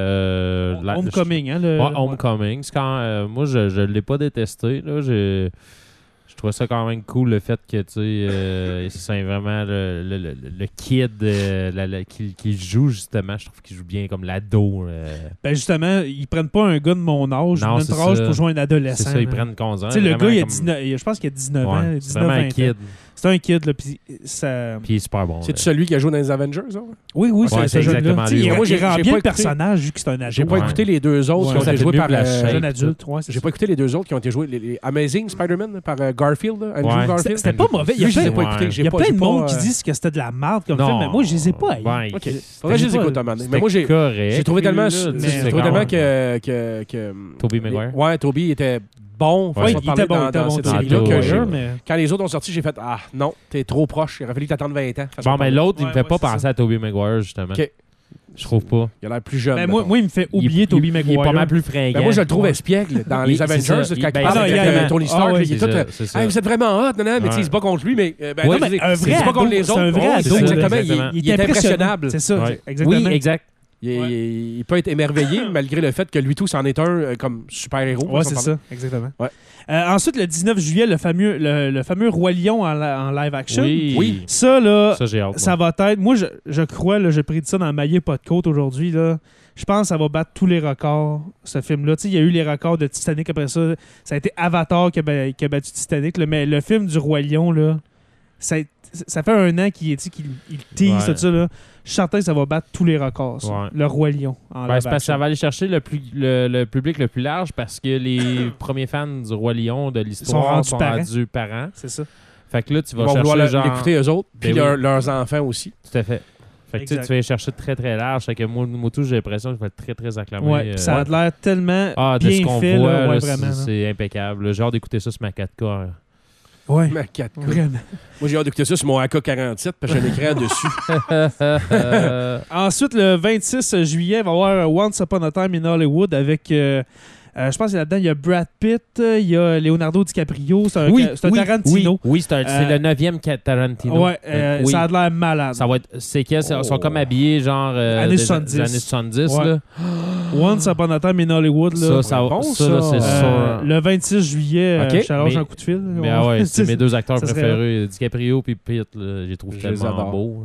Speaker 4: euh, la-
Speaker 3: Homecoming, hein? Le...
Speaker 4: Ouais, Homecoming. C'est quand, euh, moi, je je l'ai pas détesté. Là. J'ai- Je trouvais ça quand même cool, le fait que, tu sais, euh, c'est vraiment le, le, le, le kid euh, la- la- qui, qui joue, justement. Je trouve qu'il joue bien comme l'ado. euh.
Speaker 3: Ben justement, ils prennent pas un gars de mon âge,
Speaker 4: Non,
Speaker 3: de
Speaker 4: c'est
Speaker 3: notre âge
Speaker 4: ça.
Speaker 3: pour jouer un
Speaker 4: C'est
Speaker 3: adolescent.
Speaker 4: ça, ils
Speaker 3: là.
Speaker 4: prennent conscience.
Speaker 3: Tu sais, le gars, il a
Speaker 4: comme...
Speaker 3: dix-neuf, il- je pense qu'il a dix-neuf ans.
Speaker 4: Ouais, c'est
Speaker 3: dix-neuf,
Speaker 4: vraiment un
Speaker 3: vingt ans.
Speaker 4: kid.
Speaker 3: C'est un kid, là, puis ça...
Speaker 4: Puis il est super bon.
Speaker 2: C'est
Speaker 4: là.
Speaker 2: celui qui a joué dans les Avengers, ça?
Speaker 3: Oui, oui,
Speaker 4: Ouais,
Speaker 3: c'est
Speaker 4: c'est
Speaker 3: ce jeune-là.
Speaker 4: exactement
Speaker 3: Tu sais,
Speaker 4: lui,
Speaker 3: il,
Speaker 4: ouais.
Speaker 2: Moi,
Speaker 3: il
Speaker 2: j'ai-
Speaker 3: rend
Speaker 2: j'ai
Speaker 3: bien
Speaker 2: pas
Speaker 3: le
Speaker 2: écouté.
Speaker 3: personnage, vu que c'est un ado.
Speaker 2: J'ai pas
Speaker 4: Ouais.
Speaker 2: écouté les deux autres
Speaker 3: Ouais.
Speaker 2: qui ont
Speaker 4: Ça
Speaker 2: été
Speaker 4: fait
Speaker 2: joués
Speaker 4: mieux
Speaker 2: par...
Speaker 4: que la
Speaker 2: euh,
Speaker 4: shape.
Speaker 3: Jeune adulte, ouais, c'est
Speaker 2: J'ai
Speaker 3: ça.
Speaker 2: pas écouté les deux autres qui ont été joués, les, les Amazing Spider-Man par euh, Garfield, là, Andrew
Speaker 4: Ouais.
Speaker 2: Garfield.
Speaker 3: C'était pas mauvais. Il y a
Speaker 2: Lui, je les ai
Speaker 3: plein,
Speaker 2: pas écoutés.
Speaker 4: Ouais.
Speaker 2: J'ai
Speaker 3: il y a
Speaker 2: pas-
Speaker 3: plein
Speaker 2: j'ai
Speaker 3: de
Speaker 2: pas,
Speaker 3: monde
Speaker 2: euh,
Speaker 3: qui disent que c'était de la merde comme
Speaker 4: Non.
Speaker 3: film, mais moi, je les ai pas haïs.
Speaker 4: Ouais,
Speaker 2: Ok.
Speaker 4: c'était
Speaker 2: Faudrait que je les
Speaker 3: pas-
Speaker 2: écoute un moment donné. Mais
Speaker 4: c'était
Speaker 2: moi, j'ai
Speaker 4: correct.
Speaker 2: j'ai trouvé
Speaker 4: lui,
Speaker 2: tellement,
Speaker 4: là,
Speaker 2: j'ai
Speaker 4: tu sais, c'était
Speaker 2: trouvé
Speaker 4: quand
Speaker 2: tellement
Speaker 4: même-
Speaker 2: que, que, que...
Speaker 4: Tobey Maguire?
Speaker 2: Ouais, Toby était bon.
Speaker 4: Ouais,
Speaker 3: Ouais,
Speaker 2: façon de
Speaker 3: il
Speaker 2: parler
Speaker 3: était bon,
Speaker 2: dans-
Speaker 3: il était
Speaker 2: dans
Speaker 3: bon.
Speaker 2: cette
Speaker 3: Tobey
Speaker 2: série-là que
Speaker 3: Maguire,
Speaker 2: j'ai-
Speaker 3: mais-
Speaker 2: Quand les autres ont sorti, j'ai fait « Ah, non, t'es trop proche. Il aurait fallu que t'attendes vingt ans. » façon
Speaker 4: Bon,
Speaker 2: de
Speaker 4: mais
Speaker 2: parler.
Speaker 4: l'autre, il me
Speaker 3: Ouais,
Speaker 4: fait
Speaker 3: ouais,
Speaker 4: pas
Speaker 3: c'est
Speaker 4: penser
Speaker 3: ça.
Speaker 4: à Tobey Maguire, justement.
Speaker 2: Ok.
Speaker 4: Je trouve pas.
Speaker 2: Il a l'air plus jeune.
Speaker 3: Ben, moi,
Speaker 2: mettons.
Speaker 3: moi, il me fait oublier
Speaker 4: Il-
Speaker 3: Tobey
Speaker 4: il-
Speaker 3: Maguire.
Speaker 4: Il est pas mal plus fringant.
Speaker 2: Ben, moi, je le trouve
Speaker 3: Ouais.
Speaker 2: espiègle dans
Speaker 4: Il-
Speaker 2: les
Speaker 4: c'est
Speaker 2: Avengers.
Speaker 4: ça.
Speaker 2: Quand
Speaker 4: Il-
Speaker 2: il
Speaker 4: ben,
Speaker 2: parle
Speaker 3: non,
Speaker 2: avec
Speaker 3: il y a-
Speaker 2: euh, Tony Stark,
Speaker 3: Ah,
Speaker 2: là,
Speaker 3: ouais,
Speaker 2: il est
Speaker 4: c'est
Speaker 2: tout...
Speaker 4: ça,
Speaker 2: euh,
Speaker 4: c'est ça.
Speaker 2: Hey, vous êtes vraiment hot, non, non, mais tu sais,
Speaker 4: Ouais.
Speaker 2: il se bat contre lui, mais... euh, ben,
Speaker 3: Non,
Speaker 2: non,
Speaker 3: mais
Speaker 2: je
Speaker 3: un
Speaker 2: dis-
Speaker 3: vrai
Speaker 2: il se bat contre
Speaker 3: ado,
Speaker 2: les
Speaker 3: c'est
Speaker 2: autres.
Speaker 3: un vrai
Speaker 2: Ouais,
Speaker 3: ado,
Speaker 2: c'est ça,
Speaker 3: là.
Speaker 2: exactement. Il-
Speaker 4: Exactement.
Speaker 2: Il est impressionnable.
Speaker 3: C'est ça,
Speaker 4: Ouais.
Speaker 3: exactement.
Speaker 4: Oui, exact.
Speaker 2: Il,
Speaker 3: Ouais.
Speaker 2: il- il peut être émerveillé malgré le fait que lui tout c'en est un euh, comme super-héros.
Speaker 3: Ouais,
Speaker 2: façon
Speaker 3: c'est
Speaker 2: de
Speaker 3: ça, exactement.
Speaker 2: Ouais.
Speaker 3: Euh, ensuite, le dix-neuf juillet, le fameux, le, le fameux Roi Lion en, la- en live action.
Speaker 4: Oui.
Speaker 2: Oui.
Speaker 3: Ça, là,
Speaker 4: Ça, j'ai hâte.
Speaker 3: ça va être... Moi, je, je crois, là, je prédis ça dans Maillé pas de côte aujourd'hui, là. Je pense que ça va battre tous les records, ce film-là. Tu sais, il y a eu les records de Titanic après ça. Ça a été Avatar qui a, ba- qui a battu Titanic. Là. Mais le film du Roi Lion, là, ça, ça fait un an qu'il tu sais, qu'il- il tease
Speaker 4: Ouais.
Speaker 3: tout ça. Là. Je suis certain que ça va battre tous les records, ça.
Speaker 4: Ouais.
Speaker 3: Le Roi Lion en
Speaker 4: Ben,
Speaker 3: live
Speaker 4: c'est parce que ça
Speaker 3: action.
Speaker 4: va aller chercher le, plus, le, le public le plus large parce que les premiers fans du Roi Lion de l'histoire
Speaker 3: Sont rendus
Speaker 4: sont
Speaker 3: parents.
Speaker 4: rendus parents.
Speaker 3: C'est ça.
Speaker 4: Fait que là, tu
Speaker 2: Ils
Speaker 4: vas
Speaker 2: vont vouloir
Speaker 4: chercher
Speaker 2: le-
Speaker 4: genre...
Speaker 2: l'écouter eux autres, puis
Speaker 4: Ben
Speaker 2: leur-
Speaker 4: oui.
Speaker 2: leurs enfants aussi.
Speaker 4: Tout à fait. Fait que tu sais,
Speaker 3: Exact.
Speaker 4: tu vas aller chercher très très large. Fait que moi, moi tout, j'ai l'impression que je vais être très très acclamé.
Speaker 3: Ouais,
Speaker 4: euh,
Speaker 3: ça a l'air tellement
Speaker 4: ah, de ce
Speaker 3: bien
Speaker 4: qu'on
Speaker 3: fait.
Speaker 4: voit,
Speaker 3: là,
Speaker 4: là,
Speaker 3: ouais,
Speaker 4: c'est-
Speaker 3: vraiment. là.
Speaker 4: c'est impeccable. là. J'ai hâte d'écouter ça sur ma quatre K. hein.
Speaker 3: Ouais,
Speaker 2: Mais quatre coups.
Speaker 3: vraiment.
Speaker 2: Moi, j'ai hâte d'écouter ça sur mon A K quarante-sept parce que j'ai un écran dessus.
Speaker 4: Euh,
Speaker 3: Ensuite, le vingt-six juillet, il va y avoir Once Upon a Time in Hollywood avec... euh, euh, je pense que là-dedans, il y a Brad Pitt, euh, il y a Leonardo DiCaprio, c'est un,
Speaker 4: oui,
Speaker 3: c'est un
Speaker 4: oui,
Speaker 3: Tarantino.
Speaker 4: Oui, oui, c'est un- c'est
Speaker 3: Euh,
Speaker 4: le neuvième ca- Tarantino.
Speaker 3: Ouais, euh,
Speaker 4: oui.
Speaker 3: ça a l'air malade.
Speaker 4: Ça va être. C'est quels? Ils sont
Speaker 2: Oh.
Speaker 4: comme habillés, genre. euh,
Speaker 3: Années
Speaker 4: des-
Speaker 3: soixante-dix.
Speaker 4: des années soixante-dix,
Speaker 3: Ouais.
Speaker 4: là.
Speaker 3: Once Upon a Time in Hollywood, là.
Speaker 4: Ça, ça,
Speaker 2: bon,
Speaker 4: ça,
Speaker 2: ça.
Speaker 4: là, c'est
Speaker 3: Euh,
Speaker 4: sûr.
Speaker 3: le vingt-six juillet,
Speaker 2: Ok,
Speaker 3: euh, je t'allonge
Speaker 4: mais-
Speaker 3: un coup de fil.
Speaker 4: Mais ah ouais, c'est mes deux acteurs
Speaker 3: ça serait-
Speaker 4: préférés. DiCaprio puis Pitt, là, je les trouve
Speaker 2: Je les
Speaker 4: tellement
Speaker 2: adore.
Speaker 4: beaux.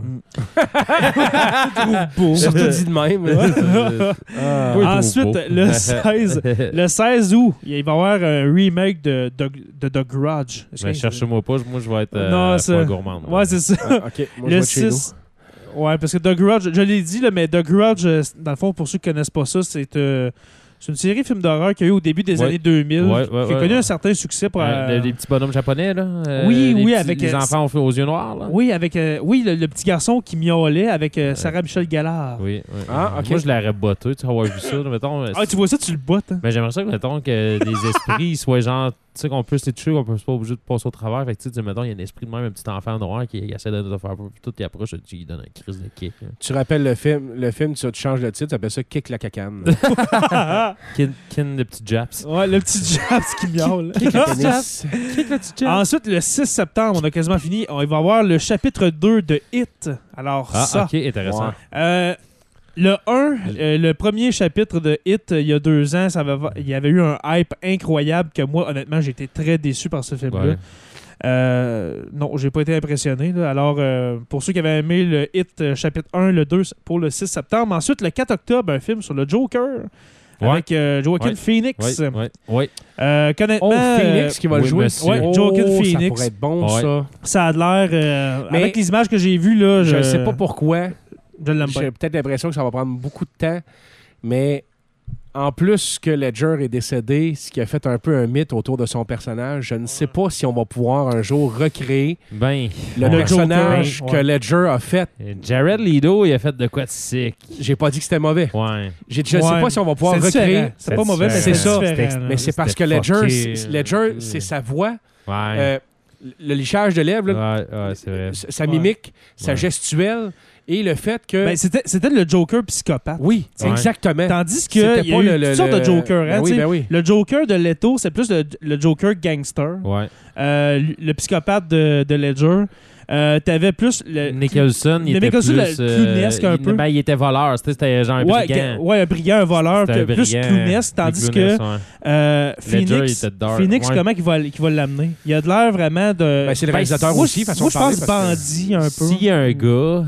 Speaker 3: beau.
Speaker 2: Surtout dit de même. Ah.
Speaker 4: Ouais,
Speaker 3: Ensuite,
Speaker 4: trop beau.
Speaker 3: le seize, le seize août, il va y avoir un remake de, de, de The Grudge. Est-ce
Speaker 4: Mais
Speaker 3: que-
Speaker 4: cherchez-moi pas, moi je vais être euh,
Speaker 3: Non,
Speaker 4: à
Speaker 3: ça-
Speaker 4: point gourmande.
Speaker 3: Ouais, c'est ça.
Speaker 2: Ah, OK, moi, je
Speaker 3: Le
Speaker 2: vais chez nous.
Speaker 3: six, Ouais, parce que The Grudge, je l'ai dit, là, mais The Grudge, euh, dans le fond, pour ceux qui connaissent pas ça, c'est euh, c'est une série de films d'horreur qu'il y a eu au début des
Speaker 4: Ouais.
Speaker 3: années deux mille,
Speaker 4: Ouais, ouais,
Speaker 3: qui a
Speaker 4: ouais,
Speaker 3: connu
Speaker 4: ouais.
Speaker 3: un certain succès pour...
Speaker 4: Euh,
Speaker 3: euh,
Speaker 4: les petits bonhommes japonais, là. euh,
Speaker 3: Oui,
Speaker 4: les
Speaker 3: oui,
Speaker 4: petits-
Speaker 3: avec,
Speaker 4: Les
Speaker 3: euh,
Speaker 4: enfants aux, aux yeux noirs, là.
Speaker 3: Oui, avec euh, oui le, le petit garçon qui miaulait avec euh, Sarah Michelle Gellar.
Speaker 4: Oui, oui.
Speaker 2: Ah, ok.
Speaker 4: Moi, je l'aurais botté, tu sais, avoir vu ça. là, mettons,
Speaker 3: Ah, tu vois ça, tu le bottes. Hein?
Speaker 4: mais j'aimerais ça que, mettons, que les esprits soient genre, tu sais, qu'on peut se les toucher, qu'on peut pas obligé de passer au travers. Fait que, tu sais, mettons, il y a un esprit de même, un petit enfant noir qui, qui essaie de nous faire peur. Puis tout, il approche, tu lui donnes un crise de kick. là.
Speaker 2: Tu rappelles le film, le film, tu, tu changes le titre, ça s'appelle ça Kick la cacane.
Speaker 4: Kin, kin le petit Japs.
Speaker 3: Ouais, le petit Japs qui miaule.
Speaker 2: Kick le pénis.
Speaker 4: Kick le petit Japs.
Speaker 3: Ensuite, le six septembre, on a quasiment fini. On va avoir le chapitre deux de Hit. Alors,
Speaker 4: Ah,
Speaker 3: ça.
Speaker 4: ok, intéressant.
Speaker 2: Ouais.
Speaker 3: Euh, le un, euh, le premier chapitre de Hit, euh, il y a deux ans, ça va, il y avait eu un hype incroyable que moi, honnêtement, j'ai été très déçu par ce film-là.
Speaker 4: Ouais.
Speaker 3: Euh, non, j'ai pas été impressionné. là. Alors, euh, pour ceux qui avaient aimé le Hit euh, chapitre un, le deux, pour le six septembre. Ensuite, le quatre octobre, un film sur le Joker.
Speaker 4: Ouais.
Speaker 3: Avec euh, Joaquin
Speaker 4: Ouais.
Speaker 3: Phoenix.
Speaker 4: Oui, oui, oui.
Speaker 3: Euh, qu'honnêtement,
Speaker 2: Oh, Phoenix qui va
Speaker 4: oui,
Speaker 2: le jouer.
Speaker 4: monsieur.
Speaker 3: Ouais,
Speaker 2: Oh,
Speaker 3: Joaquin
Speaker 2: ça
Speaker 3: Phoenix.
Speaker 2: pourrait être bon,
Speaker 4: Ouais.
Speaker 2: ça.
Speaker 3: euh, ça a l'air... euh,
Speaker 2: Mais-
Speaker 3: avec les images que j'ai vues, là,
Speaker 2: Je
Speaker 3: je
Speaker 2: ne sais pas pourquoi.
Speaker 3: Je l'aime
Speaker 2: J'ai
Speaker 3: pas.
Speaker 2: peut-être l'impression que ça va prendre beaucoup de temps, mais en plus que Ledger est décédé, ce qui a fait un peu un mythe autour de son personnage, je ne sais pas si on va pouvoir un jour recréer
Speaker 4: Ben,
Speaker 2: le
Speaker 3: Le
Speaker 2: personnage
Speaker 3: Joker,
Speaker 2: que
Speaker 3: ouais.
Speaker 2: Ledger a fait.
Speaker 4: Jared Leto, il a fait de quoi de sick.
Speaker 2: J'ai pas dit que c'était mauvais.
Speaker 4: Ouais.
Speaker 2: J'ai- Je ne sais
Speaker 3: Ouais,
Speaker 2: pas si on va pouvoir
Speaker 3: c'est
Speaker 2: recréer.
Speaker 3: différent. C'est pas mauvais, mais
Speaker 2: C'est
Speaker 3: c'est
Speaker 2: ça.
Speaker 3: différent, là.
Speaker 2: Mais c'est parce que
Speaker 4: C'était
Speaker 2: Ledger,
Speaker 4: fucké.
Speaker 2: c'est- Ledger, c'est sa voix,
Speaker 4: Ouais.
Speaker 2: euh, le lichage de lèvres, là,
Speaker 4: ouais, ouais, c'est vrai.
Speaker 2: sa sa
Speaker 3: Ouais.
Speaker 2: mimique, sa
Speaker 4: Ouais.
Speaker 2: gestuelle et le fait que...
Speaker 3: Ben, c'était, c'était le Joker psychopathe.
Speaker 2: oui,
Speaker 4: Ouais.
Speaker 2: exactement.
Speaker 3: Tandis qu'il
Speaker 2: C'était
Speaker 3: y a
Speaker 2: pas
Speaker 3: eu
Speaker 2: le- le-
Speaker 3: toutes sortes
Speaker 2: le-
Speaker 3: de Joker. Hein,
Speaker 2: Ben oui,
Speaker 3: tu sais.
Speaker 2: ben oui.
Speaker 3: Le Joker de Leto, c'est plus le, le Joker gangster.
Speaker 4: Ouais.
Speaker 3: Euh, le, le psychopathe de, de Ledger. Euh, t'avais plus le...
Speaker 4: Nicholson, il
Speaker 3: le
Speaker 4: était
Speaker 3: Nicholson,
Speaker 4: plus...
Speaker 3: le clownesque un
Speaker 4: il,
Speaker 3: peu.
Speaker 4: Ben, il était voleur. C'était, c'était genre un
Speaker 3: Ouais,
Speaker 4: brigand.
Speaker 3: ga- ouais, un brigand, un voleur,
Speaker 4: C'était un
Speaker 3: que- plus
Speaker 4: brigand.
Speaker 3: clownesque, tandis
Speaker 4: Clownesque,
Speaker 3: que
Speaker 4: ouais.
Speaker 3: euh,
Speaker 4: Ledger, il
Speaker 3: Phoenix,
Speaker 4: était dark.
Speaker 3: Phoenix
Speaker 4: Ouais.
Speaker 3: comment il va, qu'il va l'amener? Il a de l'air vraiment de...
Speaker 2: Ben, c'est le
Speaker 3: Ben,
Speaker 2: réalisateur
Speaker 3: moi,
Speaker 2: aussi, façon
Speaker 3: Moi,
Speaker 2: de
Speaker 3: je
Speaker 2: parler,
Speaker 3: pense
Speaker 2: parce que-
Speaker 3: bandit un peu.
Speaker 4: S'il y a un gars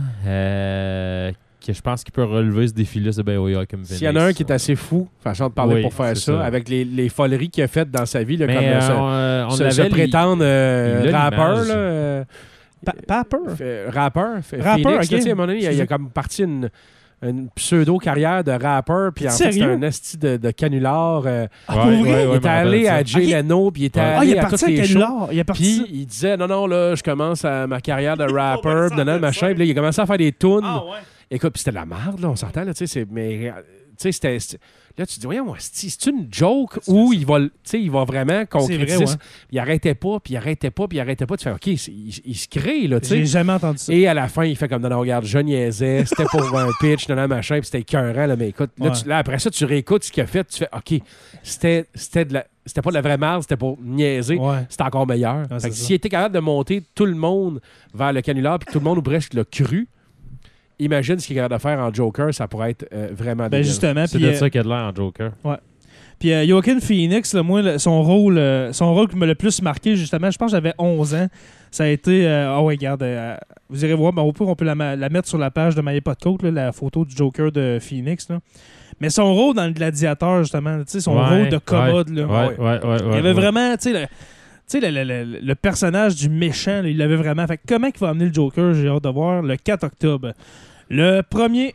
Speaker 4: euh, que je pense qu'il peut relever ce défi-là, c'est ben Joaquin Phoenix.
Speaker 2: S'il y en a un qui est assez fou, façon de parler
Speaker 4: Oui,
Speaker 2: pour faire
Speaker 4: c'est
Speaker 2: ça,
Speaker 4: ça.
Speaker 2: avec les, les foleries qu'il a faites dans sa vie, là,
Speaker 4: Mais
Speaker 2: comme
Speaker 4: euh,
Speaker 2: euh, se,
Speaker 4: on, euh, on
Speaker 2: se-
Speaker 4: l'avait,
Speaker 2: se
Speaker 4: lui-
Speaker 2: prétendre euh,
Speaker 4: il a
Speaker 2: rappeur.
Speaker 4: l'image.
Speaker 2: Là, euh,
Speaker 3: Pa- Papper?
Speaker 2: fait- rappeur. fait-
Speaker 3: Rappeur,
Speaker 2: Phoenix,
Speaker 3: ok.
Speaker 2: là, tu sais, à un moment donné, il a, il a
Speaker 3: Excusez.
Speaker 2: comme parti une, une pseudo-carrière de rappeur, puis en fait, c'était
Speaker 3: Sérieux?
Speaker 2: un esti de, de canular. euh,
Speaker 3: Ah, pour vrai?
Speaker 2: il
Speaker 4: ouais,
Speaker 2: était
Speaker 4: me rappelle
Speaker 2: allé
Speaker 4: ça.
Speaker 2: à Jay
Speaker 3: Ok.
Speaker 2: Leno, puis il était
Speaker 4: Ouais.
Speaker 3: Ah,
Speaker 2: allé
Speaker 3: il est
Speaker 2: à
Speaker 3: parti
Speaker 2: tous
Speaker 3: à
Speaker 2: les shows.
Speaker 3: Canular. Il est parti...
Speaker 2: Puis il disait, non, non, là, je commence à- ma carrière de rapper, puis non, non, machin. Puis là, il a commencé à faire des tunes.
Speaker 3: Ah, ouais.
Speaker 2: Écoute, puis c'était de la merde, là, on s'entend, là, tu sais, c'est- mais, euh, tu sais, c'était... c'était- Là, tu te dis, voyons, moi, c'est c'est une joke où il va, tu sais, il va vraiment concrétiser.
Speaker 3: vrai, ouais.
Speaker 2: Il arrêtait pas, puis il arrêtait pas, puis il arrêtait pas. Tu fais, OK, c'est- il, il se crée, là, tu
Speaker 3: J'ai
Speaker 2: sais.
Speaker 3: jamais entendu ça.
Speaker 2: Et à la fin, il fait comme, non, non, regarde, je niaisais, c'était pour un pitch, non, non, machin, puis c'était écœurant, là, mais écoute, là,
Speaker 3: Ouais.
Speaker 2: tu- là, après ça, tu réécoutes ce qu'il a fait, tu fais, OK, c'était c'était de la... C'était pas de la vraie merde, c'était pour niaiser.
Speaker 3: Ouais.
Speaker 2: C'était encore meilleur.
Speaker 3: Ah,
Speaker 2: Fait
Speaker 3: c'est
Speaker 2: que
Speaker 3: ça.
Speaker 2: s'il était capable de monter tout le monde vers le canular, puis que tout le monde ou presque l'a cru, imagine ce qu'il est capable de faire en Joker, ça pourrait être euh, vraiment
Speaker 3: Ben,
Speaker 2: débile.
Speaker 3: justement.
Speaker 4: C'est
Speaker 3: Puis,
Speaker 4: de
Speaker 3: euh,
Speaker 4: ça qu'il y a de l'air en Joker.
Speaker 3: Puis euh, Joaquin Phoenix, là, moi, le- son rôle euh, son rôle qui m'a le plus marqué, justement, je pense que j'avais onze ans. Ça a été... euh, Ah ouais, regarde, euh, vous irez voir, mais au pire, on peut la, ma- la mettre sur la page de Maillé Pas de Côte, là, la photo du Joker de Phoenix. Là. Mais son rôle dans le Gladiateur, justement, tu sais, son
Speaker 4: Ouais,
Speaker 3: rôle de commode,
Speaker 4: ouais,
Speaker 3: là.
Speaker 4: Ouais, ouais, ouais, ouais.
Speaker 3: Il y avait
Speaker 4: ouais.
Speaker 3: vraiment, tu sais, le, tu sais, le, le- le- le personnage du méchant, là, il l'avait vraiment. Fait que comment il va amener le Joker, j'ai hâte de voir, le quatre octobre. Le premier...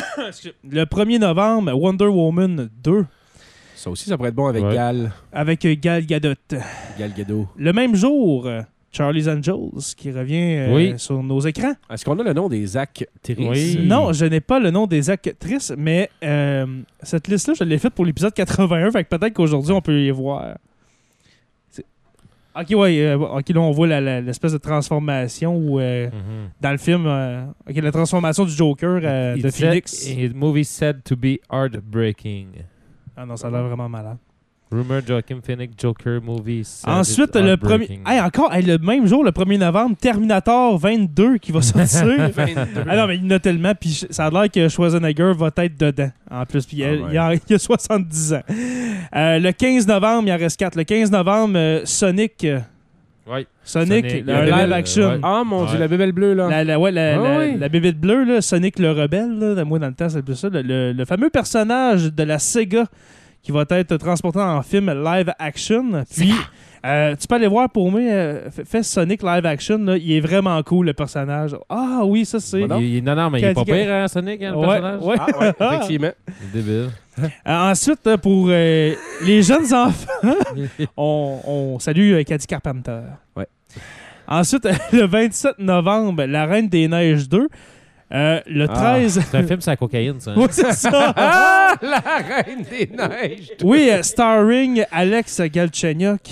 Speaker 3: le premier novembre, Wonder Woman deux,
Speaker 2: Ça aussi, ça pourrait être bon avec
Speaker 4: Ouais.
Speaker 2: Gal,
Speaker 3: avec euh, Gal Gadot.
Speaker 2: Gal Gadot.
Speaker 3: Le même jour, euh, Charlie's Angels, qui revient euh,
Speaker 4: Oui.
Speaker 3: sur nos écrans.
Speaker 2: Est-ce qu'on a le nom des actrices?
Speaker 4: Oui.
Speaker 3: Non, je n'ai pas le nom des actrices, mais euh, cette liste-là, je l'ai faite pour l'épisode quatre-vingt-un, fait que peut-être qu'aujourd'hui, on peut y voir. C'est- Ok, ouais, euh, ok, là, on voit la- la- l'espèce de transformation où, euh,
Speaker 4: Mhm.
Speaker 3: dans le film, euh, ok, la transformation du Joker euh,
Speaker 4: It
Speaker 3: de
Speaker 4: said-
Speaker 3: Phoenix.
Speaker 4: it- movie said to be heartbreaking.
Speaker 3: Ah non, ça a l'air vraiment malade.
Speaker 4: Rumor Joaquin Phoenix Joker movie. said
Speaker 3: Ensuite,
Speaker 4: it's
Speaker 3: le premier.
Speaker 4: heartbreaking.
Speaker 3: Hey, encore, hey, le même jour, le premier novembre, Terminator vingt-deux qui va sortir. Ah non, mais il y en a tellement, puis ça a l'air que Schwarzenegger va être dedans. En plus, puis il, a-
Speaker 2: Ah ouais.
Speaker 3: il a, il a soixante-dix ans. Euh, le quinze novembre, il en reste quatre. Le quinze novembre, euh, Sonic. euh,
Speaker 4: Ouais.
Speaker 3: Sonic,
Speaker 4: Sonic,
Speaker 3: le
Speaker 2: le
Speaker 3: live
Speaker 2: bébé,
Speaker 3: action.
Speaker 4: ouais.
Speaker 2: Ah, mon
Speaker 4: Ouais.
Speaker 2: Dieu, la bébelle bleue, là.
Speaker 3: La, la, ouais, la,
Speaker 2: Ah
Speaker 3: la,
Speaker 2: oui.
Speaker 3: la bébête bleue, là, Sonic le rebelle, là, moi dans le temps, c'est plus ça. Le, le- le fameux personnage de la Sega qui va être transporté en film live action. Puis, Euh, tu peux aller voir pour moi, euh, fais Sonic live action, là, il est vraiment cool le personnage. Ah oui, ça c'est.
Speaker 4: Il- il- non, non, mais il est pas
Speaker 3: Cathy-
Speaker 4: pire, hein, Sonic, hein, le
Speaker 3: Ouais,
Speaker 4: personnage?
Speaker 3: ouais.
Speaker 2: Ah, ouais, effectivement.
Speaker 4: C'est débile.
Speaker 3: Euh, ensuite, euh, pour euh, les jeunes enfants, on, on salue euh, Cathy Carpenter.
Speaker 2: Ouais.
Speaker 3: Ensuite, le vingt-sept novembre, La Reine des Neiges deux. Euh, le treize.
Speaker 4: Ah, c'est un film sur la cocaïne, ça. hein?
Speaker 3: Oui, c'est ça.
Speaker 2: Ah, la Reine des Neiges!
Speaker 3: Oui, euh, starring Alex Galchenyuk.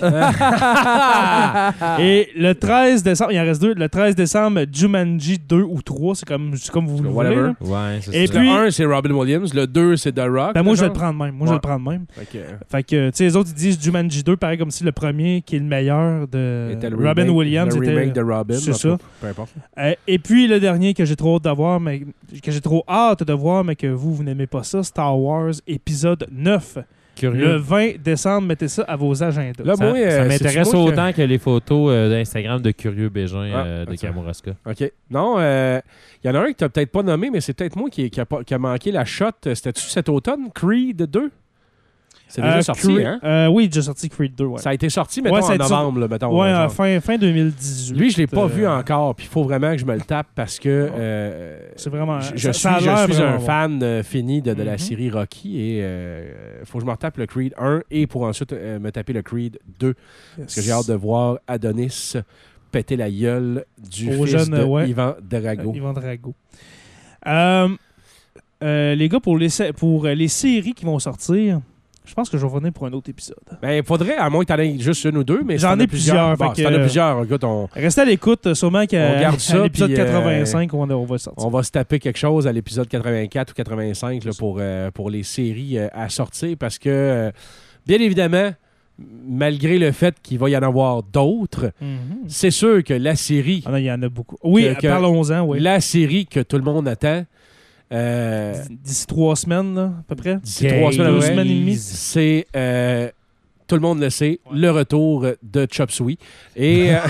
Speaker 3: Et le treize décembre, il en reste deux. Le treize décembre, Jumanji deux ou trois, c'est comme, c'est comme vous le voulez.
Speaker 2: Whatever.
Speaker 3: là.
Speaker 4: Ouais, c'est
Speaker 3: Et
Speaker 4: ça.
Speaker 3: puis-
Speaker 2: Le un, c'est Robin Williams. Le deux, c'est The Rock.
Speaker 3: Ben, moi, je vais
Speaker 2: genre.
Speaker 3: le prendre même. Moi, je vais
Speaker 2: Ouais.
Speaker 3: le prendre même.
Speaker 2: Fait que,
Speaker 3: Fait que, tu sais, les autres, ils disent Jumanji deux, pareil comme si le premier, qui est le meilleur de
Speaker 2: était le
Speaker 3: Robin
Speaker 2: remake-
Speaker 3: Williams,
Speaker 2: le
Speaker 3: était.
Speaker 2: remake de Robin.
Speaker 3: c'est
Speaker 2: en tout
Speaker 3: ça.
Speaker 2: cas, Peu importe.
Speaker 3: Euh, et puis le dernier que j'ai trop hâte de voir, mais que j'ai trop hâte de voir, mais que vous, vous n'aimez pas ça, Star Wars épisode neuf.
Speaker 4: Curieux.
Speaker 3: Le vingt décembre, mettez ça à vos agendas.
Speaker 2: Là,
Speaker 4: Ça,
Speaker 2: moi, euh,
Speaker 4: ça
Speaker 2: c'est-tu
Speaker 4: m'intéresse
Speaker 2: moi que-
Speaker 4: autant que... les photos euh, d'Instagram de Curieux Bégin
Speaker 2: Ah,
Speaker 4: euh, de
Speaker 2: attends.
Speaker 4: Kamouraska.
Speaker 2: OK. Non, il euh, y en a un que tu n'as peut-être pas nommé, mais c'est peut-être moi qui, qui, a, pas- qui a manqué la shot. C'était-tu cet automne? Creed deux? C'est déjà
Speaker 3: Euh,
Speaker 2: sorti,
Speaker 3: Creed-
Speaker 2: hein?
Speaker 3: euh, oui, déjà sorti Creed deux, ouais.
Speaker 2: Ça a été sorti, mettons,
Speaker 3: Ouais, ça a
Speaker 2: en
Speaker 3: été
Speaker 2: novembre, là, mettons.
Speaker 3: ouais,
Speaker 2: là,
Speaker 3: euh,
Speaker 2: genre.
Speaker 3: fin, fin deux mille dix-huit.
Speaker 2: Lui, je l'ai pas
Speaker 3: euh,
Speaker 2: vu encore, puis il faut vraiment que je me le tape parce que euh,
Speaker 3: C'est vraiment.
Speaker 2: je, je
Speaker 3: ça-
Speaker 2: suis,
Speaker 3: ça a
Speaker 2: je
Speaker 3: l'air
Speaker 2: suis
Speaker 3: vraiment
Speaker 2: un
Speaker 3: bon.
Speaker 2: fan euh, fini de, de la
Speaker 3: Mhm.
Speaker 2: série Rocky et il faut que je me retape le Creed un et pour ensuite euh, me taper le Creed deux parce que j'ai hâte de voir Adonis péter la gueule du
Speaker 3: Au
Speaker 2: fils
Speaker 3: jeune,
Speaker 2: de
Speaker 3: ouais.
Speaker 2: Ivan Drago.
Speaker 3: Euh, Yvan Drago. Euh, euh, les gars, pour les, sé- pour euh, les séries qui vont sortir, je pense que je vais revenir pour un autre épisode.
Speaker 2: Ben, il faudrait, à moins que tu en aies juste une ou deux, mais
Speaker 3: J'en
Speaker 2: si t'en
Speaker 3: ai
Speaker 2: as
Speaker 3: plusieurs,
Speaker 2: Bon,
Speaker 3: fait
Speaker 2: si
Speaker 3: que,
Speaker 2: t'en as
Speaker 3: euh,
Speaker 2: plusieurs, écoute, on,
Speaker 3: Restez à l'écoute, sûrement qu'à
Speaker 2: On garde
Speaker 3: à
Speaker 2: ça,
Speaker 3: l'épisode
Speaker 2: puis, euh,
Speaker 3: quatre-vingt-cinq, on, on va sortir.
Speaker 2: on va se taper quelque chose à l'épisode quatre-vingt-quatre ou quatre-vingt-cinq là, pour, euh, pour les séries euh, à sortir parce que, euh, bien évidemment, malgré le fait qu'il va y en avoir d'autres,
Speaker 3: Mhm.
Speaker 2: c'est sûr que la série,
Speaker 3: Ah non, il y en a beaucoup. Oui,
Speaker 2: Que- que-
Speaker 3: parlons-en, oui.
Speaker 2: la série que tout le monde attend, euh,
Speaker 3: D'ici trois semaines, là, à peu près.
Speaker 2: d'ici trois semaines, à peu
Speaker 3: Deux
Speaker 2: près,
Speaker 3: semaines et demie.
Speaker 2: c'est, euh, tout le monde le sait, le retour de Chop Suey. Et, euh,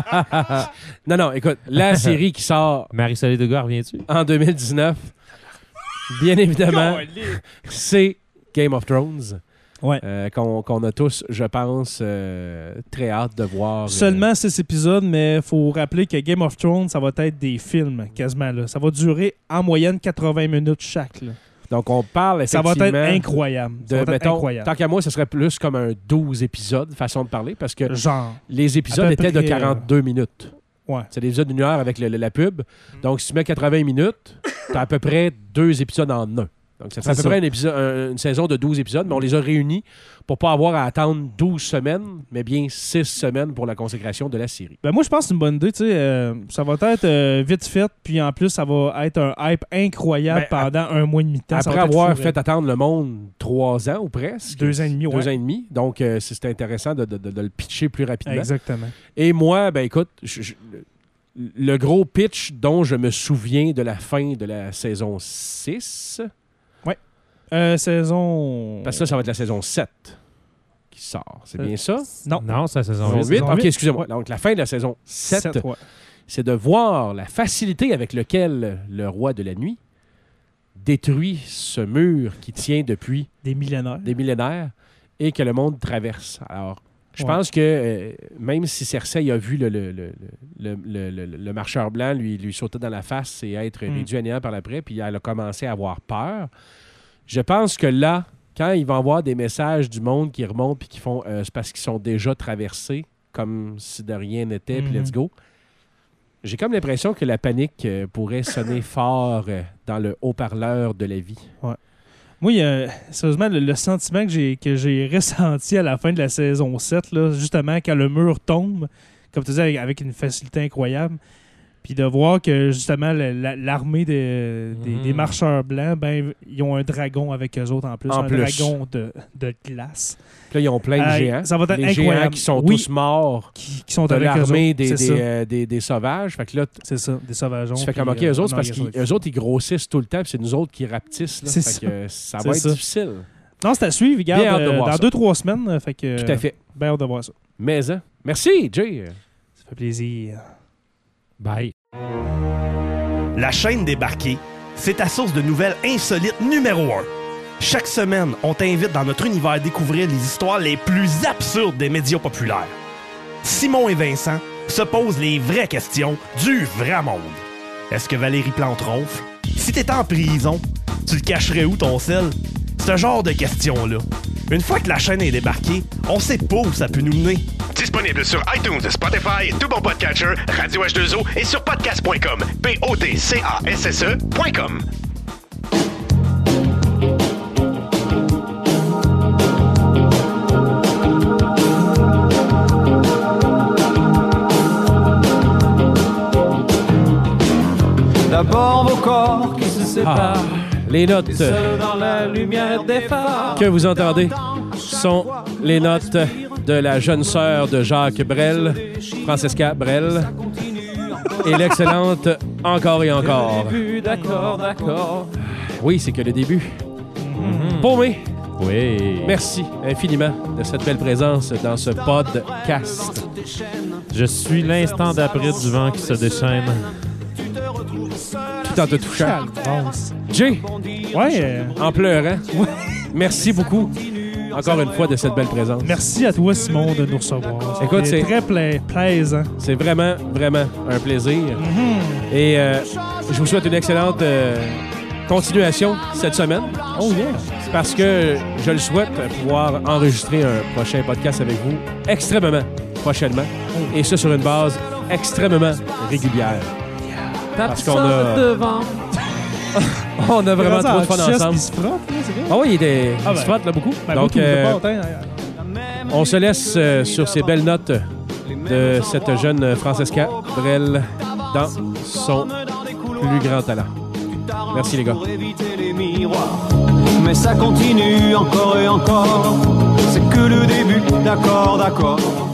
Speaker 2: non, non, écoute, la série qui sort
Speaker 4: Marie-Soleil Degas, reviens-tu?
Speaker 2: en deux mille dix-neuf, bien évidemment, c'est Game of Thrones.
Speaker 3: Ouais.
Speaker 2: Euh, qu'on, qu'on a tous, je pense, euh, très hâte de voir. euh,
Speaker 3: Seulement six épisodes, mais il faut rappeler que Game of Thrones, ça va être des films, quasiment. Là. Ça va durer en moyenne quatre-vingts minutes chaque. Là.
Speaker 2: donc, on parle
Speaker 3: Ça va
Speaker 2: effectivement
Speaker 3: être incroyable. Ça
Speaker 2: de,
Speaker 3: va être
Speaker 2: mettons,
Speaker 3: incroyable.
Speaker 2: tant qu'à moi, ce serait plus comme un douze épisodes, façon de parler, parce que
Speaker 3: Genre.
Speaker 2: les épisodes
Speaker 3: à peu
Speaker 2: étaient de
Speaker 3: près,
Speaker 2: quarante-deux minutes.
Speaker 3: Ouais.
Speaker 2: C'est des épisodes d'une heure avec le- le- la pub. Donc, si tu mets quatre-vingts minutes, tu as à peu près deux épisodes en un. Donc, ça fait à
Speaker 3: C'est
Speaker 2: peu
Speaker 3: ça.
Speaker 2: près un épisode- un- une saison de douze épisodes, mais on les a réunis pour pas avoir à attendre douze semaines, mais bien six semaines pour la consécration de la série.
Speaker 3: Ben moi, je pense que c'est une bonne idée. tu sais, euh, ça va être euh, vite fait, puis en plus, ça va être un hype incroyable
Speaker 2: Ben,
Speaker 3: pendant un mois et demi de temps. Ça
Speaker 2: Après
Speaker 3: va être
Speaker 2: avoir
Speaker 3: fou,
Speaker 2: fait attendre le monde trois ans ou presque.
Speaker 3: Deux ans et demi,
Speaker 2: Deux
Speaker 3: ouais.
Speaker 2: ans et demi. Donc, euh, c'est intéressant de, de- de- de le pitcher plus rapidement.
Speaker 3: Exactement.
Speaker 2: Et moi, ben écoute, je- je- le gros pitch dont je me souviens de la fin de la saison six,
Speaker 3: Euh, saison.
Speaker 2: parce que ça, ça va être la saison sept qui sort. C'est
Speaker 3: Euh,
Speaker 2: bien ça?
Speaker 3: Non.
Speaker 4: Non, c'est la saison
Speaker 2: Saison
Speaker 4: huit.
Speaker 2: huit?
Speaker 3: saison
Speaker 2: Ok,
Speaker 3: huit.
Speaker 2: excusez-moi.
Speaker 3: Ouais.
Speaker 2: Donc, la fin de la saison sept,
Speaker 3: Sept, ouais.
Speaker 2: c'est de voir la facilité avec laquelle le roi de la nuit détruit ce mur qui tient depuis
Speaker 3: Des millénaires.
Speaker 2: des millénaires et que le monde traverse. Alors, je
Speaker 3: Ouais.
Speaker 2: pense que euh, même si Cersei a vu le, le, le, le, le- le- le marcheur blanc lui, lui sauter dans la face et être
Speaker 3: Mm.
Speaker 2: réduit à néant par l'après, puis elle a commencé à avoir peur, je pense que là, quand il va y avoir des messages du monde qui remontent puis qui font euh, c'est parce qu'ils sont déjà traversés, comme si de rien n'était, puis
Speaker 3: Mhm.
Speaker 2: let's go. J'ai comme l'impression que la panique euh, pourrait sonner fort euh, dans le haut-parleur de la vie.
Speaker 3: Moi, il y a- sérieusement, le, le sentiment que j'ai, que j'ai ressenti à la fin de la saison sept, là, justement, quand le mur tombe, comme tu disais, avec, avec une facilité incroyable, puis de voir que, justement, la- la- l'armée des, des-
Speaker 4: Mhm.
Speaker 3: des marcheurs blancs, ben, ils ont un dragon avec eux autres en plus,
Speaker 2: En
Speaker 3: un
Speaker 2: plus.
Speaker 3: dragon de, de glace,
Speaker 2: Puis là, ils ont plein de
Speaker 3: Euh,
Speaker 2: géants.
Speaker 3: ça va être
Speaker 2: Les géants
Speaker 3: incroyable.
Speaker 2: qui sont
Speaker 3: Oui.
Speaker 2: tous morts
Speaker 3: qui, qui sont
Speaker 2: de
Speaker 3: avec eux
Speaker 2: l'armée
Speaker 3: autres.
Speaker 2: des,
Speaker 3: C'est
Speaker 2: des,
Speaker 3: ça.
Speaker 2: euh, des- des sauvages. Fait que là, t-
Speaker 3: C'est ça, des sauvageons.
Speaker 2: tu fais
Speaker 3: puis,
Speaker 2: comme, OK,
Speaker 3: euh,
Speaker 2: eux autres,
Speaker 3: non,
Speaker 2: parce
Speaker 3: ils sont-
Speaker 2: qu'eux autres, ils grossissent tout le temps, puis c'est nous autres qui rapetissent. Là.
Speaker 3: C'est
Speaker 2: Fait
Speaker 3: ça.
Speaker 2: que, euh, ça va
Speaker 3: C'est
Speaker 2: être
Speaker 3: ça.
Speaker 2: difficile.
Speaker 3: Non, c'est à suivre, regarde,
Speaker 2: Bien hâte de
Speaker 3: euh,
Speaker 2: voir
Speaker 3: dans
Speaker 2: ça.
Speaker 3: deux, trois semaines. euh, Fait que,
Speaker 2: Tout à fait.
Speaker 3: bien hâte de voir ça.
Speaker 2: Mais, hein? Merci, Jay.
Speaker 3: Ça fait plaisir.
Speaker 4: Bye.
Speaker 9: La chaîne débarquée, c'est ta source de nouvelles insolites numéro un. Chaque semaine, on t'invite dans notre univers à découvrir les histoires les plus absurdes des médias populaires. Simon et Vincent se posent les vraies questions du vrai monde. Est-ce que Valérie Plante ronfle? Si t'étais en prison, tu le cacherais où ton sel? Ce genre de questions-là. Une fois que la chaîne est débarquée, on sait pas où ça peut nous mener.
Speaker 10: Disponible sur iTunes, Spotify, tout bon podcatcher, Radio H deux O et sur podcast point com. P O D C A S S E point com.
Speaker 11: D'abord vos corps qui se séparent.
Speaker 2: Ah, les notes
Speaker 11: Dans la lumière des phares.
Speaker 2: que vous entendez sont les notes de la jeune sœur de Jacques Brel, Francesca Brel, et l'excellente Encore et encore.
Speaker 4: D'accord, d'accord.
Speaker 2: Oui, c'est que le début.
Speaker 4: Mm-hmm.
Speaker 2: Paumé,
Speaker 4: Oui.
Speaker 2: merci infiniment de cette belle présence dans ce podcast.
Speaker 4: Je suis l'instant d'après du vent qui se déchaîne.
Speaker 2: Tout en te touchant. Jay,
Speaker 3: Ouais. euh,
Speaker 2: en pleurant, merci beaucoup, encore une fois, de cette belle présence.
Speaker 3: merci à toi, Simon, de nous recevoir.
Speaker 2: Écoute,
Speaker 3: C'était
Speaker 2: c'est-
Speaker 3: très pla- plaisant.
Speaker 2: C'est vraiment, vraiment un plaisir. Et euh, je vous souhaite une excellente euh, continuation cette semaine.
Speaker 3: Oh yeah.
Speaker 2: Parce que je le souhaite pouvoir enregistrer un prochain podcast avec vous extrêmement prochainement. Et ça sur une base extrêmement régulière. Parce qu'on a,
Speaker 4: devant.
Speaker 2: on a vraiment trop de fun
Speaker 3: Chest
Speaker 2: ensemble.
Speaker 3: qui se frotte, là, c'est bien.
Speaker 2: Ah oui, il, était,
Speaker 3: Ah
Speaker 2: il se
Speaker 3: ben.
Speaker 2: frotte là beaucoup.
Speaker 3: Ben,
Speaker 2: Donc,
Speaker 3: beaucoup,
Speaker 2: euh,
Speaker 3: je sais pas, autant,
Speaker 2: on se laisse euh, sur ces belles notes de cette jeune Francesca Brel dans son plus grand talent. Merci les gars.
Speaker 11: Pour éviter les miroirs. Mais ça continue encore et encore. C'est que le début, d'accord, d'accord.